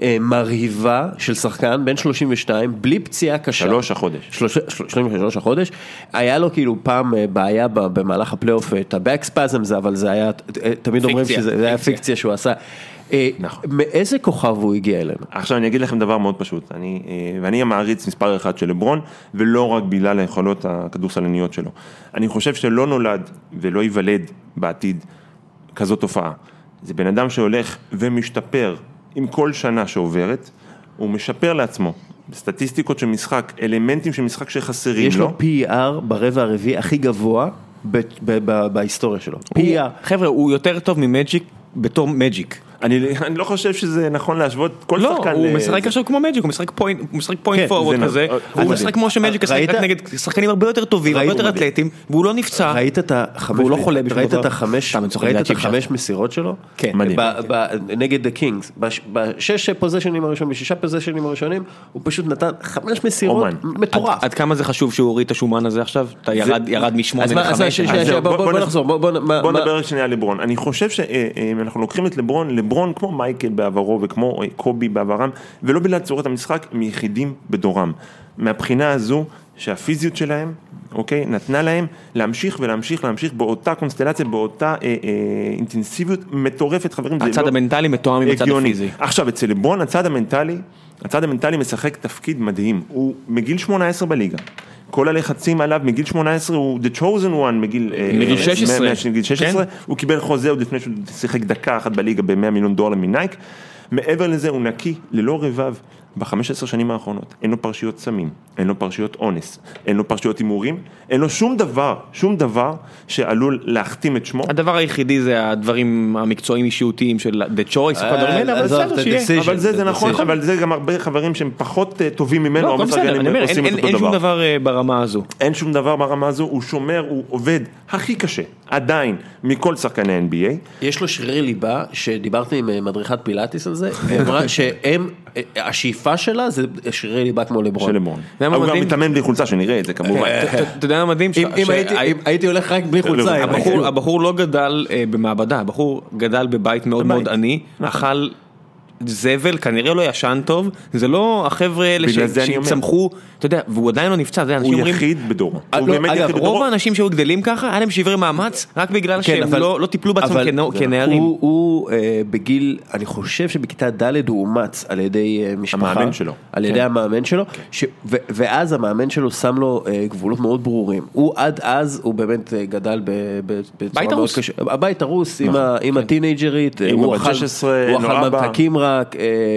מרהיבה של שחקן, בן שלושים ושתיים, בלי פציעה קשה. שלוש החודש. שלושים ושלוש החודש. היה לו כאילו פעם בעיה במהלך הפלייאוף, את הבקספזם זה, אבל זה היה, תמיד אומרים שזה היה פיקציה שהוא עשה. מאיזה כוכב הוא הגיע אלינו? עכשיו אני אגיד לכם דבר מאוד פשוט, אני, ואני המעריץ מספר אחד של לברון, ולא רק בגלל היכולות הכדורסלניות שלו. אני חושב שלא נולד ולא ייוולד בעתיד כזאת תופעה. זה בן אדם שהולך ומשתפר עם כל שנה שעוברת, הוא משפר לעצמו. סטטיסטיקות של משחק, אלמנטים של משחק שחסרים לו. יש לו פי אר ברבע הרביעי הכי גבוה בהיסטוריה שלו. פי אר. חבר'ה, הוא יותר טוב ממג'יק בתור מג'יק. אני, אני לא חושב שזה נכון להשוות כל לא, שחקן. לא, הוא משחק עכשיו כמו מג'יק, הוא משחק פוינט, הוא משחק פוינט פורוורד כזה, הוא משחק כמו שמג'יק משחק נגד שחקנים הרבה יותר טובים, הרבה יותר אתלטים, והוא לא נפצע, ראית את החמש, והוא לא חולה בשביל ראית את החמש, ראית את החמש מסירות שלו? כן. נגד הקינגס, בשש פוזיישנים הראשונים, בשישה פוזיישנים הראשונים, הוא פשוט נתן חמש מסירות מטורף. עד כמה זה חשוב שהוא הוריד את השומן הזה עכשיו? אתה ירד משמונה לחמש. בוא נחזור, בוא נדבר שנייה על לברון. אני חושב שאם אנחנו לוקחים את לברון, לברון כמו מייקל בעברו וכמו קובי בעברם, ולא בגלל צורת המשחק, מיחידים בדורם. מהבחינה הזו שהפיזיות שלהם, אוקיי, נתנה להם להמשיך ולהמשיך להמשיך באותה קונסטלציה, באותה אה, אה, אינטנסיביות מטורפת, חברים. הצד לא המנטלי מתואם עם הצד הפיזי. עכשיו, אצל לברון, הצד המנטלי, הצד המנטלי משחק תפקיד מדהים. הוא מגיל שמונה עשרה בליגה. כל הלחצים עליו מגיל שמונה עשרה, הוא the chosen one מגיל שש עשרה. מגיל שש עשרה, הוא קיבל חוזה עוד לפני שהוא שיחק דקה אחת בליגה ב-מאה מיליון דולר מנייק. מעבר לזה הוא נקי, ללא רבב, ב-חמש עשרה שנים האחרונות, אין לו פרשיות סמים, אין לו פרשיות אונס, אין לו פרשיות הימורים, אין לו שום דבר, שום דבר שעלול להחתים את שמו. הדבר היחידי זה הדברים המקצועיים אישיותיים של The Choice, אבל בסדר שיהיה. אבל זה נכון, אבל זה גם הרבה חברים שהם פחות טובים ממנו, אין שום דבר ברמה הזו. אין שום דבר ברמה הזו, הוא שומר, הוא עובד הכי קשה, עדיין, מכל שחקני ה-אן בי איי. יש לו שרירי ליבה, שדיברתי עם מדריכת פילאטיס על זה, ואמרה שהם, השאיפה שלה זה שרירי ליבה כמו לברון. של לברון. הוא גם מתאמן בלי חולצה, שנראה את זה כמובן. אתה יודע מה מדהים? אם הייתי הולך רק בלי חולצה. הבחור לא גדל במעבדה, הבחור גדל בבית מאוד מאוד עני, אכל זבל, כנראה לא ישן טוב, זה לא החבר'ה האלה שצמחו, אתה יודע, והוא עדיין לא נפצע, הוא יחיד בדורו. רוב האנשים שהיו גדלים ככה, היה להם שברי מאמץ, רק בגלל שהם לא טיפלו בעצמם כנערים. הוא בגיל, אני חושב שבכיתה ד' הוא אומץ על ידי משפחה, המאמן שלו. על ידי המאמן שלו, ואז המאמן שלו שם לו גבולות מאוד ברורים. הוא עד אז, הוא באמת גדל בצורה מאוד קשה. הבית הרוס עם הטינג'רית, הוא אכל ממתקים רק,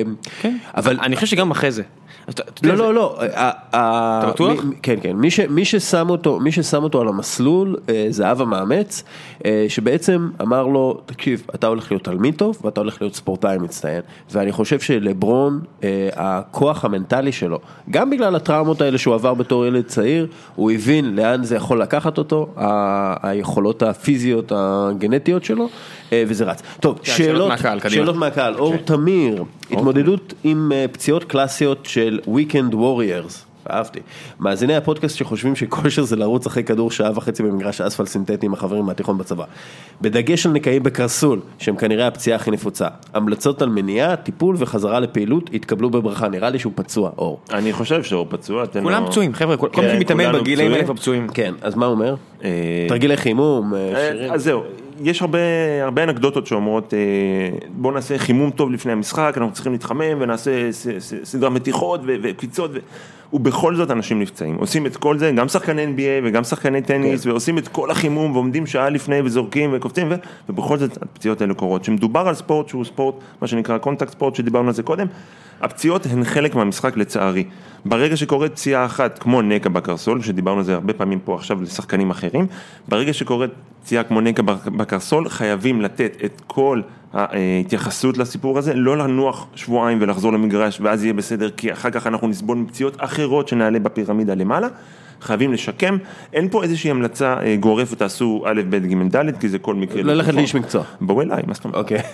אבל אני חושב שגם אחרי זה. לא, לא, לא. אתה בטוח? כן, כן. מי ששם אותו, מי ששם אותו על המסלול, זה אב המאמץ, שבעצם אמר לו, תקשיב, אתה הולך להיות תלמיד טוב, ואתה הולך להיות ספורטאי מצטיין, ואני חושב שלברון, הכוח המנטלי שלו, גם בגלל הטראומות האלה שהוא עבר בתור ילד צעיר, הוא הבין לאן זה יכול לקחת אותו, היכולות הפיזיות, הגנטיות שלו, וזה רץ. טוב, שאלות, שאלות מהקהל. אור תמיר, התמודדות עם פציעות קלאסיות של Weekend Warriors. אהבתי. מאזיני הפודקאסט שחושבים שכושר זה לרוץ אחרי כדור שעה וחצי במגרש אספל סינתטי עם החברים מהתיכון בצבא. בדגש על נקעים בקרסול, שהם כנראה הפציעה הכי נפוצה. המלצות על מניעה, טיפול וחזרה לפעילות התקבלו בברכה. נראה לי שהוא פצוע, אור. אני חושב שאור פצוע. כולם פצועים, חבר'ה. כל מי שמתאמן בגילאים האלה פצועים. כן, אז מה הוא אומר? תרגילי חימום, שירים. אז זהו. יש הרבה, הרבה אנקדוטות שאומרות, בוא נעשה חימום טוב לפני המשחק, אנחנו צריכים להתחמם ונעשה סדרה מתיחות וקפיצות, ובכל זאת אנשים נפצעים. עושים את כל זה, גם שחקני אן בי איי וגם שחקני טניס, ועושים את כל החימום ועומדים שעה לפני וזורקים וקופצים, ובכל זאת הפציעות האלה קורות. שמדובר על ספורט שהוא ספורט, מה שנקרא קונטקט ספורט, שדיברנו על זה קודם, הפציעות הן חלק מהמשחק לצערי. ברגע שקורית פציעה אחת, כמו נקע בקרסול, שדיברנו על זה הרבה פעמים פה עכשיו לשחקנים אחרים, ברגע שקורית פציעה כמו נקע בקרסול, חייבים לתת את כל ההתייחסות לסיפור הזה, לא לנוח שבועיים ולחזור למגרש, ואז יהיה בסדר, כי אחר כך אנחנו נסבול מפציעות אחרות שנעלה בפירמידה למעלה, חייבים לשקם, אין פה איזושהי המלצה גורפת, תעשו א', ב', ג', ד', כי זה כל מקרה. לא ללכת לאיש מקצוע. בואו אליי, מה זאת אומרת? אוקיי.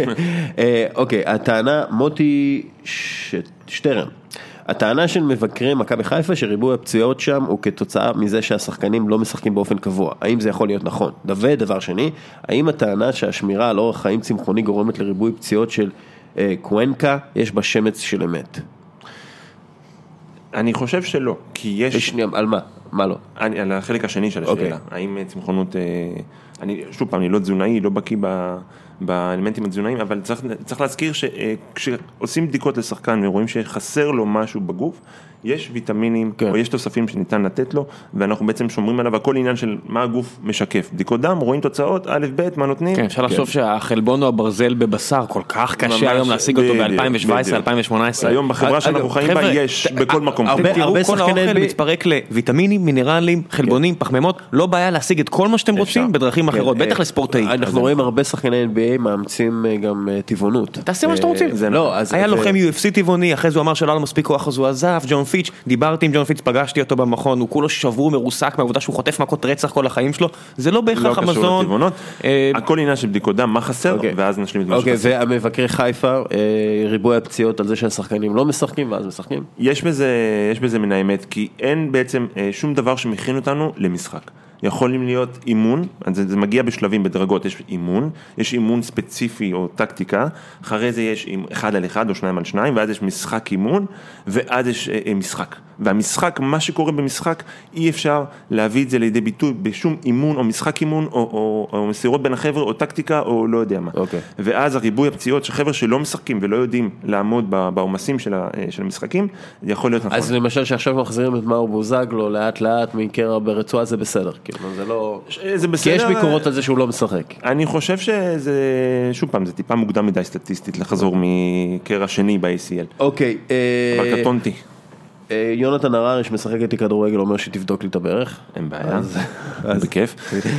אוקיי, הטענה, מוטי שטרן, הטענה של מבקרי מכבי חיפה שריבוי הפציעות שם הוא כתוצאה מזה שהשחקנים לא משחקים באופן קבוע. האם זה יכול להיות נכון? דבר, דבר שני, האם הטענה שהשמירה על אורח חיים צמחוני גורמת לריבוי פציעות של אה, קוונקה, יש בה שמץ של אמת? אני חושב שלא, כי יש... שנייה, על מה? מה לא? אני, על החלק השני של השאלה. Okay. האם צמחונות... אה, אני, שוב פעם, אני לא תזונאי, לא בקיא ב... באלמנטים התזונאיים, אבל צריך, צריך להזכיר שכשעושים בדיקות לשחקן ורואים שחסר לו משהו בגוף, יש ויטמינים, כן. או יש תוספים שניתן לתת לו, ואנחנו בעצם שומרים עליו, הכל עניין של מה הגוף משקף. בדיקות דם, רואים תוצאות, א' ב', מה נותנים? כן, אפשר לחשוב שהחלבון או הברזל בבשר, כל כך קשה היום להשיג אותו ב-אלפיים שבע עשרה אלפיים שמונה עשרה. היום בחברה שאנחנו חיים בה יש בכל מקום. תראו, כל האוכל מתפרק לויטמינים, מינרלים, חלבונים, פחמימות, לא בעיה להשיג את כל מה שאתם רוצים בדרכים אחרות, בטח לספורטאי. אנחנו רואים הרבה שחקני אן בי איי מאמצים גם טבעונות. תעשה מה שאתם רוצים. היה לוחם יו אף סי טבעוני, אחרי זה הוא אמר שלא היה לו מספיק כוח, אז הוא עזב. ג'ון פיץ', דיברתי עם ג'ון פיץ', פגשתי אותו במכון, הוא כולו שבור מרוסק מהעבודה שהוא חוטף מכות רצח כל החיים שלו, זה לא בהכרח המזון. הכל עניין של בדיקות דם, מה חסר, ואז נשלים את מה שחסר. אוקיי, והמבקרי חיפה, ריבוי הפציעות על זה שהשחקנים לא משחקים, ואז משחקים? יש בזה, יש בזה מן האמת, כי אין בעצם שום דבר שמכין אותנו למשחק. יכולים להיות אימון, זה, זה מגיע בשלבים, בדרגות, יש אימון, יש אימון ספציפי או טקטיקה, אחרי זה יש אחד על אחד או שניים על שניים, ואז יש משחק אימון, ואז יש אה, משחק. והמשחק, מה שקורה במשחק, אי אפשר להביא את זה לידי ביטוי בשום אימון או משחק אימון, או, או, או מסירות בין החבר'ה, או טקטיקה, או לא יודע מה. Okay. ואז הריבוי הפציעות שחבר'ה שלא משחקים ולא יודעים לעמוד בעומסים של, של המשחקים, יכול להיות נכון. אז למשל שעכשיו מחזירים את מאור בוזגלו לאט לאט מקרע ברצועה, זה בסדר. כאילו, זה לא... זה בסדר. כי יש ביקורות על זה שהוא לא משחק. אני חושב שזה, שוב פעם, זה טיפה מוקדם מדי סטטיסטית לחזור מקרע שני ב-איי סי אל. אוקיי. אבל קטונתי. יונתן הררי שמשחק איתי כדורגל אומר שתבדוק לי את הברך. אין בעיה, בכיף.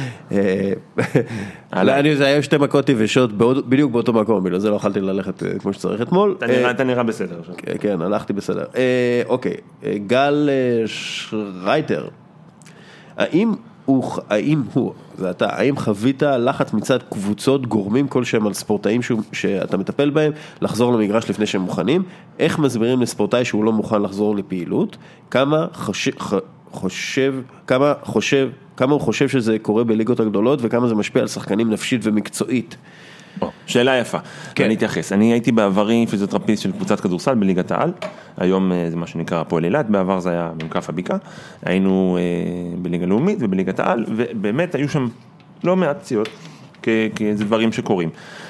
זה היה שתי מכות יבשות בדיוק באותו מקום, בגלל זה לא יכולתי ללכת כמו שצריך אתמול. אתה נראה בסדר. כן, הלכתי בסדר. אוקיי, גל שרייטר, האם הוא, האם הוא, זה אתה, האם חווית לחץ מצד קבוצות גורמים כלשהם על ספורטאים שאתה מטפל בהם, לחזור למגרש לפני שהם מוכנים? איך מסבירים לספורטאי שהוא לא מוכן לחזור לפעילות? כמה חושב, חושב, כמה חושב, כמה הוא חושב שזה קורה בליגות הגדולות, וכמה זה משפיע על שחקנים נפשית ומקצועית? שאלה יפה, אני אתייחס. אני הייתי בעברי פיזיותרפיסט של קבוצת כדורסל בליגת העל, היום זה מה שנקרא הפועל אילת, בעבר זה היה ממקף הבקעה, היינו בליגה לאומית ובליגת העל, ובאמת היו שם לא מעט פציעות, כי זה דברים שקורים.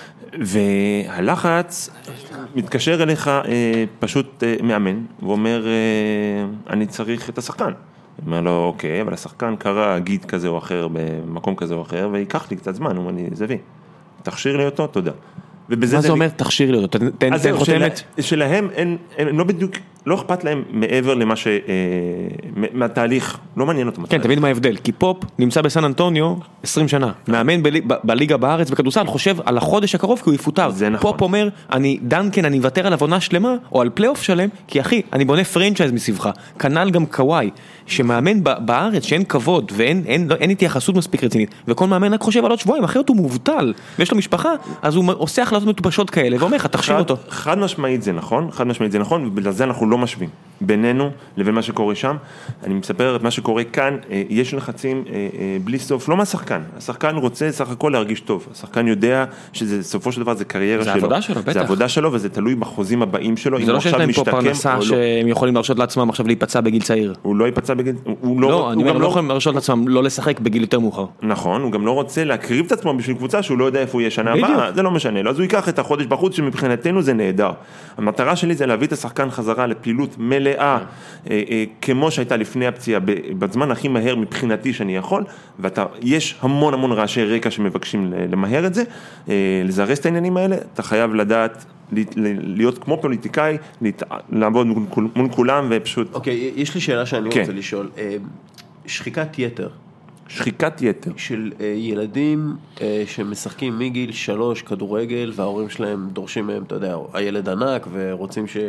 והלחץ מתקשר אליך פשוט מאמן, ואומר, אני צריך את השחקן. אומר לו, אוקיי, אבל השחקן קרא גיד כזה או אחר, במקום כזה או אחר, ויקח לי קצת זמן, הוא אני זבי. תכשיר לי אותו, תודה. מה זה אומר תכשיר לי אותו? תן חותמת? שלהם, הם לא בדיוק, לא אכפת להם מעבר למה ש... מהתהליך, לא מעניין אותם. כן, תבין מה ההבדל, כי פופ נמצא בסן אנטוניו עשרים שנה, מאמן בליגה בארץ בכדורסל, חושב על החודש הקרוב כי הוא יפוטר. פופ אומר, אני דנקן, אני אוותר על עונה שלמה, או על פלייאוף שלם, כי אחי, אני בונה פרנצ'ייז מסביבך, כנ"ל גם קוואי, שמאמן בארץ שאין כבוד, ואין התייחסות מספיק רצינית, וכל מאמן רק חושב על עוד שבועיים, אחרת הוא מובטל, ויש לו משפחה, אז הוא עושה החלטות מטופשות כאלה, ואומר לך, תכשיר אותו. חד משמעית זה נכון, חד משמעית זה נכון, ובגלל זה אנחנו לא משווים בינינו לבין מה שקורה שם. אני מספר את מה שקורה כאן, יש לחצים בלי סוף, לא מהשחקן, השחקן רוצה סך הכל להרגיש טוב, השחקן יודע שזה סופו של דבר זה קריירה שלו, זה עבודה שלו, בטח. זה עבודה שלו וזה תלוי בחוזים הבאים שלו, זה לא שיש להם פה פרנסה שהם יכולים להרשות לעצמם עכשיו להיפצע בגיל צעיר. הוא לא ייפצע בגיל, הוא לא, לא, אני אומר, לא יכולים להרשות לעצמם לא לשחק בגיל יותר מאוחר. נכון, הוא גם לא רוצה להקריב את עצמו בשביל קבוצה שהוא לא יודע איפה הוא יהיה שנה הבאה, זה לא משנה לו, אז הוא ייקח את החודש בחוץ שמבחינתנו זה נהדר. המטרה שלי זה להביא את השחקן חזרה לפעילות מלאה, כמו שהייתה לפני הפציעה, בזמן הכי מהר מבחינתי שאני יכול, ויש המון המון רעשי רקע שמבקשים למהר את זה, לזרס את העניינים האלה, אתה חייב לדעת להיות כמו פוליטיקאי, לעבוד מול כולם ופשוט... אוקיי, יש לי שאלה שאני רוצה לשאול, שחיקת יתר. שחיקת יתר. של ילדים שמשחקים מגיל שלוש כדורגל, וההורים שלהם דורשים מהם, אתה יודע, הילד ענק ורוצים שהוא...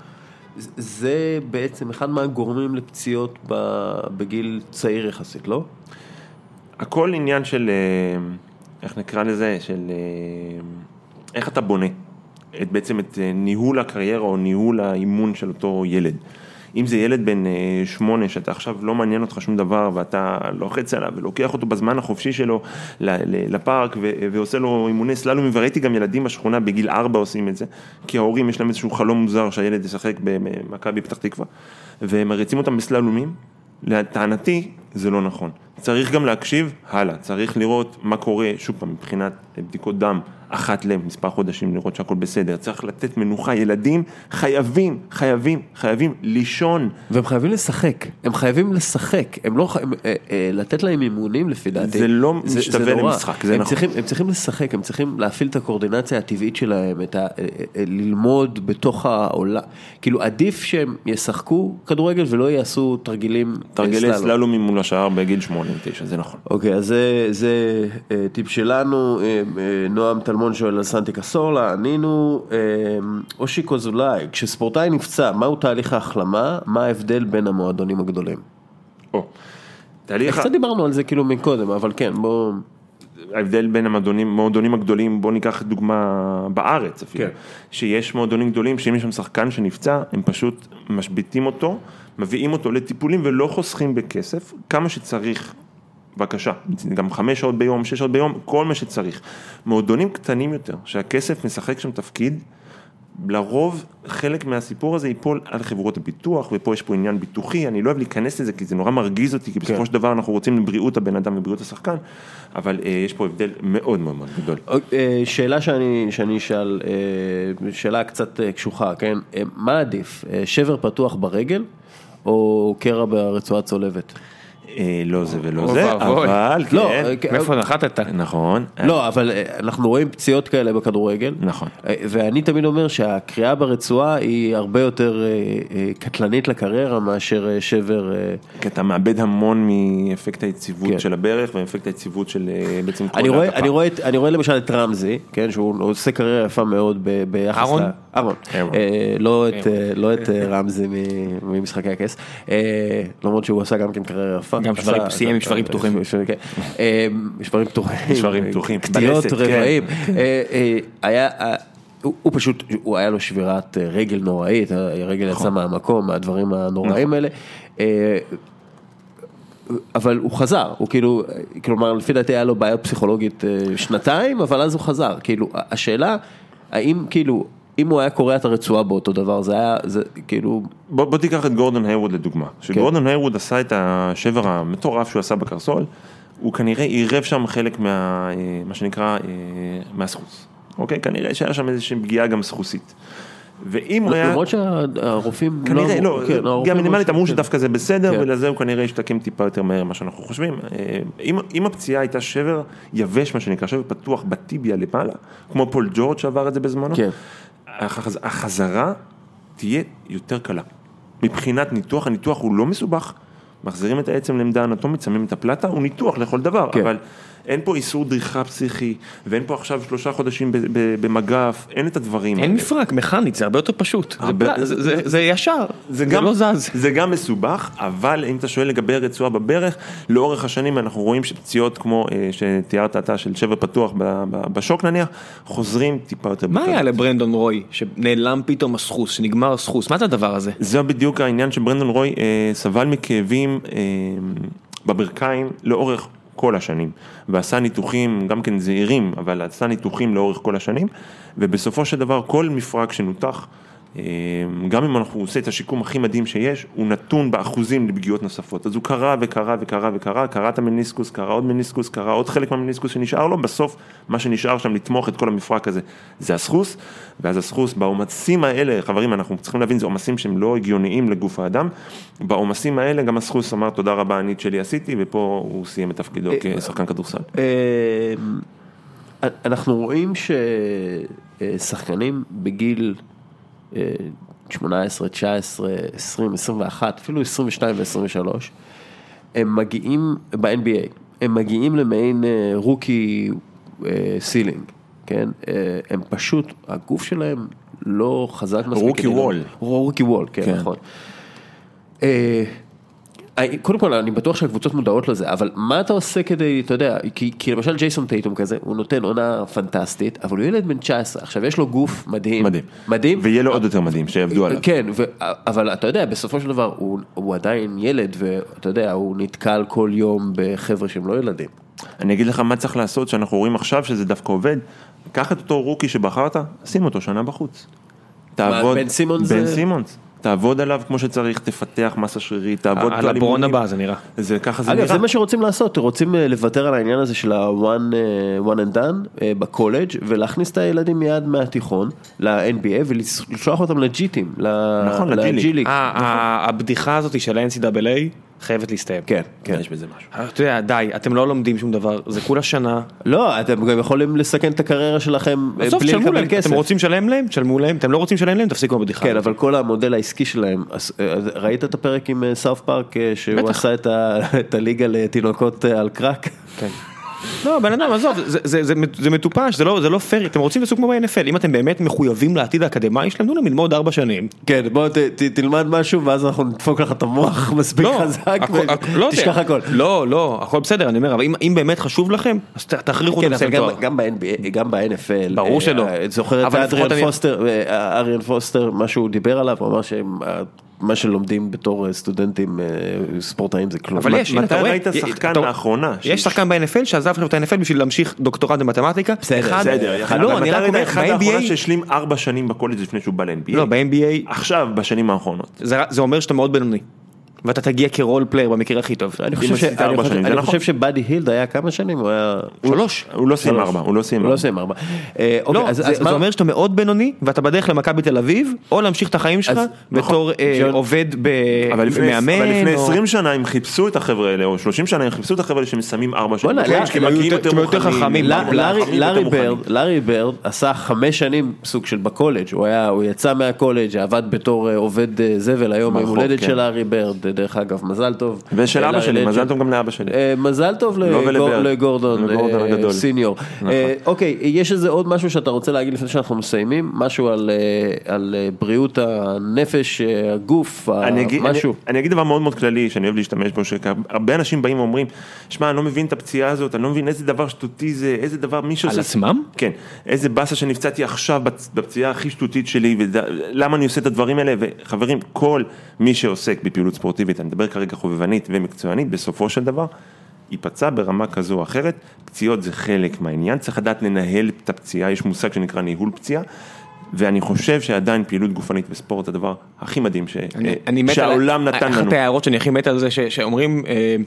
זה בעצם אחד מהגורמים לפציעות בגיל צעיר יחסית, לא? הכל עניין של, איך נקרא לזה, של איך אתה בונה את בעצם את ניהול הקריירה או ניהול האימון של אותו ילד. אם זה ילד בן שמונה, שאתה עכשיו לא מעניין אותך שום דבר, ואתה לוחץ עליו ולוקח אותו בזמן החופשי שלו לפארק, ועושה לו אימוני סללום, וראיתי גם ילדים בשכונה בגיל ארבע עושים את זה, כי ההורים יש להם איזשהו חלום מוזר שהילד ישחק במכבי פתח תקווה, והם מריצים אותם בסללומים. לטענתי זה לא נכון. צריך גם להקשיב הלאה, צריך לראות מה קורה, שוב פעם, מבחינת בדיקות דם, אחת למספר חודשים לראות שהכל בסדר, צריך לתת מנוחה, ילדים חייבים, חייבים, חייבים לישון. והם חייבים לשחק, הם חייבים לשחק, הם לא חייבים, לתת להם אימונים לפי דעתי. זה לא משתווה למשחק, זה נכון. הם צריכים לשחק, הם צריכים להפעיל את הקורדינציה הטבעית שלהם, ללמוד בתוך העולה, כאילו עדיף שהם ישחקו כדורגל ולא יעשו תרגילים סללום. תרגילי סללום מול השאר בגיל שמונה ותשע, זה נכון. אוקיי, אז זה טיפ שלנו, נועם תלמון שואל על סנטי קסורלה, ענינו, אושיקו זולאי, כשספורטאי נפצע, מהו תהליך ההחלמה, מה ההבדל בין המועדונים הגדולים? או, תהליך... קצת דיברנו על זה כאילו מקודם, אבל כן, בוא... ההבדל בין המועדונים הגדולים, בוא ניקח דוגמה בארץ אפילו, כן. שיש מועדונים גדולים, שאם יש שם שחקן שנפצע, הם פשוט משביתים אותו, מביאים אותו לטיפולים ולא חוסכים בכסף, כמה שצריך, בבקשה, גם חמש שעות ביום, שש שעות ביום, כל מה שצריך. מועדונים קטנים יותר, שהכסף משחק שם תפקיד, לרוב חלק מהסיפור הזה ייפול על חברות הביטוח, ופה יש פה עניין ביטוחי, אני לא אוהב להיכנס לזה, כי זה נורא מרגיז אותי, כי בסופו של דבר אנחנו רוצים לבריאות הבן אדם ובריאות השחקן, אבל אה, יש פה הבדל מאוד מאוד מאוד גדול. שאלה שאני, שאני שאל, שאלה קצת קשוחה, כן? מה עדיף, שבר פתוח ברגל, או קרע ברצועה צולבת? לא זה ולא זה, אבל כן. מאיפה נחתת? נכון. לא, אבל אנחנו רואים פציעות כאלה בכדורגל. נכון. ואני תמיד אומר שהקריאה ברצועה היא הרבה יותר קטלנית לקריירה מאשר שבר. כי אתה מאבד המון מאפקט היציבות של הברך ואפקט היציבות של בעצם כל הדפה. אני רואה למשל את רמזי, שהוא עושה קריירה יפה מאוד ביחס... אהרון? אהרון. לא את רמזי ממשחקי הכס. למרות שהוא עשה גם כן קריירה יפה. גם סיים עם שברים פתוחים. שברים פתוחים. שברים פתוחים. קטיות, רבעים. היה, הוא פשוט, הוא היה לו שבירת רגל נוראית, הרגל יצא מהמקום, מהדברים הנוראים האלה. אבל הוא חזר, הוא כאילו, כלומר, לפי דעתי היה לו בעיה פסיכולוגית שנתיים, אבל אז הוא חזר. כאילו, השאלה, האם כאילו, אם הוא היה קורא את הרצועה באותו דבר, זה היה, זה כאילו... בוא, בוא תיקח את גורדון הירוד לדוגמה. כשגורדון הירוד עשה את השבר המטורף שהוא עשה בקרסול, הוא כנראה עירב שם חלק מה, מה שנקרא, מהסחוס. אוקיי? כנראה שהיה שם איזושהי פגיעה גם סחוסית. ואם הוא היה... למרות שהרופאים... כנראה, לא, גם מינימלית אמרו שדווקא זה בסדר, ולזה הוא כנראה ישתקם טיפה יותר מהר ממה שאנחנו חושבים. אם הפציעה הייתה שבר יבש, מה שנקרא, שבר פתוח בטיביה למעלה, כמו פול ג'ורג' שעבר את זה בזמנו, החזרה תהיה יותר קלה. מבחינת ניתוח, הניתוח הוא לא מסובך, מחזירים את העצם לעמדה אנטומית, שמים את הפלטה, הוא ניתוח לכל דבר, אבל אין פה איסור דריכה פסיכי, ואין פה עכשיו שלושה חודשים במגף, אין את הדברים. אין מפרק, מכנית, זה הרבה יותר פשוט. זה ישר, זה לא זז. זה גם מסובך, אבל אם אתה שואל לגבי רצועה בברך, לאורך השנים אנחנו רואים שפציעות כמו שתיארת אתה של שבר פתוח בשוק נניח, חוזרים טיפה יותר. מה היה לברנדון רוי, שנעלם פתאום הסחוס, שנגמר הסחוס? מה זה הדבר הזה? זה בדיוק העניין שברנדון רוי סבל מכאבים בברכיים לאורך כל השנים, ועשה ניתוחים, גם כן זהירים, אבל עשה ניתוחים לאורך כל השנים, ובסופו של דבר כל מפרק שנותח, גם אם אנחנו עושה את השיקום הכי מדהים שיש, הוא נתון באחוזים לפגיעות נוספות, אז הוא קרה וקרה וקרה וקרה, קרה את המניסקוס, קרה עוד מניסקוס, קרה עוד חלק מהמניסקוס שנשאר לו, בסוף מה שנשאר שם לתמוך את כל המפרק הזה, זה הסחוס, ואז הסחוס בעומסים האלה, חברים, אנחנו צריכים להבין, זה עומסים שהם לא הגיוניים לגוף האדם, בעומסים האלה גם הסחוס אמר תודה רבה, אני את שלי עשיתי, ופה הוא סיים את תפקידו כשחקן כדורסל. אנחנו רואים ששחקנים בגיל שמונה עשרה, תשע עשרה, עשרים, עשרים ואחת, אפילו עשרים ושתיים ו-עשרים ושלוש, הם מגיעים, ב-אן בי איי, הם מגיעים למעין רוקי סילינג, כן? הם פשוט, הגוף שלהם לא חזק מספיק. רוקי וול. רוקי וול, כן, נכון. קודם כל, אני בטוח שהקבוצות מודעות לזה, אבל מה אתה עושה כדי, אתה יודע, כי, כי למשל ג'ייסון טייטום כזה, הוא נותן עונה פנטסטית, אבל הוא ילד בן תשע עשרה, עכשיו יש לו גוף מדהים. מדהים. מדהים. ויהיה לו עוד יותר מדהים, שיעבדו עליו. כן, ו, אבל אתה יודע, בסופו של דבר, הוא, הוא עדיין ילד, ואתה יודע, הוא נתקל כל יום בחבר'ה שהם לא ילדים. אני אגיד לך מה צריך לעשות, שאנחנו רואים עכשיו שזה דווקא עובד, קח את אותו רוקי שבחרת, שים אותו שנה בחוץ. תעבוד, בן סימונס? בן סימונס. תעבוד עליו כמו שצריך, תפתח מסה שרירית, תעבוד על הברון הבא, זה נראה. זה ככה זה נראה. אגב, זה מה שרוצים לעשות, רוצים לוותר על העניין הזה של ה-one one and done בקולג' ולהכניס את הילדים מיד מהתיכון ל-אן בי איי ולשלוח אותם לג'יטים, לג'יליק. הבדיחה הזאת של ה-אן סי דאבל איי חייבת להסתיים. כן, כן. יש בזה משהו. אתה יודע, די, אתם לא לומדים שום דבר, זה כולה שנה. לא, אתם גם יכולים לסכן את הקריירה שלכם בלי לקבל כסף. אתם רוצים לשלם להם? תשלמו להם. אתם לא רוצים לשלם להם? תפסיקו בבדיחה. כן, אבל כל המודל העסקי שלהם, ראית את הפרק עם סאוף פארק, שהוא עשה את הליגה לתינוקות על קרק? כן. לא, בן אדם, עזוב, זה מטופש, זה לא פייר, אתם רוצים לעשות כמו ב-אן אף אל, אם אתם באמת מחויבים לעתיד האקדמאי שלהם, תנו להם ללמוד ארבע שנים. כן, בוא תלמד משהו, ואז אנחנו נדפוק לך את המוח מספיק חזק, ותשכח הכל. לא, לא, הכל בסדר, אני אומר, אבל אם באמת חשוב לכם, אז תכריחו את זה תואר. גם ב-אן אף אל, ברור שלא. זוכר את אריאן פוסטר, מה שהוא דיבר עליו, הוא אמר שהם... מה שלומדים בתור סטודנטים ספורטאים זה כלום. אבל יש, מתי ראית שחקן לאחרונה? יש שחקן ב-אן אף אל שעזב את ה-אן אף אל בשביל להמשיך דוקטורט במתמטיקה. בסדר, בסדר. אבל מתי ראית אחד לאחרונה שהשלים ארבע שנים בקולג' לפני שהוא בא ל-אן בי איי? לא, ב-אן בי איי... עכשיו, בשנים האחרונות. זה אומר שאתה מאוד בינוני. ואתה תגיע כרול פלייר במקרה הכי טוב. אני חושב שבאדי הילד היה כמה שנים, הוא היה... שלוש. הוא לא סיים ארבע, הוא לא סיים ארבע. הוא לא סיים ארבע. לא, זה אומר שאתה מאוד בינוני, ואתה בדרך למכבי תל אביב, או להמשיך את החיים שלך בתור עובד במאמן. אבל לפני עשרים שנה הם חיפשו את החבר'ה האלה, או שלושים שנה הם חיפשו את החבר'ה האלה שמסיימים ארבע שנים. אתם יותר חכמים. לארי ברד עשה חמש שנים סוג של בקולג', הוא יצא מהקולג', עבד בתור עובד זבל, היום היום הולדת של לארי ברד, דרך אגב, מזל טוב. ושל אבא שלי, מזל טוב גם לאבא שלי. מזל טוב לגורדון סיניור. אוקיי, יש איזה עוד משהו שאתה רוצה להגיד לפני שאנחנו מסיימים? משהו על בריאות הנפש, הגוף, משהו? אני אגיד דבר מאוד מאוד כללי, שאני אוהב להשתמש בו, שהרבה אנשים באים ואומרים, שמע, אני לא מבין את הפציעה הזאת, אני לא מבין איזה דבר שטותי זה, איזה דבר מישהו... על עצמם? כן. איזה בסה שנפצעתי עכשיו בפציעה הכי שטותית שלי, ולמה אני עושה את הדברים האלה? וחברים, כל מי שעוסק בפעילות ספורטיבית, אני מדבר כרגע חובבנית ומקצוענית, בסופו של דבר, ייפצע ברמה כזו או אחרת, פציעות זה חלק מהעניין, צריך לדעת לנהל את הפציעה, יש מושג שנקרא ניהול פציעה, ואני חושב שעדיין פעילות גופנית בספורט, הדבר הכי מדהים ש... שהעולם נתן לנו. אחת ההערות שאני הכי מת על זה, שאומרים...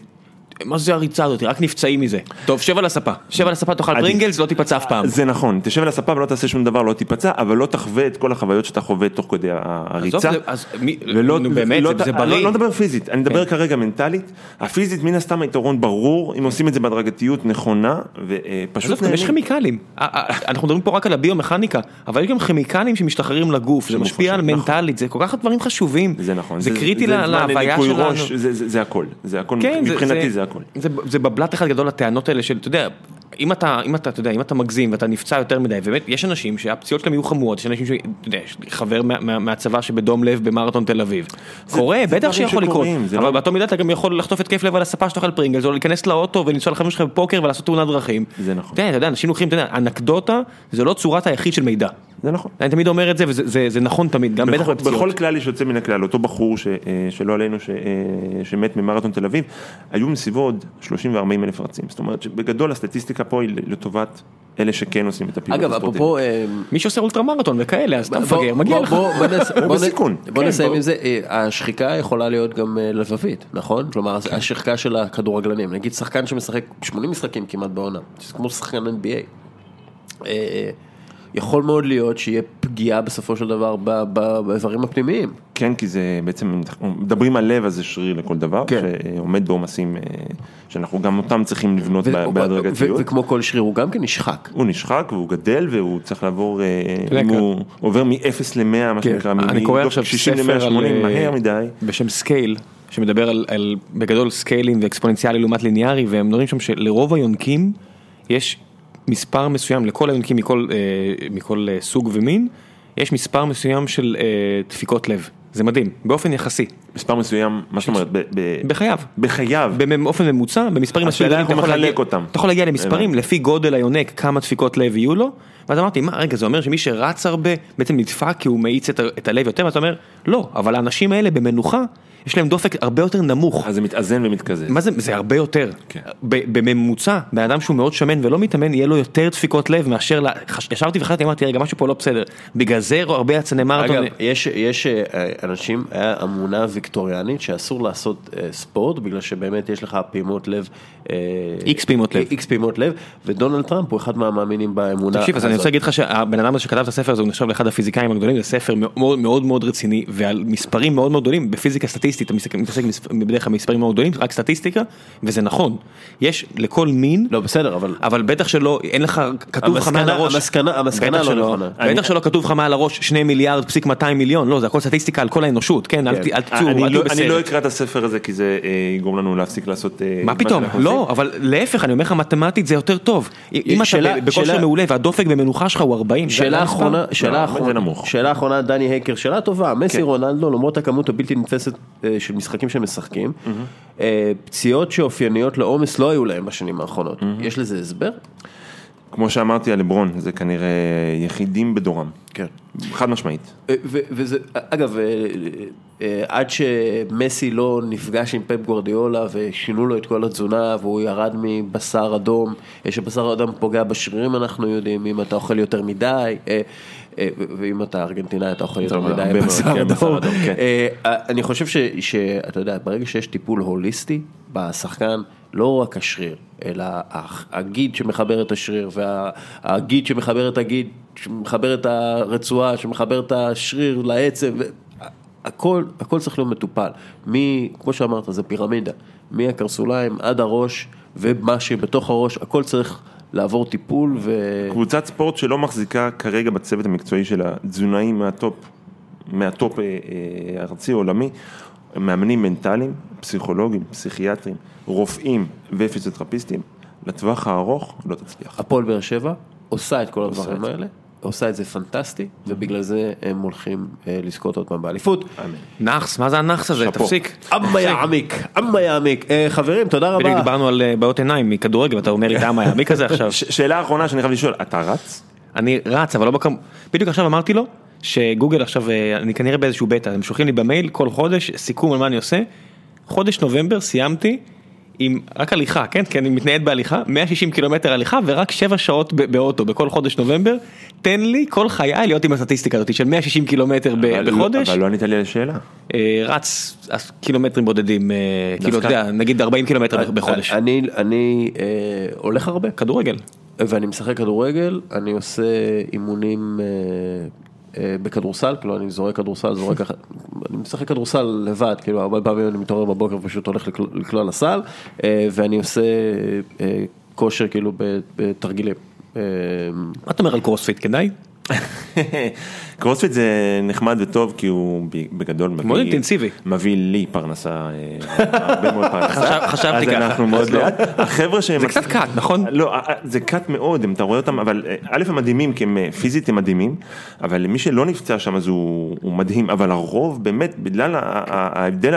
מה זה הריצה הזאת? רק נפצעים מזה. טוב, שב על הספה. שב על הספה, תאכל פרינגלס, לא תיפצע אף פעם. זה נכון. תשב על הספה ולא תעשה שום דבר, לא תיפצע, אבל לא תחווה את כל החוויות שאתה חווה תוך כדי הריצה. אז באמת, זה בריא. לא מדבר פיזית, אני מדבר כרגע מנטלית. הפיזית, מן הסתם היתרון ברור, אם עושים את זה בהדרגתיות נכונה, ופשוט... יש כימיקלים. אנחנו מדברים פה רק על הביומכניקה, אבל יש גם כימיקלים שמשתחררים לגוף, זה משפיע על מנטלית, זה כל כך דברים חשובים. זה נכון. זה קריטי להוויה שלנו. זה הכל. זה הכל. מבחינתי זה הכל. זה, זה בבלט אחד גדול הטענות האלה של, אתה יודע, אם אתה, אם אתה, אתה יודע, אם אתה מגזים ואתה נפצע יותר מדי, באמת, יש אנשים שהפציעות שלהם יהיו חמורות, יש אנשים ש, אתה יודע, יש חבר מה, מה, מהצבא שבדום לב במרתון תל אביב. קורה, בטח שיכול לקרות. אבל לא... באותו מידה אתה גם יכול לחטוף את כיף לב על הספה שתאכל פרינגלס, או להיכנס לאוטו ולנסוע לחברים שלך בפוקר ולעשות תאונת דרכים. זה נכון. אתה יודע, אנשים לוקחים, אתה יודע, אנקדוטה, זה לא צורת היחיד של מידע. זה נכון. אני תמיד אומר את זה, וזה זה, זה נכון תמיד, גם בטח בפציעות. בכל כלל יש יוצא מן הכלל, אותו בחור ש, שלא עלינו, ש, שמת ממרתון תל אביב, היו מסביבות שלושים וארבעים אלף רצים. זאת אומרת שבגדול הסטטיסטיקה פה היא לטובת אלה שכן עושים את הפעילות הספורטיבית. אגב, אפרופו... מי שעושה אולטרמרתון וכאלה, אז אתה מפגר, מגיע לך. בוא נסיים עם זה, השחיקה יכולה להיות גם לבבית, נכון? כלומר, השחיקה של הכדורגלנים, נגיד שחקן שמשחק שמונים משחקים כמעט בעונה, כמו שחקן אן בי איי. יכול מאוד להיות שיהיה פגיעה בסופו של דבר באיברים הפנימיים. כן, כי זה בעצם, מדברים על לב, אז זה שריר לכל דבר, שעומד בעומסים, שאנחנו גם אותם צריכים לבנות בהדרגתיות. וכמו כל שריר, הוא גם כן נשחק. הוא נשחק, והוא גדל, והוא צריך לעבור, אם הוא עובר מ-אפס ל-מאה, מה שנקרא, מ-שישים ל-מאה שמונים, מהר מדי. בשם סקייל, שמדבר על, בגדול, סקיילים ואקספוננציאלי לעומת ליניארי, והם מדברים שם שלרוב היונקים יש מספר מסוים, לכל היונקים מכל, מכל סוג ומין, יש מספר מסוים של דפיקות לב. זה מדהים, באופן יחסי. מספר מסוים, מה זאת אומרת? בחייו. בחייו. באופן ממוצע, במספרים מסוימים, אתה יכול להגיע למספרים, לפי גודל היונק, כמה דפיקות לב יהיו לו, ואז אמרתי, מה, רגע, זה אומר שמי שרץ הרבה, בעצם נדפק כי הוא מאיץ את הלב יותר, ואתה אומר, לא, אבל האנשים האלה במנוחה, יש להם דופק הרבה יותר נמוך. אז זה מתאזן ומתקזז. מה זה? זה הרבה יותר. כן. בממוצע, באדם שהוא מאוד שמן ולא מתאמן, יהיה לו יותר דפיקות לב מאשר, ישבתי וחלטתי, אמרתי, רגע, משהו פה לא בסדר. בגלל זה הרבה יצאני מרתון. אגב, יש, יש אנשים, היה אמונה ויקטוריאנית שאסור לעשות ספורט, בגלל שבאמת יש לך פעימות לב. איקס פעימות לב. איקס פעימות לב, ודונלד טראמפ הוא אחד מהמאמינים באמונה. תקשיב, אז אני רוצה להגיד לך שהבן אדם הזה שכתב את הספר הזה, הוא נחשב לאחד הפיזיקאים הגדולים, זה ספר מאוד מאוד מאוד רציני, ועל מספרים מאוד מאוד גדולים, בפיזיקה סטטיסטית, אתה מתעסק בדרך כלל מספרים מאוד גדולים, רק סטטיסטיקה, וזה נכון. יש לכל מין, לא בסדר, אבל אבל בטח שלא, אין לך כתוב לך מעל הראש. המסקנה, המסקנה לא נכונה. בטח שלא כתוב לך מעל הראש שני מיליארד פסיק מאתיים מיליון, לא, זה הכל סטטיסטיקה על כל האנושות, כן, אל תצאו, אל תהיו בסדר. אני לא אקרא את הספר הזה, כי זה יגרום לנו להפסיק לעשות... מה פתאום? לא, אבל להפך, אני אומר לך, מתמטית זה יותר טוב. אם אתה בכושר מעולה, והדופק במנוחה שלך הוא ארבעים. שאלה אחרונה, שאלה אחרונה, דני הקר, שאלה טובה, מסי רונלדו, למרות הכמות הבלתי נתפסת של משחקים שמשחקים, פציעות שאופייניות לעומס לא היו להם בשנים האחרונות. יש לזה הסבר? כמו שאמרתי על לברון, זה כנראה יחידים בדורם. כן. חד משמעית. וזה, אגב, עד שמסי לא נפגש עם פפ גוארדיולה ושינו לו את כל התזונה והוא ירד מבשר אדום, שבשר אדום פוגע בשרירים אנחנו יודעים, אם אתה אוכל יותר מדי, ואם אתה ארגנטינאי, אתה אוכל יותר מדי בשר אדום. אני חושב שאתה יודע, ברגע שיש טיפול הוליסטי בשחקן, לא רק השריר, אלא הגיד שמחבר את השריר, והגיד שמחבר את הגיד, שמחבר את הרצועה, שמחבר את השריר לעצב, הכל, הכל צריך להיות מטופל. מי, כמו שאמרת, זה פירמידה. מהקרסוליים עד הראש, ומה שבתוך הראש, הכל צריך לעבור טיפול ו... קבוצת ספורט שלא מחזיקה כרגע בצוות המקצועי של התזונאים מהטופ, מהטופ הארצי עולמי, מאמנים מנטליים, פסיכולוגים, פסיכיאטרים, רופאים ופיזיותרפיסטים, לטווח הארוך לא תצליח. הפועל באר שבע עושה את כל הדברים האלה, עושה את זה פנטסטי, ובגלל זה הם הולכים לזכות עוד פעם באליפות. נחס, מה זה הנחס הזה? תפסיק. אמה יעמיק, אמה יעמיק. חברים, תודה רבה. בדיוק דיברנו על בעיות עיניים מכדורגל, ואתה אומר לי, אמה יעמיק הזה עכשיו. שאלה האחרונה שאני חייב לשאול, אתה רץ? אני רץ, אבל לא בכם... בדיוק עכשיו אמרתי לו, שגוגל עכשיו, אני כנראה באיזשהו בטא, הם שולחים לי במייל כל חודש, סיכום על מה אני עושה. חודש נובמבר סיימתי עם רק הליכה, כן? כי אני מתנהד בהליכה, מאה ושישים קילומטר הליכה, ורק שבע שעות באוטו, בכל חודש נובמבר. תן לי כל חיי להיות עם הסטטיסטיקה הזאת, של מאה ושישים קילומטר בחודש. אבל לא ענית לי על השאלה. רץ קילומטרים בודדים, כאילו, אתה יודע, נגיד ארבעים קילומטר בחודש. אני הולך הרבה. כדורגל. ואני משחק כדורגל, אני עושה אימונים בכדורסל, כאילו אני זורק כדורסל, זורק, אני משחק כדורסל לבד, כאילו הרבה פעמים אני מתעורר בבוקר ופשוט הולך לקלוע לסל, ואני עושה כושר כאילו בתרגילים. מה אתה אומר על קרוספיט, כדאי? קרוספיט זה נחמד וטוב, כי הוא בגדול מביא, מאוד אינטנסיבי. מביא לי פרנסה, הרבה מאוד פרנסה. חשבתי ככה. אז אנחנו מאוד ליד. החבר'ה שהם... זה קצת קאט, נכון? לא, זה קאט מאוד, אתה רואה אותם, אבל א' הם מדהימים, כי הם פיזית הם מדהימים, אבל מי שלא נפצע שם אז הוא מדהים, אבל הרוב באמת, בגלל ההבדל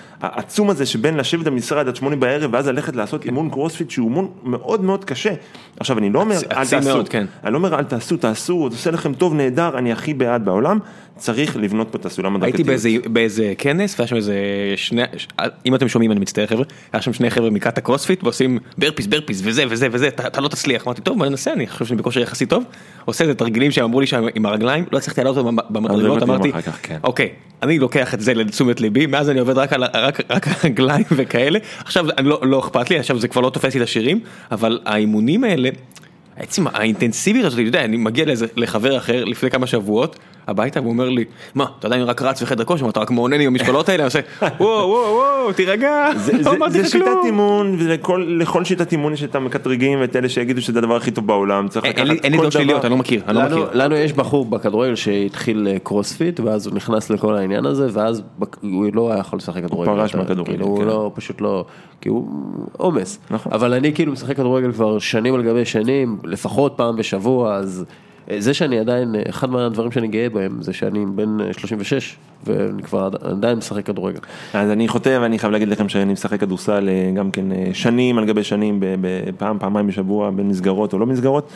העצום הזה שבין לשבת במשרד עד שמונה בערב, ואז ללכת לעשות אימון קרוספיט, שהוא אימון מאוד מאוד קשה. עכשיו, אני לא אומר, אל תעשו, אני לא אומר, אל תעשו, תעשו, תעשה לכם טוב, נהדר, אני הכי בעד בעולם, צריך לבנות פה את הסולם הדקתיות. הייתי באיזה כנס, והיה שם איזה שני, אם אתם שומעים, אני מצטער חבר'ה, היה שם שני חבר'ה מקאט הקרוספיט, ועושים ברפיס, ברפיס, וזה, וזה, וזה, אתה לא תצליח. אמרתי, טוב, מה ננסה? אני חושב שאני בכושר יחסי טוב. עושה איזה תרגילים שהם אמרו לי שם עם הרגליים, לא הצלחתי לעלות אותם במדרגות, אמרתי, אוקיי, אני לוקח את זה לתשומת ליבי, מאז אני עובד רק על הרגליים וכאלה. עכשיו, לא אכפת לי, עכשיו זה כבר לא תופס לי את השירים, אבל האימונים האלה, עצם האינטנסיביות הזאת, אתה יודע, אני מגיע לחבר אחר לפני כמה שבועות, הביתה, והוא אומר לי, מה, אתה עדיין רק רץ וחדר כושר, אתה רק מעונן עם המשקולות האלה, אני עושה, וואו, וואו, וואו, תירגע, לא אמרתי לך כלום. זה שיטת אימון, ולכל שיטת אימון יש את המקטרגים, ואת אלה שיגידו שזה הדבר הכי טוב בעולם, צריך לקחת כל דבר. אין לי דעות שליליות, אני לא מכיר, אני לא מכיר. לנו יש בחור בכדורגל שהתחיל קרוספיט, ואז הוא נכנס לכל העניין הזה, ואז הוא לא היה יכול לשחק כדורגל. הוא פרש מהכדורגל. הוא לא, פשוט לא, כי הוא עומס. אבל אני כאילו משחק כדורגל כבר שנים על גבי שנים, לפחות פעם בשבוע, אז זה שאני עדיין, אחד מהדברים שאני גאה בהם, זה שאני בן שלושים ושש, ואני כבר עדיין משחק כדורגל. אז אני חוטא, ואני חייב להגיד לכם שאני משחק כדורסל גם כן שנים על גבי שנים, פעם, פעמיים בשבוע, בין מסגרות או לא מסגרות,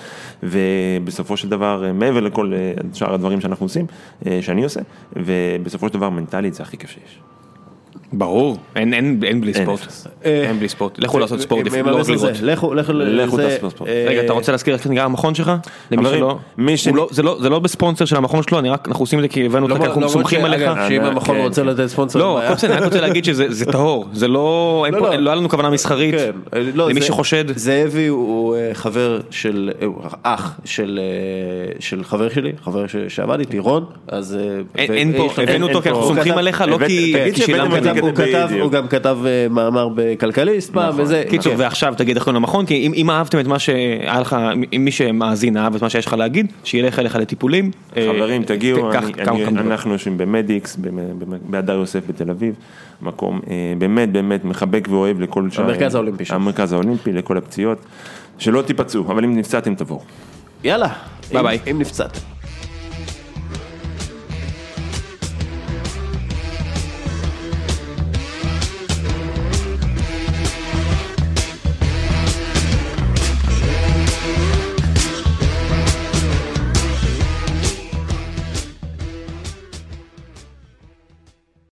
ובסופו של דבר, מעבר לכל שאר הדברים שאנחנו עושים, שאני עושה, ובסופו של דבר מנטלית זה הכי כיף שיש. ברור, אין בלי ספורט, אין בלי ספורט, לכו לעשות ספורט, לא רק לראות. לכו, לכו, לכו לעשות ספורט. רגע, אתה רוצה להזכיר איך נראה המכון שלך? למי שלא, זה לא בספונסר של המכון שלו, אנחנו עושים את זה כי הבאנו אותך, כי אנחנו סומכים עליך. שאם המכון רוצה לתת ספונסר. לא, אני רק רוצה להגיד שזה טהור, זה לא, לא היה לנו כוונה מסחרית, למי שחושד. זאבי הוא חבר של, אח של חבר שלי, חבר שעבד איתי, רון, אז... אין פה, הבאנו אותו כי אנחנו סומכים עליך, לא כי שילמת את הוא גם כתב מאמר בכלכליסט פעם וזה. קיצור, ועכשיו תגיד איך קוראים למכון, כי אם אהבתם את מה שהיה לך, אם מי שמאזין אהב את מה שיש לך להגיד, שילך אליך לטיפולים. חברים, תגיעו, אנחנו יושבים במדיקס, בהדר יוסף בתל אביב, מקום באמת באמת מחבק ואוהב לכל שעה. המרכז האולימפי. המרכז האולימפי, לכל הפציעות, שלא תיפצעו, אבל אם נפצעתם תבואו. יאללה, ביי ביי. אם נפצעתם.